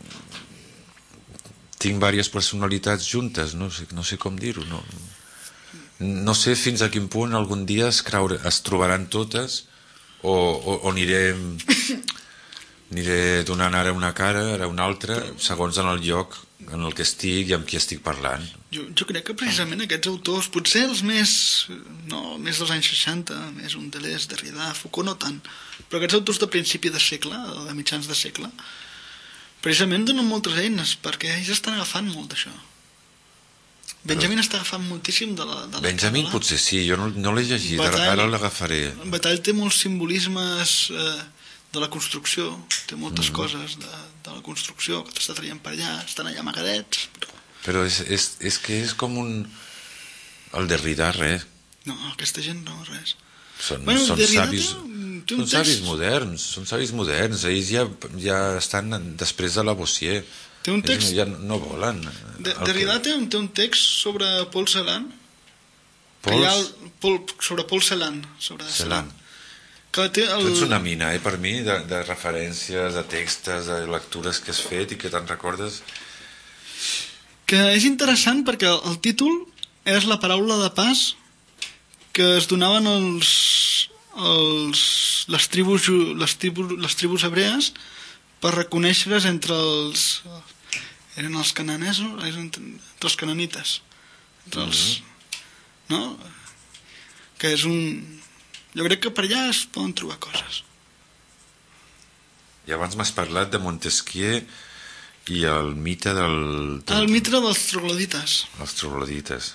tinc diverses personalitats juntes, no sé, no sé com dir-ho, no, no sé fins a quin punt algun dia es, creure, es trobaran totes o, o, o aniré aniré donant ara una cara, ara una altra, segons en el lloc en el que estic i amb qui estic parlant. Jo, jo crec que precisament aquests autors, potser els més, no, més dels anys seixanta, més un Deleuze, Derrida, Foucault, no tant, però aquests autors de principi de segle, o de mitjans de segle, precisament donen moltes eines, perquè ells estan agafant molt d'això. Benjamin però... està agafant moltíssim de la... De la Benjamin Kabbalah. potser sí, jo no, no l'he llegit, Batall- ara, ara l'agafaré. Batall té molts simbolismes eh, de la construcció, té moltes mm. coses de, de la construcció que t'està traient per allà, estan allà amagadets. Però, però és, és, és que és com un... El Derrida, res. No, aquesta gent no, res. Són, bueno, són savis, té, té són savis moderns, són savis moderns. Ells ja, ja estan després de la Bossier. Té un text... Ells ja no volen. De, Derrida que... té, un, té un text sobre Paul Celan. Paul... El, Paul, sobre Paul Celan. Sobre Celan. Que té el... Tu ets una mina, eh, per mi, de, de referències, de textos, de lectures que has fet i que te'n recordes. Que és interessant perquè el títol és la paraula de pas que es donaven els, els, les, tribus, les, tribus, les tribus hebrees per reconèixer-les entre els... Eren els cananesos? Eren entre els cananites. Entre els... Mm-hmm. No? Que és un... Jo crec que per allà es poden trobar coses. I abans m'has parlat de Montesquieu i el mite del... del... El mite dels troglodites. Els troglodites.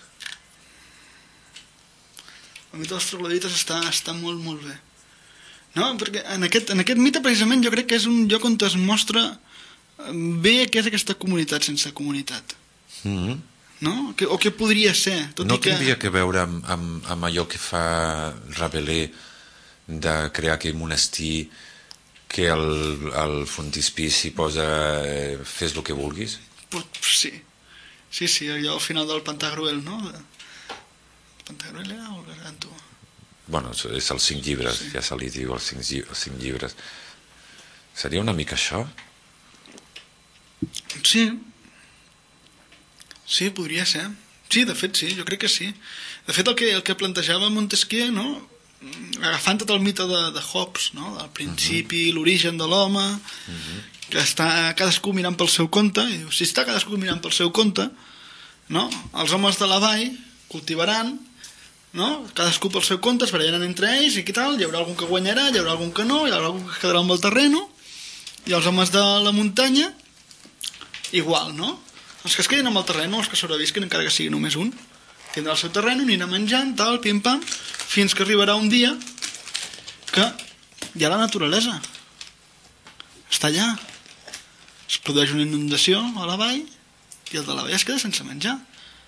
El mite dels troglodites està, està molt, molt bé. No? Perquè en aquest, en aquest mite, precisament, jo crec que és un lloc on es mostra bé què és aquesta comunitat sense comunitat. Mm-hmm. No? Que, o què podria ser. Tot no i que... tindria que veure amb, amb, amb allò que fa Rabelais de crear aquell monestir que el, el frontispici posa eh, fes el que vulguis? Pot, sí. Sí, sí, allò al final del Pantagruel, no? Pantagruel era o Gargantua? Bueno, és els cinc llibres, sí. Ja se li diu els cinc, els cinc llibres. Seria una mica això? Sí. Sí, podria ser. Sí, de fet, sí, jo crec que sí. De fet, el que, el que plantejava Montesquieu, no? Agafant tot el mite de, de Hobbes, no? Del principi, uh-huh. L'origen de l'home, uh-huh. Que està cadascú mirant pel seu compte, i diu, si està cadascú mirant pel seu compte, no? Els homes de la vall cultivaran, no? Cadascú pel seu compte, es barallaran entre ells i què tal, hi haurà algun que guanyarà, hi haurà algun que no, hi haurà algun que quedarà amb el terreno, i els homes de la muntanya igual, no? Els que es quedin amb el terreno, els que sobrevisquen, encara que sigui només un, tindrà el seu terreno, anirà menjant, tal, pim-pam, fins que arribarà un dia que hi ha la naturalesa. Està allà. Es produeix una inundació a la vall i el de la vall es queda sense menjar.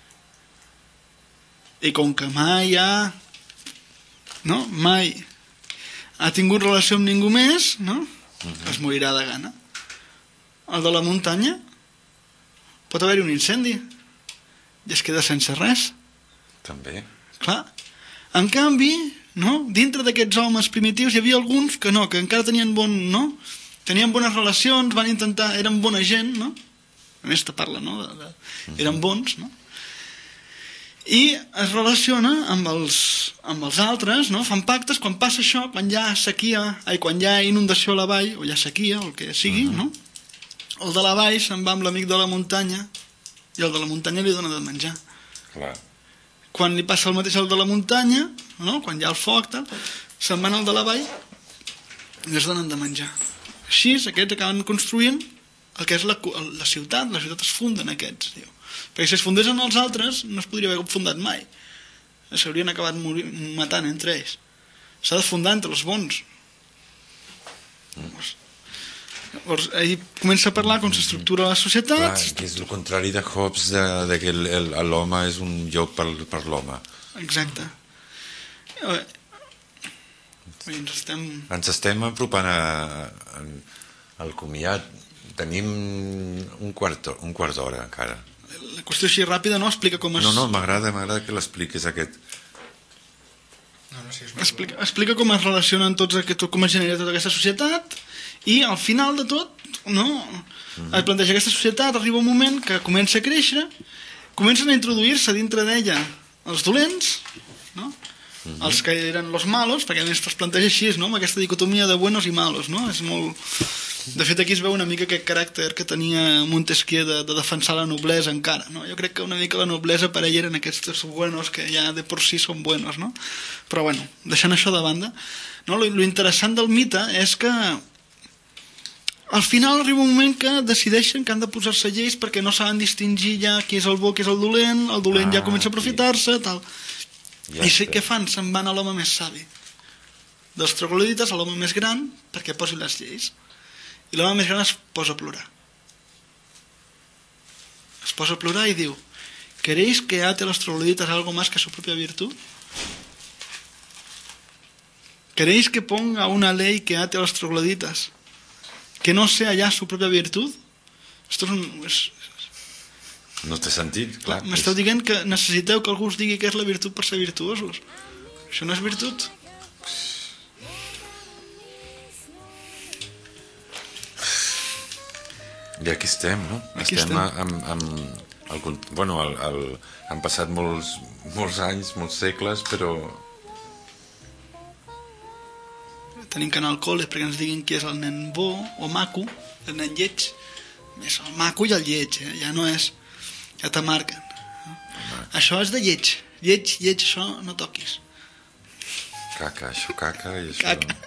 I com que mai ha... No? Mai ha tingut relació amb ningú més, no? Uh-huh. Es morirà de gana. El de la muntanya pot haver-hi un incendi i es queda sense res. També. Clar. En canvi, no? Dintre d'aquests homes primitius hi havia alguns que no, que encara tenien bon, no? Tenien bones relacions, van intentar, eren bona gent, no? A més te parla, no? De, de, eren bons, no? I es relaciona amb els, amb els altres, no? Fan pactes, quan passa això, quan hi ha sequia, ai, quan hi ha inundació a la vall, o hi ha sequia, o el que sigui, uh-huh. No? El de la vall se'n va amb l'amic de la muntanya i el de la muntanya li dona de menjar. Clar. Quan li passa el mateix al de la muntanya, no? Quan hi ha el foc, tal, se'n van al de la vall i es donen de menjar. Així, aquests acaben construint el que és la, la ciutat, la ciutat es funda en aquests, diu. Perquè si es fundessin els altres no es podria haver fundat mai. S'haurien acabat morir, matant entre ells. S'ha de fundar entre els bons. Mm. Llavors, ahir comença a parlar com s'estructura la societat. Clar, que és el contrari de Hobbes, de, de que l'home és un lloc per, per l'home. Exacte. Eh, ens estem... Ens estem apropant a, a, al comiat. Tenim un quart, un quart d'hora encara. La qüestió així ràpida, no? Explica com es... No, no, m'agrada, m'agrada que l'expliquis aquest. No, no, sí, explica, explica com es relacionen tots aquest, com es genera tota aquesta societat. I al final de tot, no? Mm-hmm. Es planteja aquesta societat, arriba un moment que comença a créixer, comencen a introduir-se dintre d'ella els dolents, no? Mm-hmm. Els que eren los malos, perquè a més es planteja així, no? Amb aquesta dicotomia de buenos i malos, no? És molt... De fet, aquí es veu una mica aquest caràcter que tenia Montesquieu de, de defensar la noblesa encara, no? Jo crec que una mica la noblesa per ell eren aquests buenos que ja de por sí són buenos, no? Però bueno, deixant això de banda, no? Lo, lo interessant del mite és que al final arriba un moment que decideixen que han de posar-se lleis perquè no saben distingir ja qui és el bo, qui és el dolent, el dolent ah, ja comença a aprofitar-se, tal. Ja I sé què fan? Se'n van a l'home més savi. dels troglodites a l'home més gran perquè posi les lleis. I l'home més gran es posa a plorar. Es posa a plorar y diu: ¿queréis que ate a los trogloditas algo más que su propia virtud? ¿Queréis que ponga una ley que ate a los trogloditas que no sea ya su propia virtud? Esto és un... És... No té sentit, clar. M'esteu dient que necessiteu que algú us digui què és la virtut per ser virtuosos. Això no és virtut? I aquí estem, no? Aquí estem, estem. Amb, amb el, bueno, el, el, han passat molts, molts anys, molts segles, però... Tenim que anar al col·le perquè ens diguin qui és el nen bo o maco, el nen lleig. És el maco i el lleig, eh? Ja no és... Ja te marquen. No? Això és de lleig. Lleig, lleig, això no toquis. Caca, això caca i això... Caca.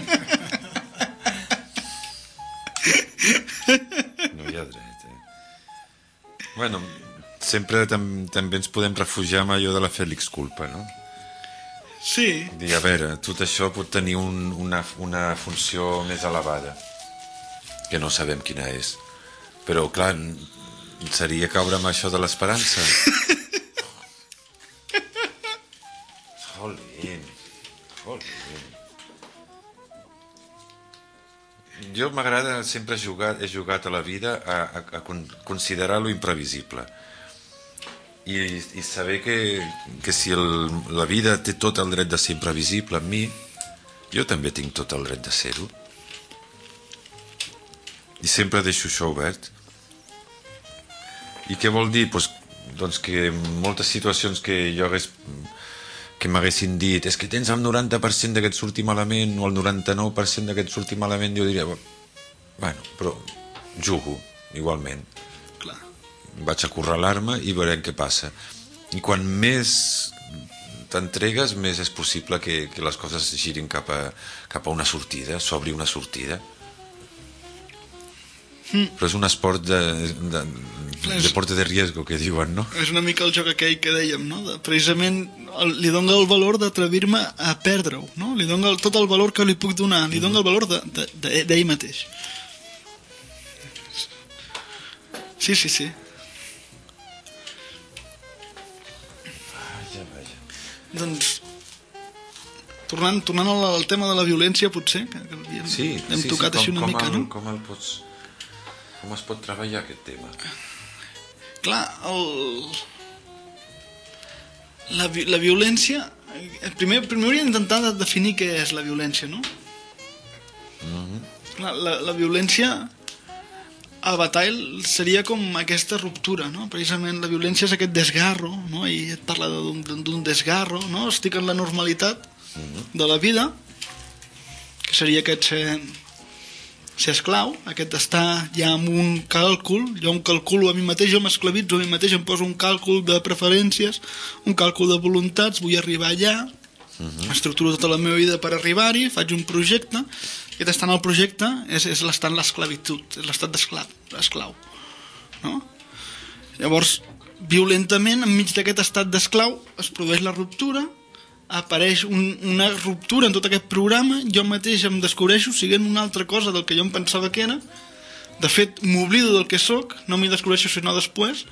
No hi ha dret, eh? Bueno, sempre tam també ens podem refugiar amb allò de la Fèlix culpa, no? Sí. Dir, a veure, tot això pot tenir un, una, una funció més elevada, que no sabem quina és. Però, clar, seria caure amb això de l'esperança. Jolín, jolín. Jo m'agrada, sempre he jugat, he jugat a la vida a, a, a considerar lo imprevisible. I, i saber que, que si el, la vida té tot el dret de ser imprevisible amb mi, jo també tinc tot el dret de ser-ho. I sempre deixo això obert. I què vol dir? Pues, doncs que moltes situacions que jo hagués, que m'haguessin dit és que tens el noranta per cent d'aquest surti malament o el noranta-nou per cent d'aquest surti malament, jo diria, bueno, però jugo igualment. Clar. Vaig a acorralar-me i veurem què passa. I quan més t'entregues, més és possible que, que les coses girin cap a, cap a una sortida, s'obri una sortida. Mm. Però és un esport de, de, de deporte de riesgo, que diuen, no? És una mica el joc aquell que dèiem, no? De, precisament el, li dona el valor d'atrevir-me a perdre-ho, no? Li dona el, tot el valor que li puc donar, li dona el valor d'ell de, de, de, mateix. Sí, sí, sí. Vaja, vaja. Doncs, tornant, tornant al, al tema de la violència, potser, que, que havíem, sí, hem sí, tocat sí, com, així una com mica, el, no? Com el pots... Com es pot treballar aquest tema? Clar, el... la, vi la violència... Primer, primer hauríem d'intentar de definir què és la violència, no? Mm-hmm. Clar, la, la violència a Bataille seria com aquesta ruptura, no? Precisament la violència és aquest desgarro, no? I et parla d'un desgarro, no? Estic en la normalitat mm-hmm. de la vida, que seria aquest ser... ser esclau, aquest estar ja amb un càlcul, jo em calculo a mi mateix, jo m'esclavitzo a mi mateix, em poso un càlcul de preferències, un càlcul de voluntats, vull arribar allà, uh-huh. estructuro tota la meva vida per arribar-hi, faig un projecte, i aquest estar en el projecte és, és l'estar en l'esclavitud, és l'estat d'esclau, no? Llavors, violentament, enmig d'aquest estat d'esclau, es produeix la ruptura, apareix un, una ruptura en tot aquest programa, jo mateix em descobreixo siguent una altra cosa del que jo em pensava que era, de fet m'oblido del que sóc, no m'hi descobreixo sinó després,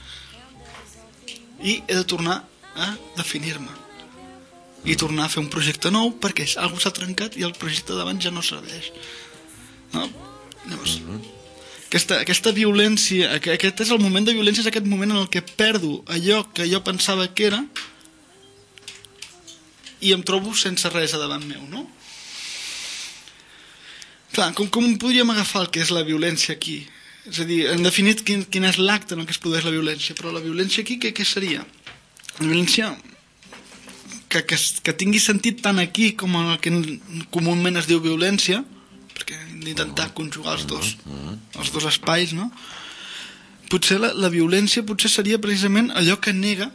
i he de tornar a definir-me i tornar a fer un projecte nou perquè alguna s'ha trencat i el projecte d'abans ja no serveix, no? Llavors, aquesta, aquesta violència, aquest és el moment de violència, és aquest moment en el que perdo allò que jo pensava que era i em trobo sense res a davant meu, no? Clar, com, com podríem agafar el que és la violència aquí? És a dir, hem definit quin, quin és l'acte en el que es produeix la violència, però la violència aquí què, què seria? La violència que, que, que tingui sentit tant aquí com el que comúment es diu violència, perquè hem d'intentar conjugar els dos, els dos espais, no? Potser la, la violència potser seria precisament allò que nega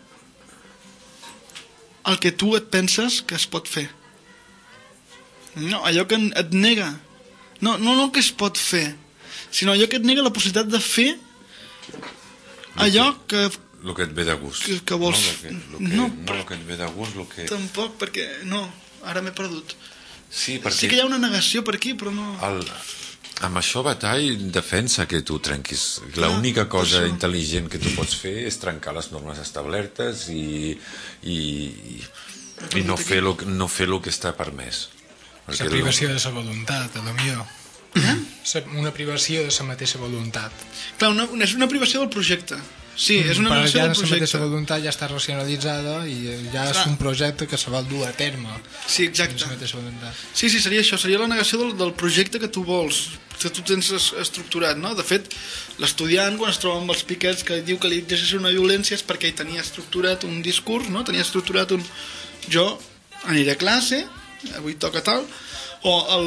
el que tu et penses que es pot fer. No, allò que et nega. No, no el que es pot fer, sinó allò que et nega la possibilitat de fer allò que... El que et ve de gust. Que, que vols... No, lo que, lo que, no, no el que et ve de gust, el que... Tampoc, perquè... No, ara m'he perdut. Sí, perquè... Sí que hi ha una negació per aquí, però no... El, amb això Bataille defensa que tu trenquis. L'única cosa això. intel·ligent que tu pots fer és trencar les normes establertes i, i, i no, fer lo, no fer el que està permès. La privació de la voluntat, a lo millor. Eh? Una privació de la mateixa voluntat. Clar, una, una, és una privació del projecte. Sí, és una Però negació ja del la projecte. mateixa voluntat ja està racionalitzada i ja és Clar. un projecte que se vol dur a terme. Sí, exacte. La mateixa voluntat. Sí, sí, seria això, seria la negació del, del projecte que tu vols, que tu tens es- estructurat, no? De fet, l'estudiant, quan es troba amb els piquets que diu que li exerceix una violència és perquè ell tenia estructurat un discurs, no? Tenia estructurat un... Jo aniré a classe, avui toca tal, o el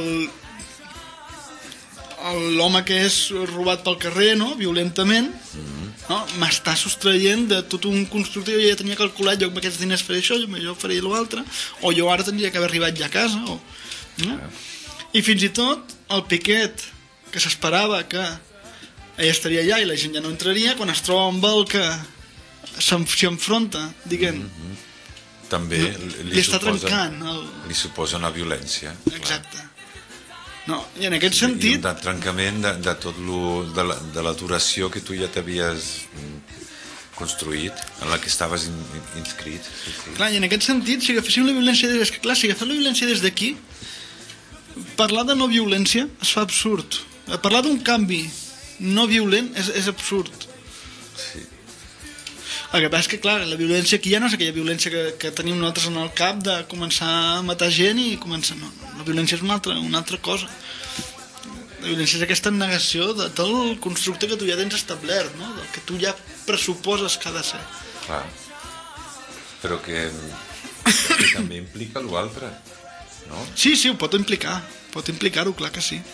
l'home que és robat pel carrer, no? Violentament, no? M'està sostraient de tot un constructe. Jo ja tenia calculat, jo amb aquests diners faré això, jo faré l'altre, o jo ara tindria que haver arribat ja a casa, o... no? I fins i tot el piquet que s'esperava que ell estaria allà i la gent ja no entraria, quan es troba amb el que s'en- s'hi enfronta, diguem, També li, li, li està suposa, trencant el... li suposa una violència. Exacte. No, i en aquest I sentit... un trencament de, de tot lo, de, la, de la duració que tu ja t'havies mm, construït, en la que estaves in, in, inscrit. Sí, sí. Clar, i en aquest sentit, si agaféssim la violència des... que, clar, si agafem la violència des d'aquí, parlar de no violència es fa absurd. Parlar d'un canvi no violent és, és absurd. Sí. El que passa és que, clar, la violència aquí ja no és aquella violència que, que tenim nosaltres en el cap de començar a matar gent i començar... No, la violència és una altra, una altra cosa. La violència és aquesta negació de tot el constructe que tu ja tens establert, no? Del que tu ja pressuposes que ha de ser. Clar. Però que, que també implica l'altre, no? Sí, sí, ho pot implicar. Pot implicar-ho, clar que sí.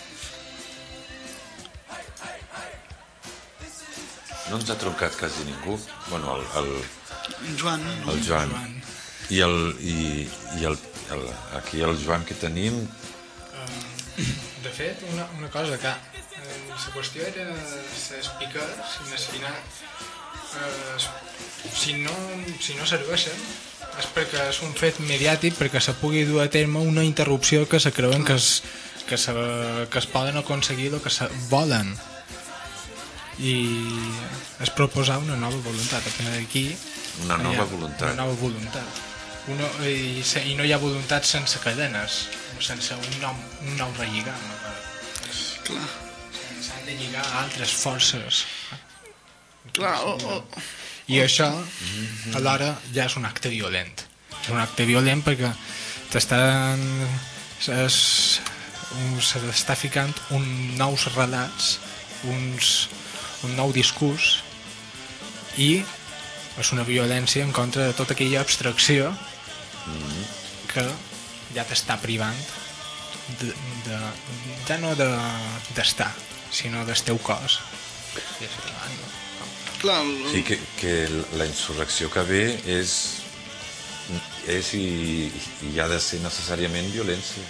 No ens ha trucat quasi ningú. Bueno, el, el, En Joan, no? el Joan. I, el, i, i el, el, aquí el Joan que tenim... De fet, una, una cosa que eh, la qüestió era les piques, si al final eh, si no, si no serveixen és perquè és un fet mediàtic perquè se pugui dur a terme una interrupció que se creuen que es, que, se, que es poden aconseguir el que se volen i és proposar una nova voluntat. A partir d'aquí Una hi nova ha voluntat. una nova voluntat una, i, se, i no hi ha voluntat sense cadenes, sense un nou, un nou relligam. Clar. S'han de lligar a altres forces. Clar, o, o, I això alhora ja és un acte violent. És un acte violent perquè t'estan es, s'està ficant un nous relats, uns, un nou discurs i és una violència en contra de tota aquella abstracció que ja t'està privant de, de, ja no de, d'estar, sinó del teu cos. I és clar, Sí, que, que la insurrecció que ve és, és i, i ha de ser necessàriament violència.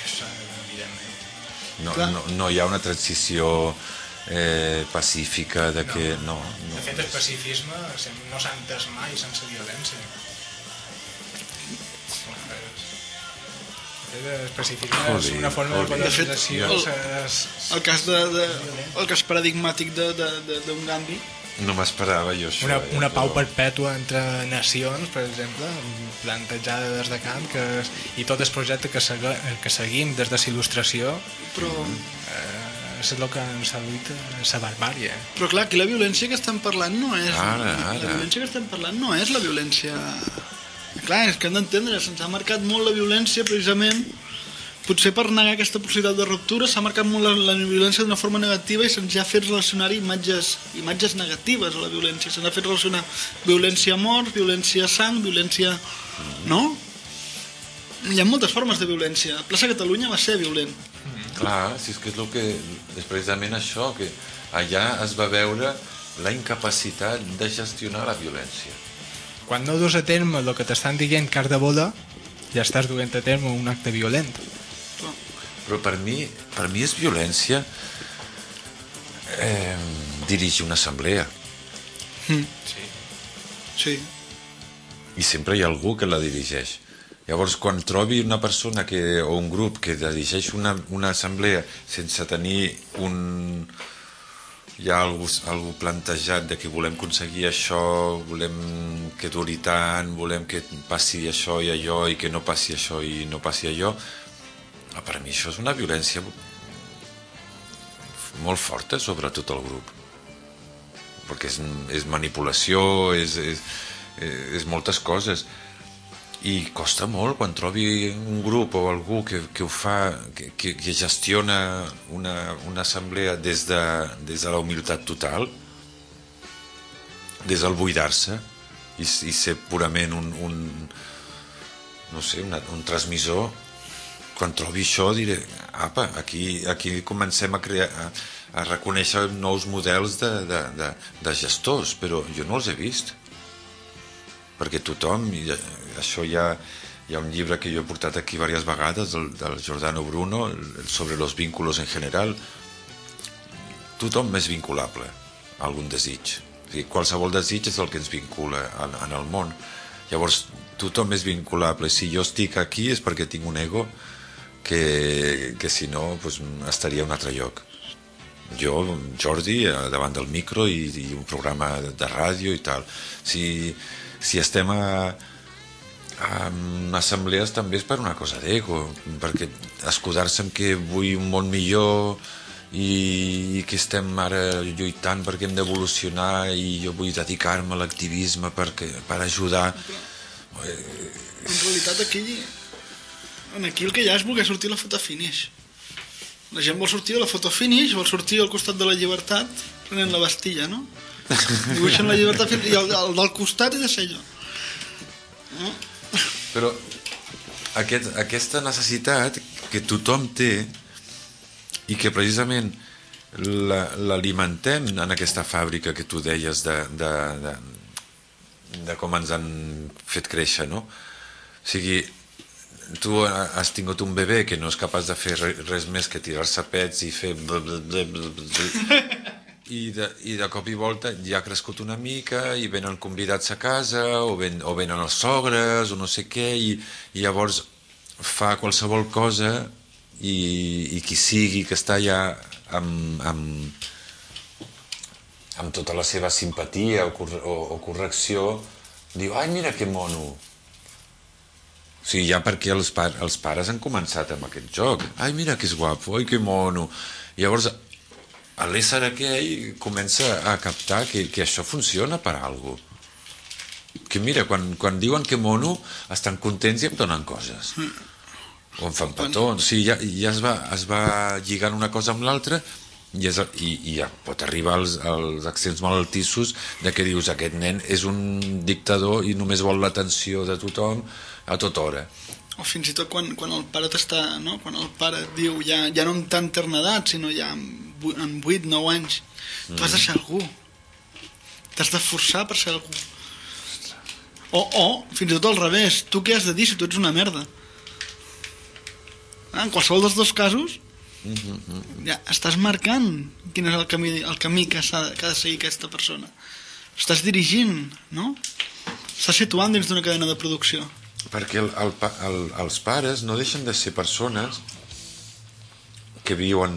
No, Clar. no, no hi ha una transició eh, pacífica de que... No, no, De fet, el pacifisme no s'ha entès mai sense violència. El pacifisme és Joder, una forma de joder. De fet, polarització. el- és- el cas de, de, el cas paradigmàtic de, de, de, d'un Gandhi, no m'esperava jo això. Una, eh, una pau però- perpètua entre nacions, per exemple, plantejada des de Kant, que és, i tot el projecte que, segui, que seguim des de la il·lustració però, eh, és el que ens ha duit la barbàrie. però clar, aquí la violència que estem parlant no és... Ara, ara. La violència que estem parlant no és la violència... Clar, és que hem d'entendre, se'ns ha marcat molt la violència precisament, potser per negar aquesta possibilitat de ruptura, s'ha marcat molt la, la violència d'una forma negativa i se'ns ha fet relacionar imatges, imatges negatives a la violència. Se'ns ha fet relacionar violència a mort, violència a sang, violència... No? Hi ha moltes formes de violència. La plaça Catalunya va ser violent. Clar, si és que és, el que, és precisament això, que allà es va veure la incapacitat de gestionar la violència. Quan no dus a terme el que t'estan dient que has de voler, ja estàs duent a terme un acte violent. Però per mi, per mi és violència eh, dirigir una assemblea. Mm. Sí. Sí. I sempre hi ha algú que la dirigeix. Llavors, quan trobi una persona que, o un grup que dirigeix una, una assemblea sense tenir un... hi ha algú, algú plantejat de que volem aconseguir això, volem que duri tant, volem que passi això i allò i que no passi això i no passi allò, per a mi això és una violència molt forta sobre tot el grup, perquè és, és manipulació, és, és, és moltes coses, i costa molt quan trobi un grup o algú que, que ho fa, que, que, que gestiona una, una assemblea des de, des de la humilitat total, des del buidar-se i, i ser purament un, un no sé, una, un transmissor. Quan trobi això diré, apa, aquí, aquí comencem a crear, a, a reconèixer nous models de, de, de, de gestors, però jo no els he vist, perquè tothom, i això hi ha, hi ha un llibre que jo he portat aquí diverses vegades, del, del Giordano Bruno, sobre los vínculos en general, tothom és vinculable a algun desig, o sigui, qualsevol desig és el que ens vincula en, en el món, llavors tothom és vinculable, si jo estic aquí és perquè tinc un ego que, que si no pues, estaria a un altre lloc. Jo, Jordi, davant del micro i, i un programa de ràdio i tal. Si, si estem a, a assemblees també és per una cosa d'ego, perquè escudar-se en que vull un món millor i, i que estem ara lluitant perquè hem d'evolucionar i jo vull dedicar-me a l'activisme perquè, per ajudar. En realitat aquí... Aquí el que hi ha és voler sortir a la foto finish. La gent vol sortir a la foto finish, vol sortir al costat de la llibertat prenent la Bastilla, no? Dibuixen la llibertat i el, el del costat he de ser jo. No? Però aquest, aquesta necessitat que tothom té i que precisament l'alimentem en aquesta fàbrica que tu deies de, de, de, de com ens han fet créixer, no? O sigui, tu has tingut un bebè que no és capaç de fer res més que tirar-se pets i fer i de, i de cop i volta ja ha crescut una mica i venen convidats a casa o, ven, o venen els sogres o no sé què i, i llavors fa qualsevol cosa i, i qui sigui que està ja amb, amb, amb tota la seva simpatia o, o, o correcció diu, ai mira que mono. O sigui, ja perquè els, par els pares han començat amb aquest joc. Ai, mira que és guapo, ai, que mono. I llavors, l'ésser aquell comença a captar que, que això funciona per a alguna cosa. Que mira, quan, quan diuen que mono, estan contents i em donen coses. O em fan petons. O sigui, ja, ja es, va, es va lligant una cosa amb l'altra i, és, i, i ja pot arribar als, als accents malaltissos de que dius, aquest nen és un dictador i només vol l'atenció de tothom a tota hora. O fins i tot quan, quan el pare t'està, no? Quan el pare et diu ja, ja no en tan terna edat, sinó ja en vuit nou anys, mm. tu has de ser algú. T'has de forçar per ser algú. O, o, fins i tot al revés, tu què has de dir si tu ets una merda? Ah, en qualsevol dels dos casos, mm-hmm. ja estàs marcant quin és el camí, el camí que, ha de, que ha de seguir aquesta persona. Estàs dirigint, no? Estàs situant dins d'una cadena de producció. Perquè el, el, el, els pares no deixen de ser persones que viuen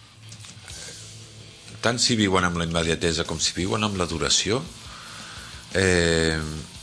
tant si viuen amb la immediatesa com si viuen amb l'adoració. eh,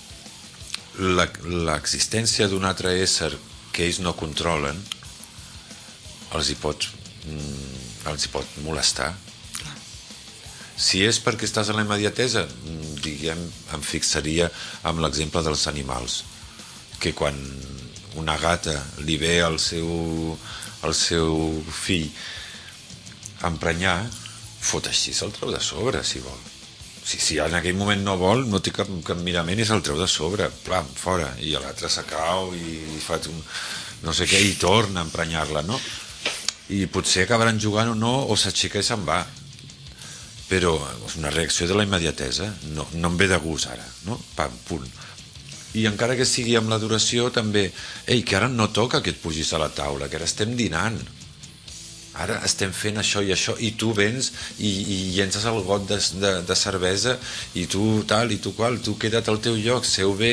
l'existència d'un altre ésser que ells no controlen els hi pot els hi pot molestar. Si és perquè estàs en la immediatesa, diguem, em fixaria amb l'exemple dels animals, que quan una gata li ve al seu, al seu fill a emprenyar, fot així, se'l treu de sobre, si vol. Si, si en aquell moment no vol, no té cap, cap mirament i se'l treu de sobre, plam, fora, i l'altre s'acau i, i fa un, no sé què, i torna a emprenyar-la, no? I potser acabaran jugant o no, o s'aixeca i se'n va. Però és una reacció de la immediatesa, no, no em ve de gust ara, no? Pam, punt. I encara que sigui amb l'adoració també, ei, que ara no toca que et pugis a la taula, que ara estem dinant, ara estem fent això i això, i tu vens i, i llences el got de, de, de cervesa i tu tal i tu qual, tu queda't al teu lloc, seu bé,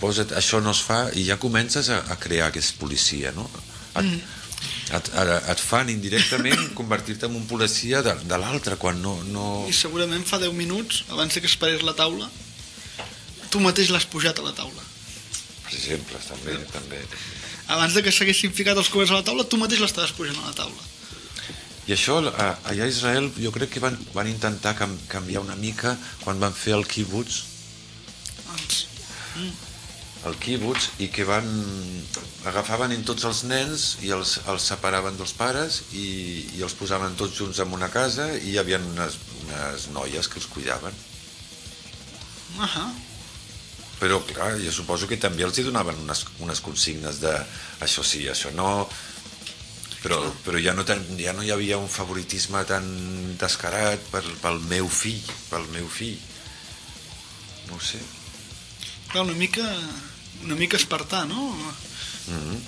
posa't, això no es fa, i ja comences a, a crear aquesta policia, no? Et, et, et, et fan indirectament convertir-te en un policia de, de l'altre quan no, no... I segurament fa deu minuts, abans que es parés la taula, tu mateix l'has pujat a la taula. Per exemple, també, també. Abans de que s'haguessin ficat els coberts a la taula, tu mateix l'estaves pujant a la taula. I això, a- allà a Israel, jo crec que van, van intentar cam, canviar una mica quan van fer el kibbutz, Doncs, el kibbutz, i que van agafaven en tots els nens i els, els separaven dels pares i, i els posaven tots junts en una casa, i hi havia unes, unes noies que els cuidaven. ahà. Però clar, jo suposo que també els hi donaven unes, unes consignes de això sí, això no, però, però ja, no ten, ja no hi havia un favoritisme tan descarat per, pel meu fill, pel meu fill. No ho sé. Clar, una mica, una mica espartà, no? Mm-hmm.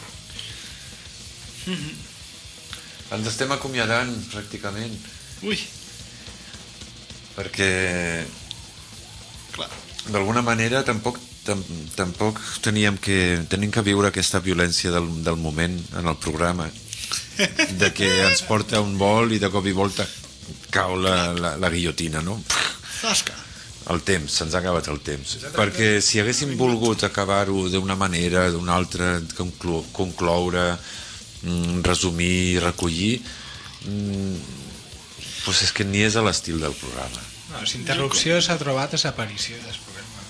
Ens estem acomiadant pràcticament, Ui, perquè clar. d'alguna manera tampoc, tam, tampoc teníem que, tenim que viure aquesta violència del, del moment en el programa, de que ens porta un vol i de cop i volta cau la, la, la guillotina, no? Zasca. El temps, se'ns ha acabat el temps, perquè si haguéssim volgut acabar-ho d'una manera, d'una altra, conclo concloure, mm, resumir, recollir, mm, doncs és que ni és a l'estil del programa. No, l'interrupció s'ha trobat a l'aparició del programa.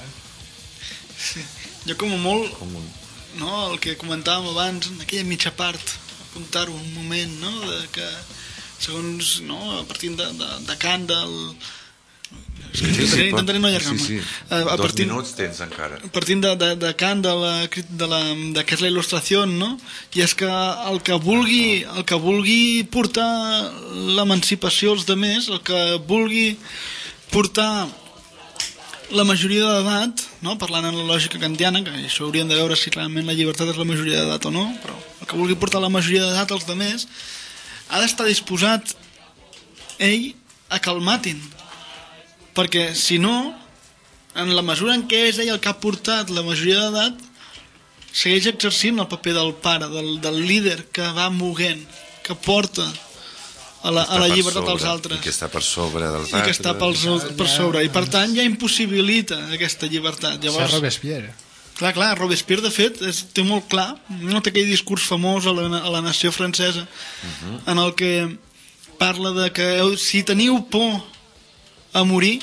Sí. Jo com a molt, Com un... no, el que comentàvem abans, en aquella mitja part, apuntar-ho un moment, no?, de que segons, no, a partir de, de, de Kant, del... Sí, sí, sí, intentaré no allargar-me. Sí, sí. A, a Dos partir, minuts tens encara. partint de, de, de Kant, de, la, de, la, de que és la il·lustració, no? I és que el que vulgui, el que vulgui portar l'emancipació als demés, el que vulgui portar la majoria d'edat, no? Parlant en la lògica kantiana, que això hauríem de veure si realment la llibertat és la majoria d'edat o no, però el que vulgui portar la majoria d'edat als demés ha d'estar disposat ell a que el matin, perquè si no, en la mesura en què és ell el que ha portat la majoria d'edat, segueix exercint el paper del pare, del, del líder que va moguent, que porta a la, a la llibertat als altres, i que està per sobre dels i que altres, està pels, per sobre, i per tant ja impossibilita aquesta llibertat. Llavors... Llavors, Robespierre. clar, clar, Robespierre de fet és, té molt clar, no té aquell discurs famós a la, a la nació francesa, uh-huh. en el que parla de que heu, si teniu por a morir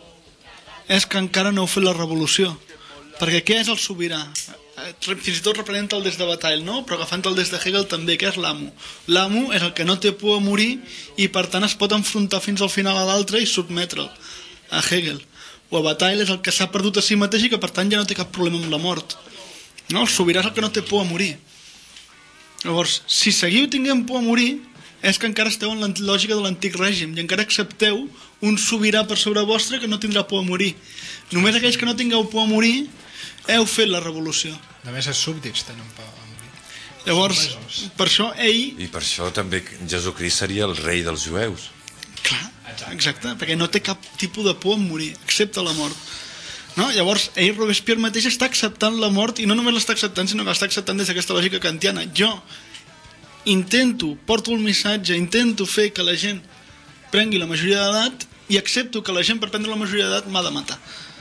és que encara no heu fet la revolució, perquè què és el sobirà? Fins i tot reprenent el des de Bataille, no? Però agafant el des de Hegel també, què és l'amo? L'amo és el que no té por a morir i per tant es pot enfrontar fins al final a l'altre i sotmetre'l, a Hegel. O a Bataille és el que s'ha perdut a si mateix i que per tant ja no té cap problema amb la mort, no? El sobirà és el que no té por a morir. Llavors, si seguiu tinguent por a morir és que encara esteu en la lògica de l'antic règim i encara accepteu un sobirà per sobre vostre que no tindrà por a morir. Només aquells que no tingueu por a morir heu fet la revolució. Només els súbdits tenen por a morir. Llavors, per això ell... I per això també Jesucrist seria el rei dels jueus. Clar, exacte, perquè no té cap tipus de por a morir, excepte la mort. No? Llavors, ell, Robespierre mateix, està acceptant la mort i no només l'està acceptant, sinó que l'està acceptant des d'aquesta lògica kantiana. Jo intento, porto el missatge, intento fer que la gent prengui la majoria d'edat i accepto que la gent per prendre la majoria d'edat m'ha de matar.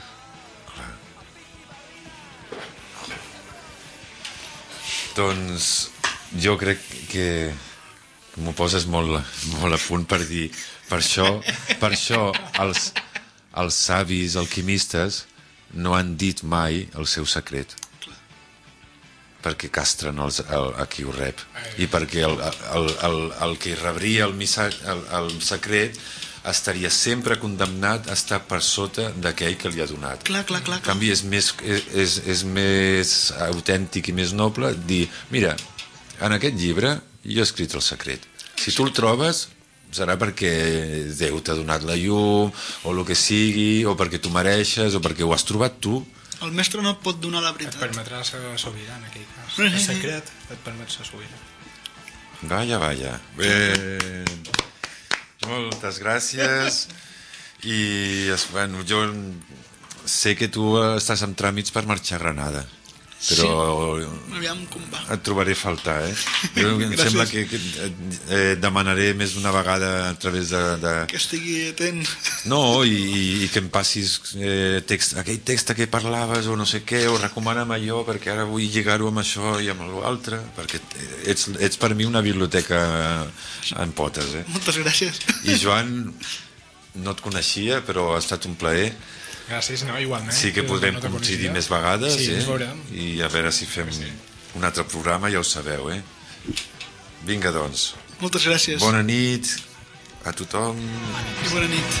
Doncs jo crec que m'ho poses molt, molt a punt per dir per això, per això els, els savis alquimistes no han dit mai el seu secret, perquè castren els, el, a qui ho rep, i perquè el, el, el, el que rebria el, missatge, el, el secret estaria sempre condemnat a estar per sota d'aquell que li ha donat. Clar, clar, clar, En canvi, és més, és, és més autèntic i més noble dir, mira, en aquest llibre jo he escrit el secret. Si tu el trobes, serà perquè Déu t'ha donat la llum, o el que sigui, o perquè tu mereixes, o perquè ho has trobat tu. El mestre no et pot donar la Et veritat. permetrà ser sobirà en aquell cas. El secret et permet ser sobirà. Vaya, vaya. Bé, moltes gràcies. I, es- bueno, jo sé que tu estàs en tràmits per marxar a Granada, però sí. Aviam com va. Et trobaré a faltar, eh? Jo em sembla que, que eh, demanaré més d'una vegada a través de... de... Que estigui atent. No, i, i que em passis eh, text, aquell text que parlaves o no sé què, o recomana'm allò perquè ara vull lligar-ho amb això i amb l'altre, perquè ets, ets per mi una biblioteca en potes, eh? Moltes gràcies. I Joan, no et coneixia, però ha estat un plaer. Gràcies, no, igualment. Sí que podrem no coincidir més vegades, sí, eh? I a veure si fem sí. un altre programa, ja ho sabeu, eh? Vinga, doncs. Moltes gràcies. Bona nit a tothom. I bona nit.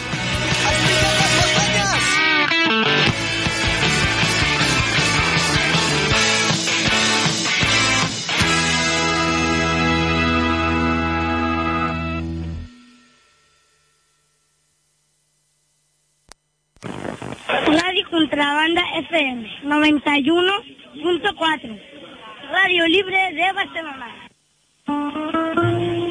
Radio Contrabanda F M noventa y uno punto cuatro, Radio Libre de Barcelona.